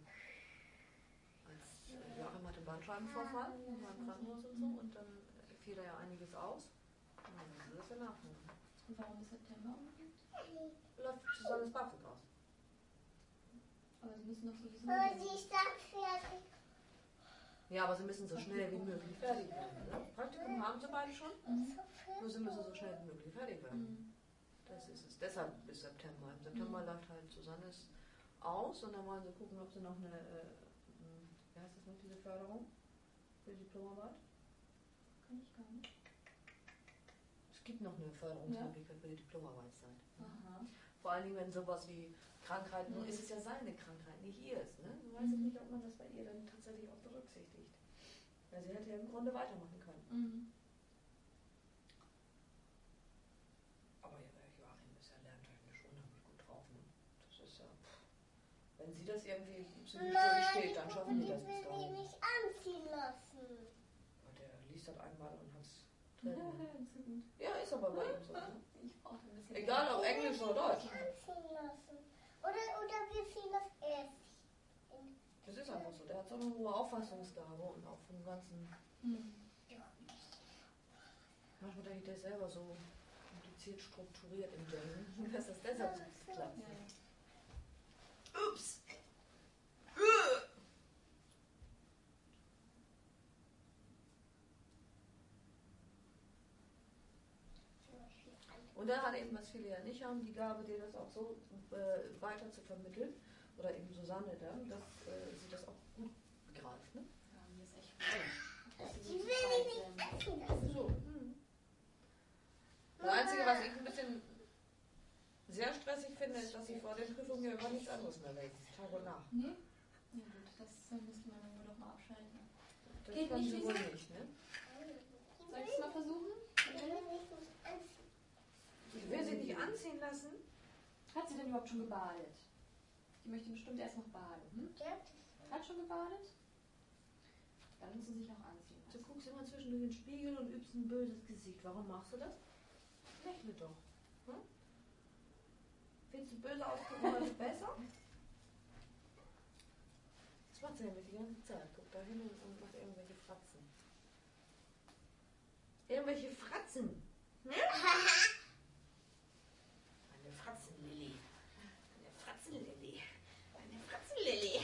als Joachim hatte einen Bandscheibenvorfall, war im Krankenhaus und so, und dann fiel da ja einiges aus. Und dann müssen sie das ja nachholen. Und warum ist September unbedingt? Läuft Susannes BAföG aus. Aber sie müssen doch sowieso. Aber sie ist dann fertig. Ja, aber sie müssen so schnell wie möglich fertig werden. Ne? Praktikum haben sie beide schon, nur sie müssen so schnell wie möglich fertig werden. Mhm. Das ist es. Deshalb bis September. Im September läuft halt Susannes aus und dann wollen sie gucken, ob sie noch eine, wie heißt das noch, diese Förderung für die Diplomarbeit? Kann ich gar nicht. Es gibt noch eine Förderungsmöglichkeit für die Diplomarbeitszeit. Aha. Vor allen Dingen, wenn sowas wie Krankheit, nur ist es ja seine Krankheit, nicht ihrs. Ne? Du weißt nicht, ob man das bei ihr dann tatsächlich auch berücksichtigt. Weil sie hätte ja im Grunde weitermachen können. Mhm. Aber ja, Joachim ist ja lerntechnisch unheimlich gut drauf. Ne? Das ist ja, wenn sie das irgendwie ziemlich durchsteht, dann schaffen die das bis Ich will dahin. die nicht anziehen lassen. Und der liest das einmal und hat's Ja, drin. so gut. Ja, ist aber bei ihm so. Ne? Ich brauche ein bisschen. Egal ob Englisch oder Deutsch. Anziehen lassen. Oder wir ziehen das erst. Das ist einfach so. Der hat so eine hohe Auffassungsgabe und auch vom ganzen. Mhm. Manchmal denke ich, der ist selber so kompliziert strukturiert im Denken, dass das deshalb so gut klappt. Ja, ja. Ups! Und dann hat eben, was viele ja nicht haben, die Gabe, dir das auch so weiter zu vermitteln, oder eben Susanne dann, dass sie das auch gut begreift. Ne? Ja, mir ist echt gut. Ich will die nicht anziehen lassen. So. Das Einzige, was ich ein bisschen sehr stressig finde, ist, dass sie vor den Prüfungen ja über nichts anderes mehr denkt. Tag und Nacht. Nee? Ja gut, das müsste man dann wohl doch mal abschalten. Das Geht kann nicht, sie wohl Lisa? nicht, ne? Soll ich es mal versuchen? Ich will mich nicht anziehen. Ich will sie nicht anziehen lassen. Hat sie denn überhaupt schon gebadet? Die möchte bestimmt erst noch baden. Hm? Ja. Hat schon gebadet? Dann muss sie sich auch anziehen. Du guckst immer zwischendurch in den Spiegel und übst ein böses Gesicht. Warum machst du das? Lächle doch. Hm? Willst du böse ausgucken, oder ist besser? Das macht sie nämlich die ganze Zeit. Guck da hin und macht irgendwelche Fratzen. Irgendwelche Fratzen. Hm? Eine Fratzenlilly. Eine Fratzenlilly. Eine Fratzenlilly.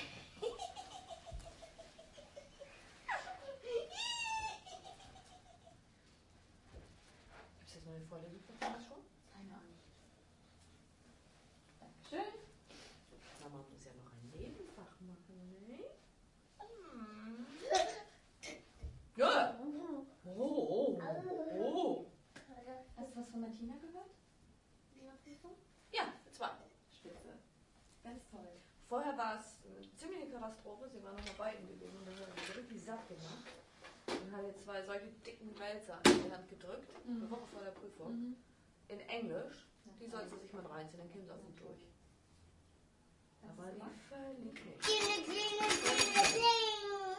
Gibt es jetzt noch eine Vorlesung von uns schon? Keine Ahnung. Dankeschön. Mama muss ja noch ein Nebenfach machen, ne? Ja! Oh. Hast du was von Martina gehört? In der Prüfung? Ja, 2. Spitze. Ganz toll. Vorher war es eine ziemliche Katastrophe. Sie war noch mal bei ihm gewesen und dann hat sie richtig satt gemacht. Und hat jetzt 2 solche dicken Wälzer in die Hand gedrückt, eine Woche vor der Prüfung. In Englisch. Die soll sie sich mal reinziehen, dann käme sie auch nicht durch. Aber die völlig nicht. Klinge, klinge, klinge, klinge.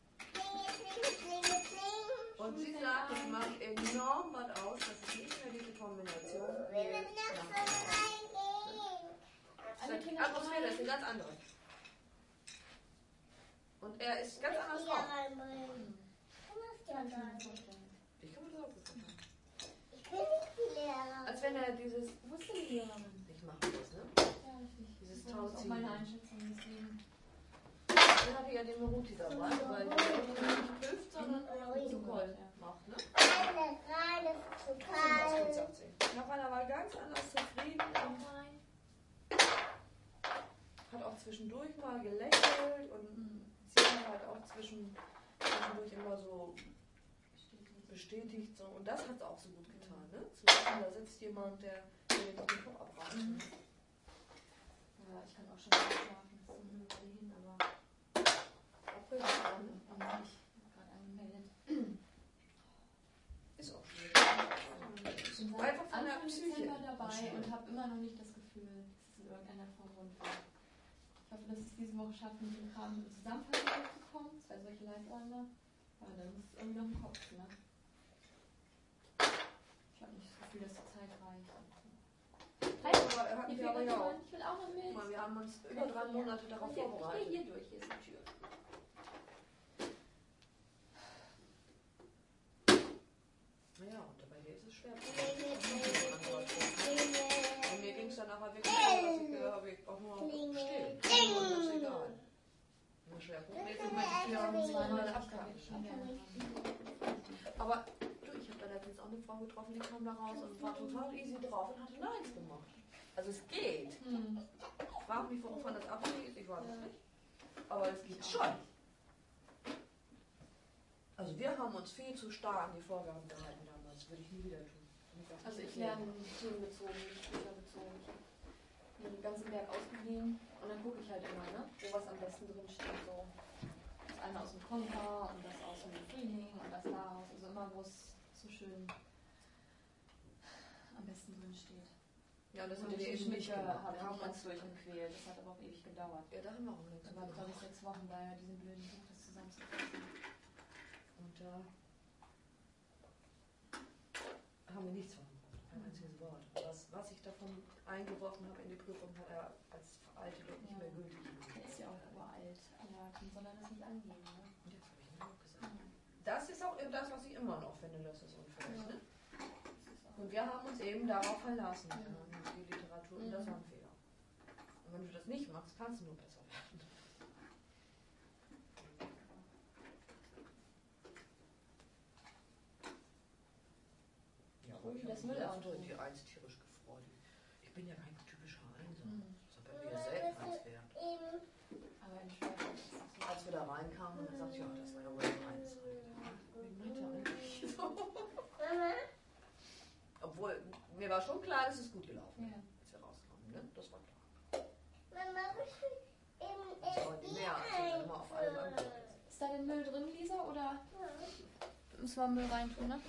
Und sie sagt, es macht enorm was aus, dass es nicht mehr diese Kombination Wir müssen nach vorne reingehen. Die Atmosphäre ist eine ganz andere. Und er ist ganz anders drauf. Ja, ich kann mir das vorstellen. Ich kann mir das auch vorstellen. Ich bin nicht die Lehrerin. Als wenn er dieses, Wo ist denn die Lehrerin? ich mache das, ne? Ja, richtig. Dieses Das ist auch Tauziehen. meine Einschätzung, deswegen. Dann hatte ja den Meruti dabei, weil der nicht hilft, sondern zu Gold macht, ne? Eine gerade zu kalt. Noch einer war ganz anders zufrieden und hat auch zwischendurch mal gelächelt und sie hat halt auch zwischendurch immer so bestätigt. So. Und das hat es auch so gut getan, ne? Zu wissen, da sitzt jemand, der den Kopf abreißt. Ja, ich kann auch schon mal schlafen. Das ist eine Weile hin, aber nicht. Gerade angemeldet. Ist auch schwierig. Ich bin seit Einfach von der Anfang Psyche. Dezember dabei und habe immer noch nicht das Gefühl, dass es in irgendeiner Form rund wird. Ich hoffe, dass ich es diese Woche schaffe, mit dem Kram in Zusammenfassung durchzukommen. 2 solche Live-Ordner. Aber dann muss es irgendwie noch im Kopf, ne? Ich habe nicht das Gefühl, dass die Zeit reicht. Aber er hat Ich mich aber ja auch. will auch noch mit. Guck mal, wir haben uns über 3 Monate darauf Ich gehe vorbereitet. hier durch, hier ist die Tür. Naja, und bei dir ist es schwer. Und mir ging es dann nachher wirklich so, dass ich auch nur stehen. Das ist egal. Nur schwerpunktmäßig möchte ich hier zweimal abkacken. Aber du, ich habe da letztens auch eine Frau getroffen, die kam da raus und war total easy drauf und hatte nichts gemacht. Also es geht. Frag mich, wovon das abhängig ist, ich weiß es nicht. Aber es geht schon. Also wir haben uns viel zu starr an die Vorgaben gehalten damals. Würde ich nie wieder tun. Also ich lerne themenbezogen, nicht bücherbezogen. Ich habe mir den ganzen Berg ausgeliehen und dann gucke ich halt immer, ne, wo was am besten drin steht. So. Das eine aus dem Kontra und das aus dem Frühling und das daraus. Also immer, wo es so schön am besten drin steht. Ja, das Und haben wir die eben nicht Schnicke gemacht. habe Wir ich haben ganz uns durchgequält. Das hat aber auch ewig gedauert. Ja, da haben wir auch nichts Da war ich, glaube ich, 6 Wochen bei diesem blöden Buch, das zusammenzufassen. Und da haben wir nichts von gemacht. Kein einziges Wort. Was ich davon eingeworfen habe in die Prüfung, hat er als veraltet und nicht mehr gültig Der ist ja auch uralt. Ja, dann soll er das nicht angehen, ne? Und jetzt habe ich ihm auch gesagt. Das ist auch das, was ich immer noch finde, dass es unfair ist. Ne? Und wir haben uns eben darauf verlassen, die Literatur, und das war ein Fehler. Und wenn du das nicht machst, kannst du nur besser werden. Ja, aber ich Das habe Müllauto. die Eins tierisch gefreut. Ich bin ja kein typischer Einser. Das ist bei mir Seltenheitswert. Aber in Schweiz ist das so. Als wir da reinkamen, und gesagt, ja, das war ja wohl eine Eins. Wie meinte er eigentlich so? Mama? Obwohl, mir war schon klar, dass es gut gelaufen ist, Ja. als wir rauskamen. Ne? Das war klar. Mama, Das war nicht mehr, als wir immer auf allem angekommen sind. Ist da denn Müll drin, Lisa, oder müssen wir Müll reintun, ne?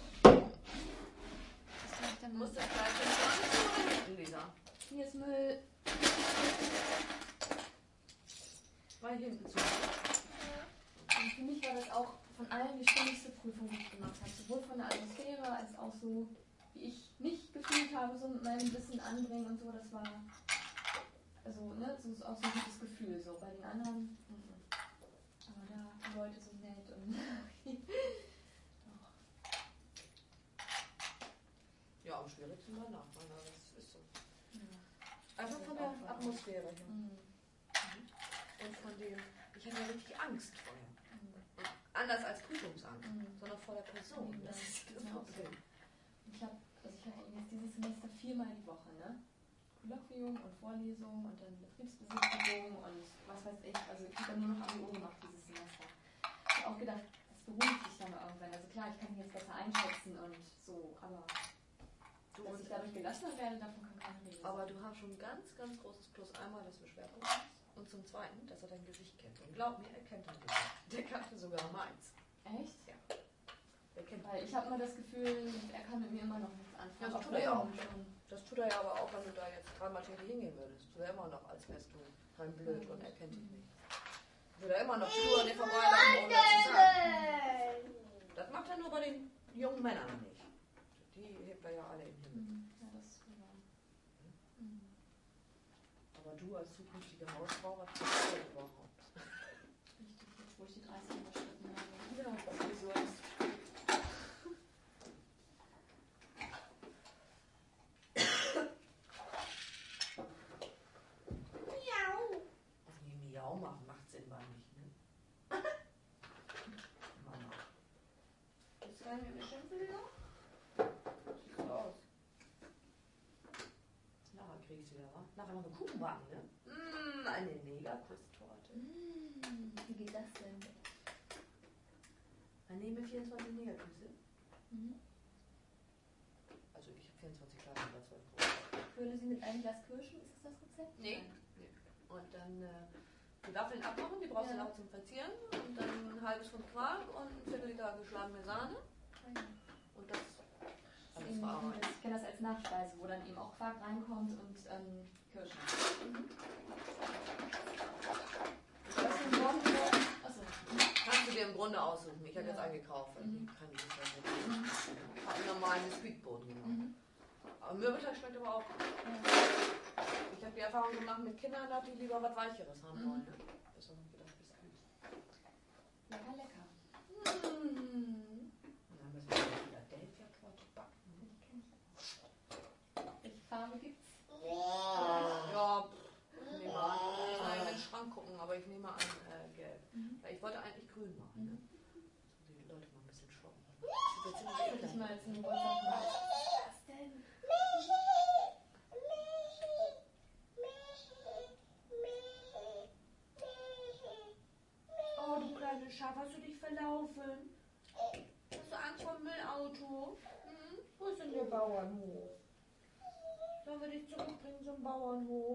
Du musst das gleich in die Lisa. Hier ist Müll. Mal hinten zu. Und für mich war das auch von allen die schwierigste Prüfung, die ich gemacht habe. Sowohl von der Atmosphäre als auch so, wie ich mich gefühlt habe, so mit meinem Wissen anbringen und so. Das war also, ne, so ist auch so ein gutes Gefühl. So bei den anderen. Aber da die Leute so nett und doch. Ja, am schwierigsten war nach meiner, das ist so. Ja. Einfach von der Atmosphäre her. Mhm. Und von dem, ich hatte ja richtig Angst vorher. Mhm. Anders als Prüfungsangst, Mhm. sondern vor der Person. Das ist das Problem. Ich hatte jetzt dieses Semester 4-mal die Woche, ne? Kolloquium und Vorlesung und dann Betriebsbesichtigung und was weiß ich. Also ich habe dann nur noch ABO gemacht dieses Semester. Ich habe auch gedacht, das beruhigt sich dann irgendwann. Also klar, ich kann mich jetzt besser einschätzen und so, aber dass ich dadurch gelassener werde, davon kann keiner reden. Aber du hast schon ein ganz, ganz großes Plus. Einmal, dass du Schwerpunkt hast und zum Zweiten, dass er dein Gesicht kennt. Und glaub mir, er kennt dein Gesicht. Der kannte sogar meins. Echt? Ja. Der kennt. Weil ich habe immer das Gefühl, er kann mit mir immer noch nichts anfangen. Ja, das tut er ja auch schon. Das tut er ja aber auch, wenn du da jetzt 3-mal täglich hingehen würdest. Tut er immer noch, als wärst du rein blöd und er kennt dich nicht. Würde er immer noch Schuhe an dir vorbeilaufen, ohne zu sagen. Das macht er nur bei den jungen Männern nicht. Die hebt er ja alle in den Himmel. Ja, das ist wahr. Aber du als zukünftige Hausfrau, was tust du überhaupt? Richtig, jetzt wo ich die 30 überschritten habe. Ja, was so ist. Miau machen macht Sinn bei nicht, ne? Mama. Jetzt rein mit mir schimpfen wieder. Sieht so aus. Nachher krieg ich wieder, wa? Nachher noch eine Kuchenbacken, ne? Eine Negerkusstorte. Wie geht das denn? Dann nehmen wir 24 Negerküsse. Mhm. Also ich habe 24 kleine oder 12 große. Fülle sie mit einem Glas Kirschen, ist das das Rezept? Nee. Und dann die Waffeln abmachen, die brauchst du nachher zum Verzieren. Und dann ein halbes Pfund Quark und ein Viertel-Liter geschlagene Sahne. Und das alles verarbeitet. Ich kenne das als Nachspeise, wo dann eben auch Quark reinkommt und Kirschen. Achso. Kannst du dir im Grunde aussuchen. Ich habe jetzt eingekauft, weil ich kann nicht mehr so. Ich habe einen normalen Biskuitboden genommen. Aber Mürbeteig schmeckt aber auch. Ich habe die Erfahrung gemacht mit Kindern, die lieber was Weicheres haben wollen. Ne? Deshalb habe ich gedacht, Biskuit. Lecker, lecker. Und dann müssen wir Philadelphia-Torte backen. Welche Farbe gibt's? Ja, nehme an. Ich muss mal in den Schrank gucken, aber ich nehme an gelb. Weil ich wollte eigentlich grün machen. Ne? So die Leute mal ein bisschen schocken. Würde ich mal zum Geburtstag machen. Was denn? Oh, du kleines Schaf, hast du dich verlaufen? Hast du Angst vor dem Müllauto? Wo ist denn der Bauernhof? Sollen wir dich zurückbringen zum Bauernhof?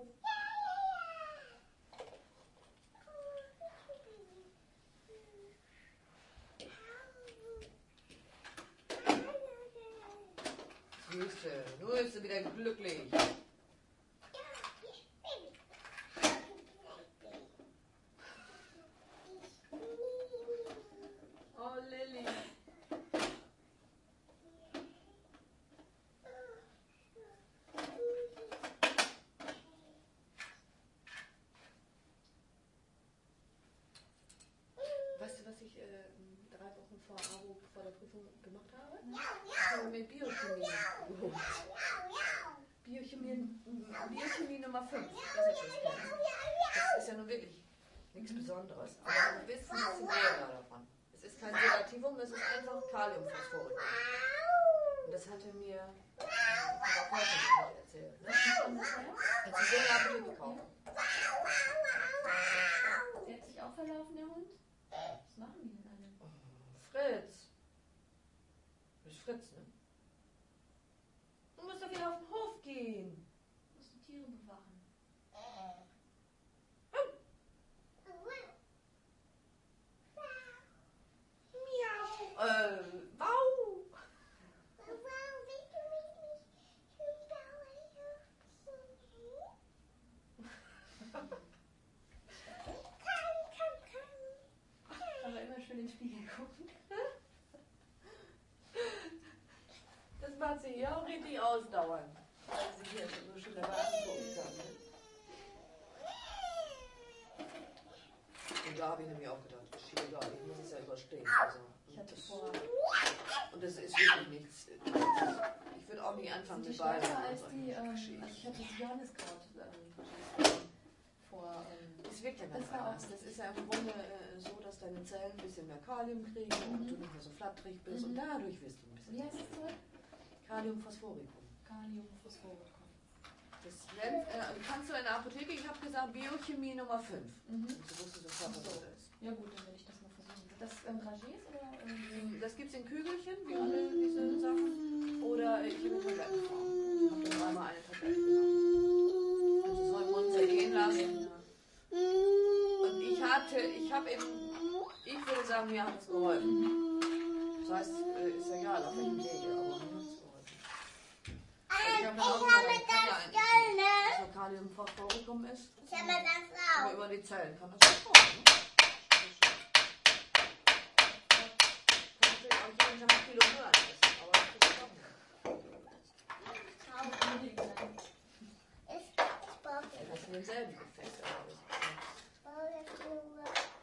Süße, nun ist sie wieder glücklich. Oh, Lilly. Weißt du, was ich 3 Wochen vor AWO, vor der Prüfung gemacht habe? Ich habe mir Biochemie geholt. Biochemie Nummer 5. Das ist ja nun wirklich nichts Besonderes. Aber du bist ein bisschen mehr davon. Es ist kein Sedativum, es ist einfach Kaliumphosphorikum. Und das hatte mir Frau Kaufer nicht erzählt. Ne? Kannst du so eine Apotheke kaufen. Sie hat sich auch verlaufen, der Hund? Was machen die denn alle? Oh, Fritz. Du bist Fritz, ne? Du musst doch wieder auf den Hof gehen. Du musst die Tiere bewachen. Wow. Aber immer schön in den Spiegel gucken. Und da habe ich nämlich auch gedacht, egal, ich muss es ja überstehen. Also, Ich hatte vor. und das ist wirklich nichts. Ich würde auch nicht anfangen Sind die mit Bayern. stärker als die, also ich hatte das Johanniskraut vor. Das wirkt ja ganz Das war auch- anders. Das ist ja im Grunde so, dass deine Zellen ein bisschen mehr Kalium kriegen und du nicht mehr so flatterig bist und dadurch wirst du ein bisschen. Wie heißt das zurück? Kaliumphosphoricum. Kaliumphosphoricum. Das kannst du in der Apotheke, ich habe gesagt Biochemie Nummer 5. Mhm. Du wusstest sofort, was das ist. Ja gut, dann will ich das mal versuchen. Sind das Dragees oder? Das gibt es in Kügelchen, wie alle diese Sachen. Oder ich in Tablettenform. Ich habe dann dreimal eine Tablette genommen. Also so im Mund zergehen lassen. Und ich habe eben, ich würde sagen, mir hat es geholfen. Das heißt, ist ja egal, auf welchem Wege, aber mir hat es geholfen. Ich habe dann auch gesagt, kann ja eigentlich nicht, dass Kaliumphosphoricum ist. Ich habe das Aber auch. über die Zellen kann das schon kommen. Ne? Kann natürlich auch jeden Tag ein Kilo Möhren essen, aber das ist auch nicht. Ich brauche Das ist denselben Effekt. Aber jetzt nur.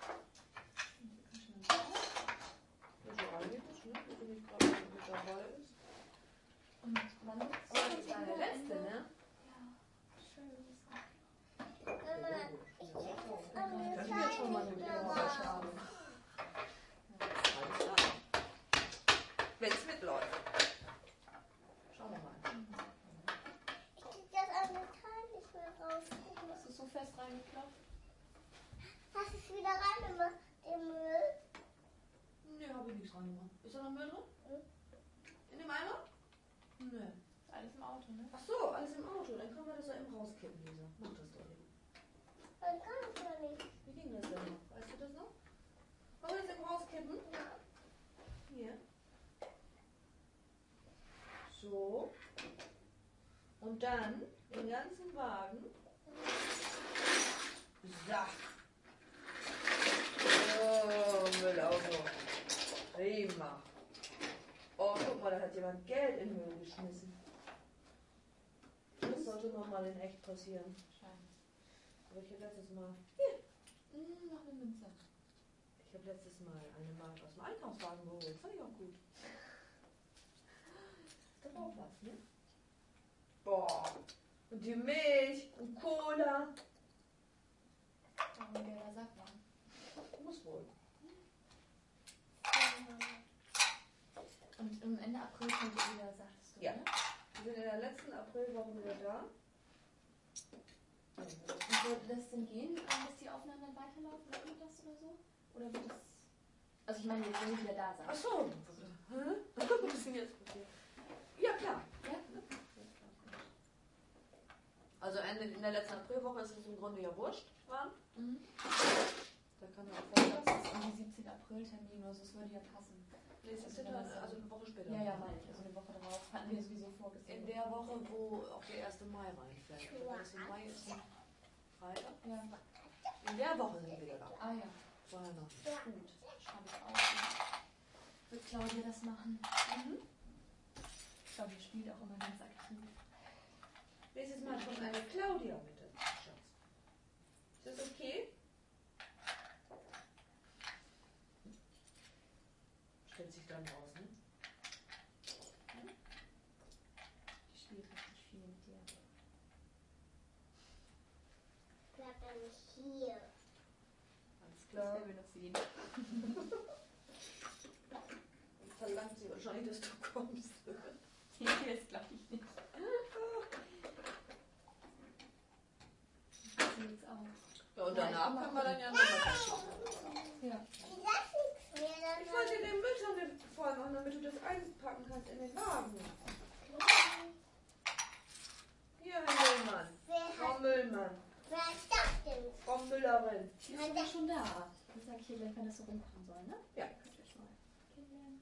das ist so einiges, ne? Wo bin ich gerade mit dabei ist. Und wann ist Aber das ist deine letzte, ne? Mama, ich krieg das an Das den ist jetzt schon mal eine Seiten. Schade. Wenn es mitläuft. Schauen wir mal. Ich krieg das an den Teil nicht mehr raus. Hast du so fest reingeklopft? Hast du es wieder reingemacht, den Müll? Nee, habe ich nichts reingemacht. Ist da noch Müll drin? Mhm. In dem Eimer? Nee. Ist alles im Auto, ne? Ach so, alles im Auto. Dann können wir das ja eben rauskippen, Lisa. Mach das doch eben. Man kann es ja nicht. Wie ging das denn noch? Weißt du das noch? Wollen wir das eben rauskippen? Hier. So. Und dann den ganzen Wagen. So. Oh, Müllauto. Prima. Oh, guck mal, da hat jemand Geld in den Müll geschmissen. Das sollte nochmal in echt passieren. Wahrscheinlich. Aber ich habe letztes Mal. Noch eine Münze. Ich habe letztes Mal eine Mark aus dem Einkaufswagen geholt. Fand ich auch gut. Ist doch auch was, ne? Boah. Und die Milch und Cola. Warum gelber Sack war. Muss wohl. Und im Ende April kommt ihr wieder, sagtest du, Ja. ne? Wir sind in der letzten Aprilwoche wieder da. Und würde das denn gehen, dass die Aufnahmen dann weiterlaufen, wird das oder so? Oder wird das... Also ich meine, jetzt wenn ihr wieder da seid. Ach so. Hä? Was ist denn jetzt passiert? Ja, klar. Ja? Also in der letzten Aprilwoche ist es im Grunde ja wurscht. Wann? Mhm. Da kann man auch vorher. Das ist irgendwie 17. April-Termin oder so, das würde ja passen. Nee, es ist also eine Woche später. Ja, meine ich. Also eine Woche darauf hatten wir sowieso vorgesehen. In der Woche, wo auch der 1. Mai reinfällt. Der 1. Mai ist ein Freitag. Ja. In der Woche sind wir wieder da. Ah ja, Vorher noch. gut. Schreibe ich auf. Wird Claudia das machen? Mhm. Claudia spielt auch immer ganz aktiv. Nächstes Mal kommt eine Claudia mit dazu, Schatz. Ist das okay? Stellt sich dann raus, ne? Die spielt richtig viel mit dir. Bleib dann nicht hier. Alles Das klar. werden wir noch sehen. Verlangt sie wahrscheinlich, dass du kommst. Nee, das glaube ich nicht. Das jetzt auch. Ja, und danach können wir dann ja noch was. Ja. Ich lass nichts mehr. Ich wollte den Mülltonne voll machen, damit du das einpacken kannst in den Wagen. Hier, Herr Müllmann. Frau Müllmann. Wer ist das denn? Frau Müllerin. Die ist ja schon da. Ich sage hier gleich, wenn das so rumkommen soll, ne? Ja. Könnt ihr euch mal kennenlernen.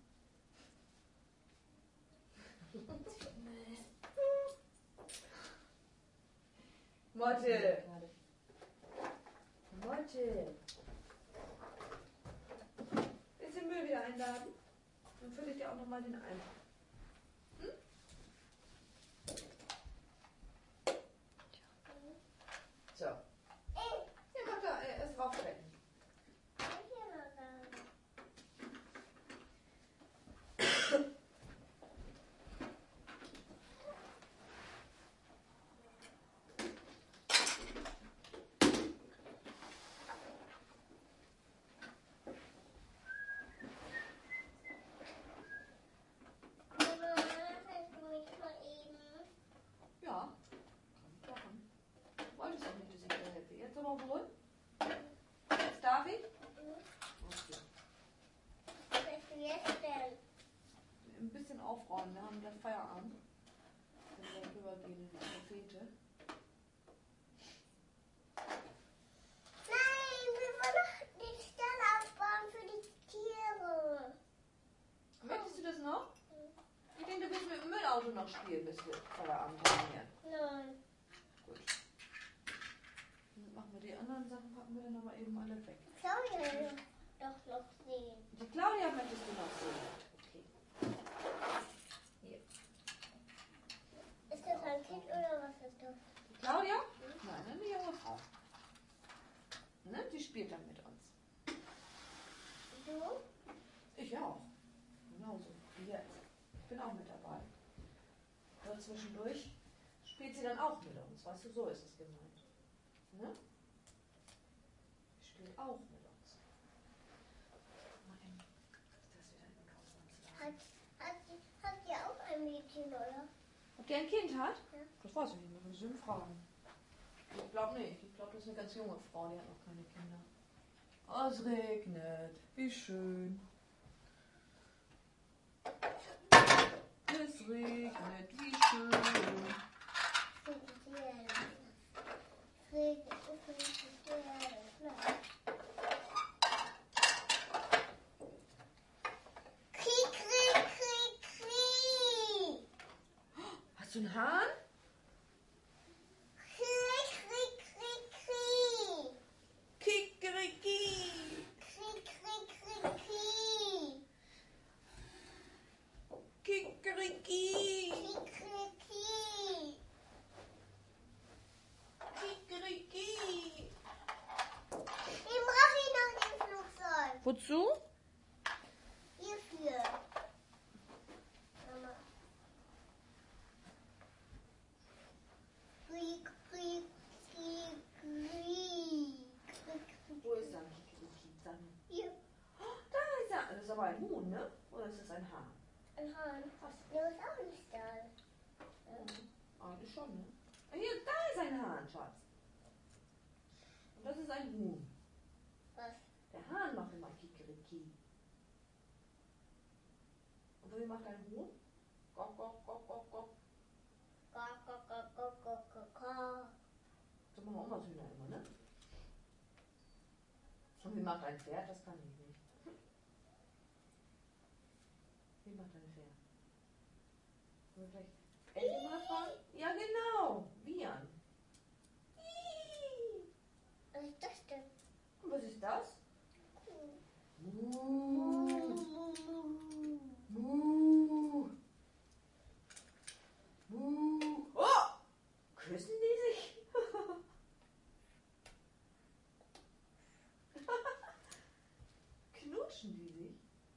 Motte. Gerade. Motte. Willst du den Müll wieder einladen? Dann fülle ich dir auch nochmal den ein. So. Ja, mach da erst raufstecken. aufräumen. Wir haben gleich Feierabend. Wenn wir rübergehen in die Tapete. Nein, wir wollen noch den Stall aufbauen für die Tiere. Möchtest du das noch? Ich denke, du willst mit dem Müllauto noch spielen, bis wir Feierabend haben hier. Nein. Gut. Dann machen wir die anderen Sachen, packen wir dann aber eben alle weg. Claudia will doch noch sehen. Die Claudia möchtest du noch sehen. Okay. Hier. Ist das ein Kind oder was ist das? Die Claudia? Nein, eine junge Frau. Ne? Die spielt dann mit uns. Du? Ich auch. Genauso wie jetzt. Ich bin auch mit dabei. Nur zwischendurch spielt sie dann auch mit uns. Weißt du, so ist es gemeint. Ne? Sie spielt auch mit uns. Mal eben, das wieder in den Kaufmannsladen. Hat sie auch ein Mädchen, oder? Ob die ein Kind hat? Ja. Das weiß ich nicht, wir müssen fragen. Ich glaube nicht. Ich glaube, das ist eine ganz junge Frau, die hat noch keine Kinder. Oh, es regnet. Wie schön. Es regnet, wie schön. Krieg, Krieg, Krieg, Krieg. Hast du einen Hahn? Krieg, Krieg, Krieg, Krieg. Kikeriki. Krieg, Krieg, Krieg, Krieg. Kikeriki. Krieg, Krieg, Krieg. Kikeriki. Ich brauche noch den Flugzeug. Wozu? Hierfür. Mama. Krieg, Krieg, Krieg, Krieg. Wo ist dann Kikeriki? Dann. Hier, Oh, da ist er. Das ist aber ein Huhn, ne? Oder ist das ein Hahn? ein Hahn. Was? Der ist auch nicht da. Eigentlich schon, ne? Ah, hier, da ist ein Hahn, Schatz. Und das ist ein Huhn. Was? Der Hahn macht immer Kikeriki. Und wie macht ein Huhn? Gok, gok, gok, gok, gok. Gok, gok, gok, gok, gok, gok, gok. So machen Omas Hühner immer, ne? Und wie macht ein Pferd? Das kann ich nicht. Wie macht ein Pferd? Wollen wir vielleicht Elke mal fragen? Ja, genau. Bian. Was ist das denn? Und was ist das? Mu. Mu. Mu. Oh! Küssen die sich? Knutschen die sich?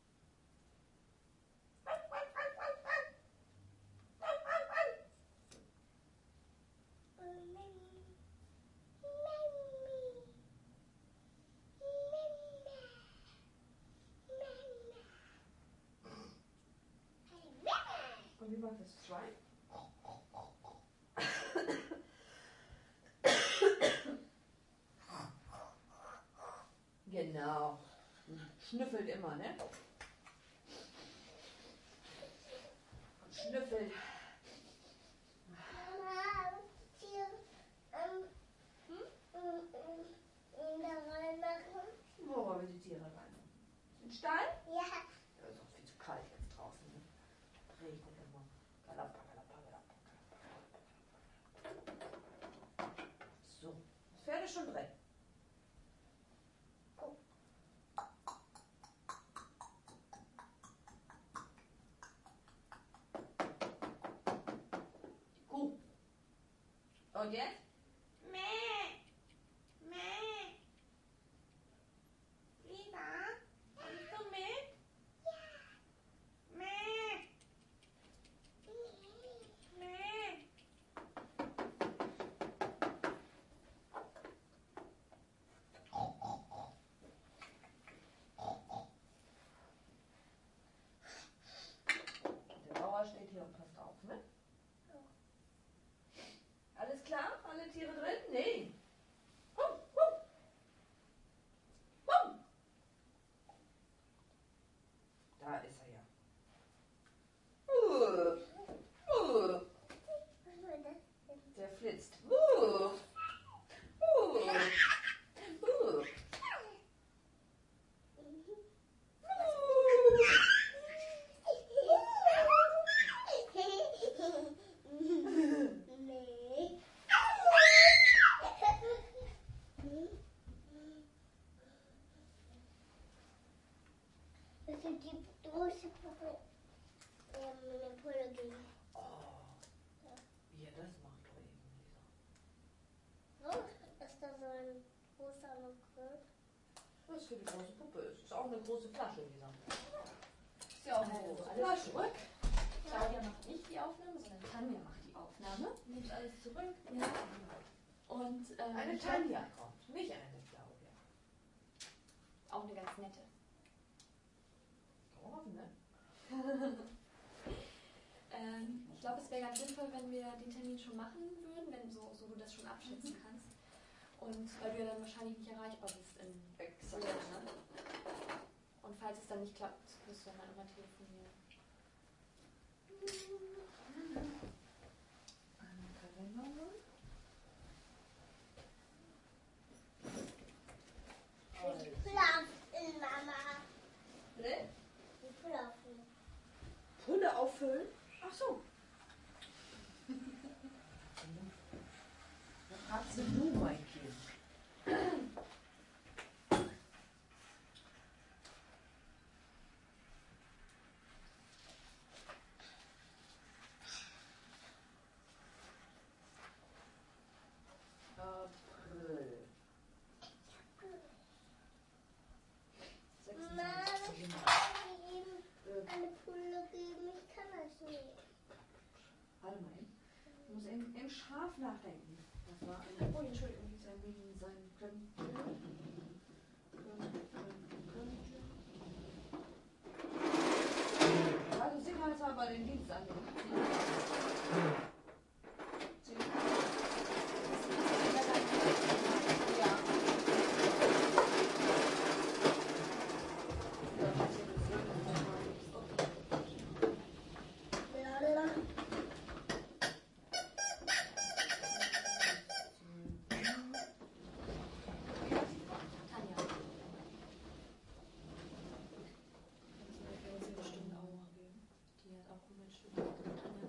Und wie macht das Schwein? Genau. Schnüffelt immer, ne? Schnüffelt. Mama, hier da reinmachen? Wo wollen wir die Tiere rein? In den Stall? Ja. Ja, ist auch viel zu kalt jetzt draußen. Ne? Regnet immer. Galappa, galappa, galappa, galappa. So, das Pferd ist schon drin. Kuh. Und jetzt? Mäh. Mäh. Lisa, kommst du mit? Mäh. Mäh. Der Bauer steht hier und passt auf, ne? Alles klar? Alle möchte die große Puppe eine Pulle geben. Oh. Wie er das macht, doch eben, Lisa. Oh, ist da so ein großer Grill? Das ist für die große Puppe. Es ist auch eine große Flasche, Lisa. Ist ja auch eine große Alles Flasche. zurück. Claudia macht nicht die Aufnahme, sondern Tanja macht die Aufnahme. Nimmt alles zurück. Ja. Und Eine Tanja kommt, nicht eine Claudia. auch eine ganz nette. Oh, ne? Ich glaube, es wäre ganz sinnvoll, wenn wir den Termin schon machen würden, wenn so du das schon abschätzen kannst. Und weil du ja dann wahrscheinlich nicht erreichbar bist in Exakt. ne? Und falls es dann nicht klappt, müsst ihr dann immer telefonieren. Einen Kalender. Schlafen, Mama. Ne? Schlafen. Pulle auffüllen? Ach so. Was hast du, mein Kind? April. Mama, 26. ich kann ihm eine Pulle geben. Ich kann das nicht. Warte mal hin. Ich muss im Schlaf nachdenken. Das war eine. Oh, Entschuldigung, wie es ein wenig sein könnte. Also sicherheitshalber den Dienst annehmen. Tanja. Die hat auch gut studiert. Tanja.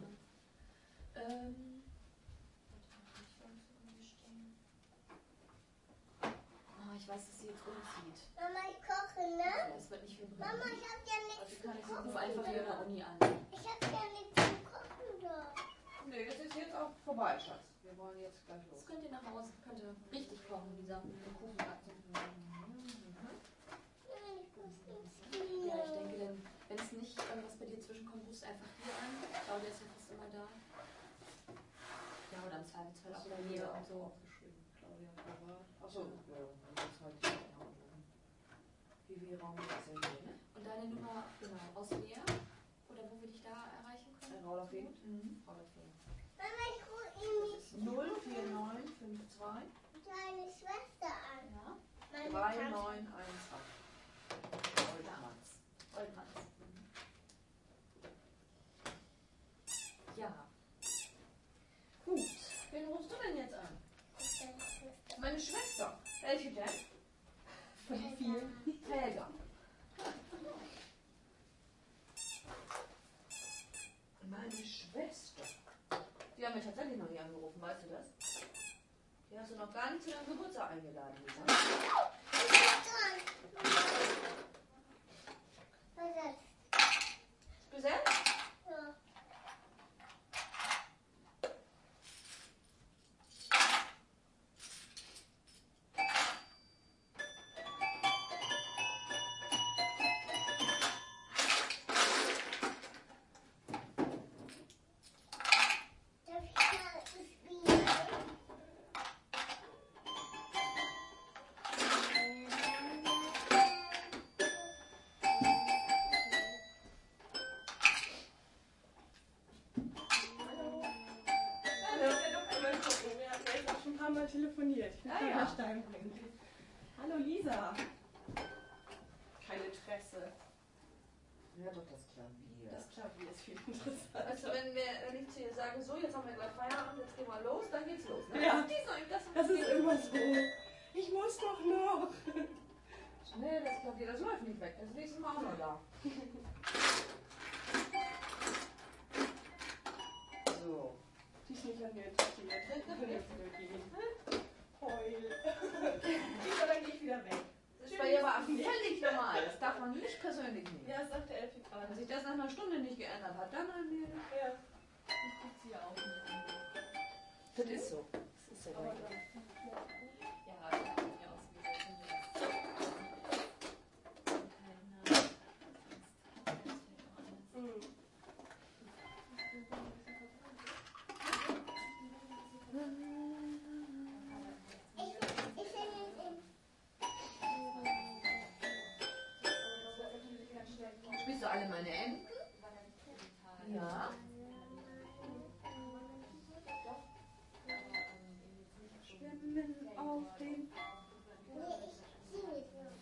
Ich weiß, dass sie jetzt umzieht. Mama, ich koche, ne? Das wird nicht viel bringen. Mama, ich hab ja nichts Also zum kann ich Kochen. ruf einfach hier in der Uni an. Ich hab ja nichts zum Kochen da. Nee, das ist jetzt auch vorbei, Schatz. Wir wollen jetzt gleich los. Das könnt ihr nach Hause, könnt ihr richtig kochen, Lisa. Den Kuchen backen. Nein, ich muss nichts Ja, ich denke, wenn es nicht irgendwas bei dir zwischenkommt, rufst du einfach hier an. Claudia ist ja fast immer da. Ja, oder im Zweifelsfall auch in der Nähe und so. Aufgeschrieben. Claudia Privat. Achso, ja, das ist halt die Vivi-Raum ist ja hier, ne? Und deine Nummer, genau, aus Lea? Oder wo wir dich da erreichen können? Raulafin. Raulafin. Mama, ich rufe ihm Das ist 04952 deine Schwester an. Ja? Meine 3918. Oldmanns. Oldmanns. Ja. Gut. Wen rufst du denn jetzt an? Tante. Meine Schwester. Welche denn? Von den vielen. Helga. Meine Schwester. Die haben mir tatsächlich noch nie angerufen, weißt du das? Die hast du noch gar nicht zu deinem Geburtstag eingeladen, Lisa. Was ist das? Besetzt? Ja. Darf ich mal spielen? Hallo. Wir hatten jetzt auch schon ein paar Mal telefoniert. Ich bin Ah, Tanja ja. Steinbrink. Hallo Lisa. Kein Interesse. Ja, doch das Klavier. Das Klavier ist viel interessanter. Weißt du, wenn ich zu ihr sage, so, jetzt haben wir gleich Feierabend, jetzt gehen wir los, dann geht's los. Ne? Ja. Dies noch, Das ist immer so. Ich muss doch noch. Nee, das Klavier, das läuft nicht weg. Das nächste Mal auch noch da. So. Die ist nicht an mir interessiert. Ich will jetzt wieder gehen. Heul. Aber dann gehe ich wieder weg. Das ist bei ihr aber völlig normal. Das darf man nicht persönlich nehmen. Ja, das sagte Elfi gerade. Wenn sich das nach einer Stunde nicht geändert hat, dann anmelden. Ja. Ich guck sie ja auch nicht an. Das ist so. Das ist so. Ja, ich habe mir ausgesucht. Ich bin Spielst du alle meine Enten? Ja. Schwimmen auf dem. ich singe jetzt noch.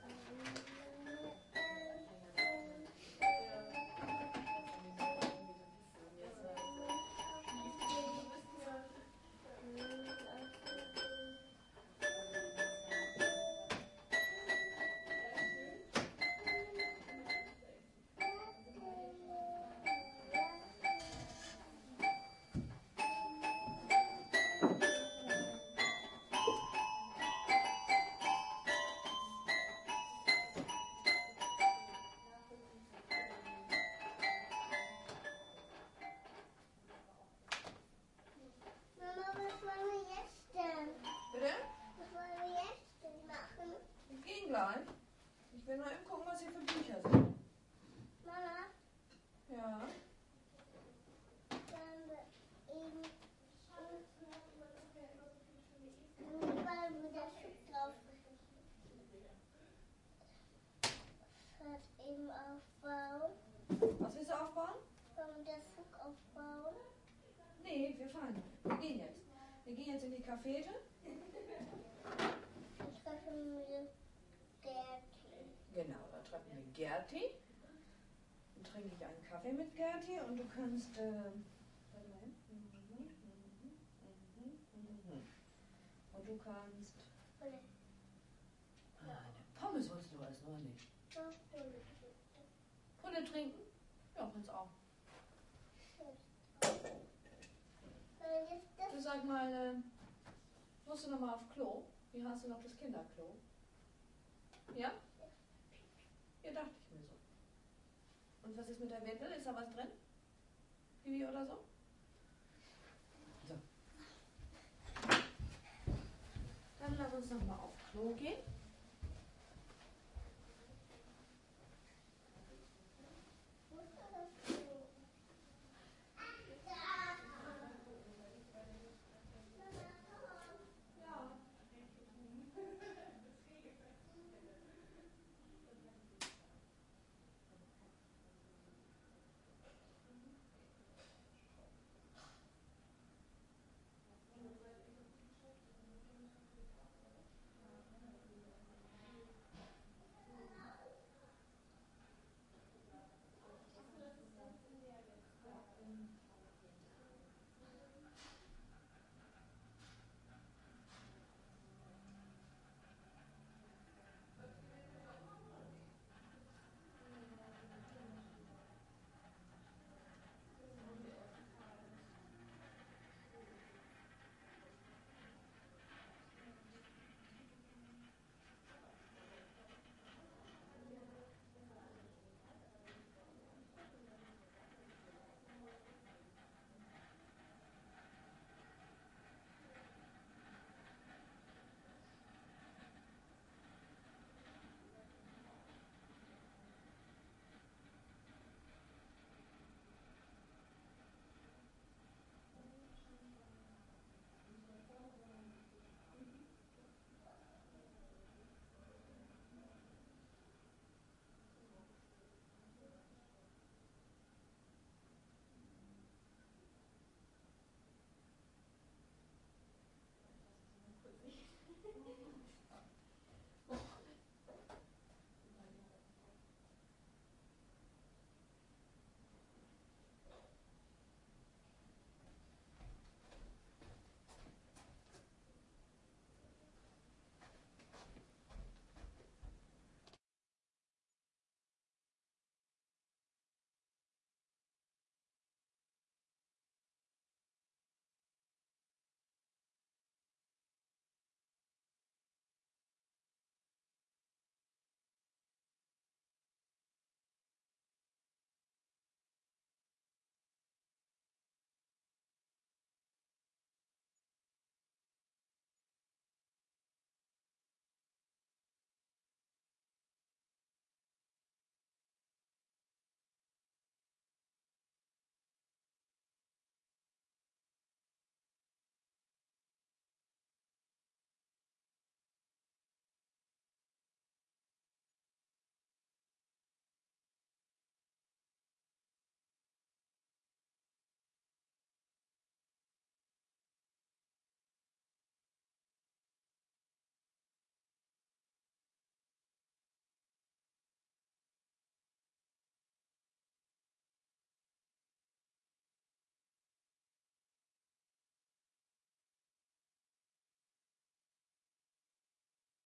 Mama, was wollen wir jetzt denn? Bitte? Was wollen wir jetzt denn machen? Wir gehen gleich. Ich will nur eben gucken, was hier für Bücher sind. Mama, Ja. sollen wir eben weil wir das Schiff drauf fährt eben aufbauen. Was willst du aufbauen? Wollen wir das Zug aufbauen? Nee, wir fahren. Wir gehen jetzt. Wir gehen jetzt in die Cafete. Ich treffen wir Gerti. Genau, da treffen wir Gerti. Dann trinke ich einen Kaffee mit Gerti und du kannst. Warte mal. Und du kannst. Pulle. Pommes wolltest du essen, oder nicht? Pulle trinken? Ja, kannst auch. Du sag mal, musst du nochmal auf Klo? Wie hast du noch das Kinderklo? Ja? Ja, dachte ich mir so. Und was ist mit der Windel? Ist da was drin? Pipi oder so? So. Dann lass uns nochmal auf Klo gehen.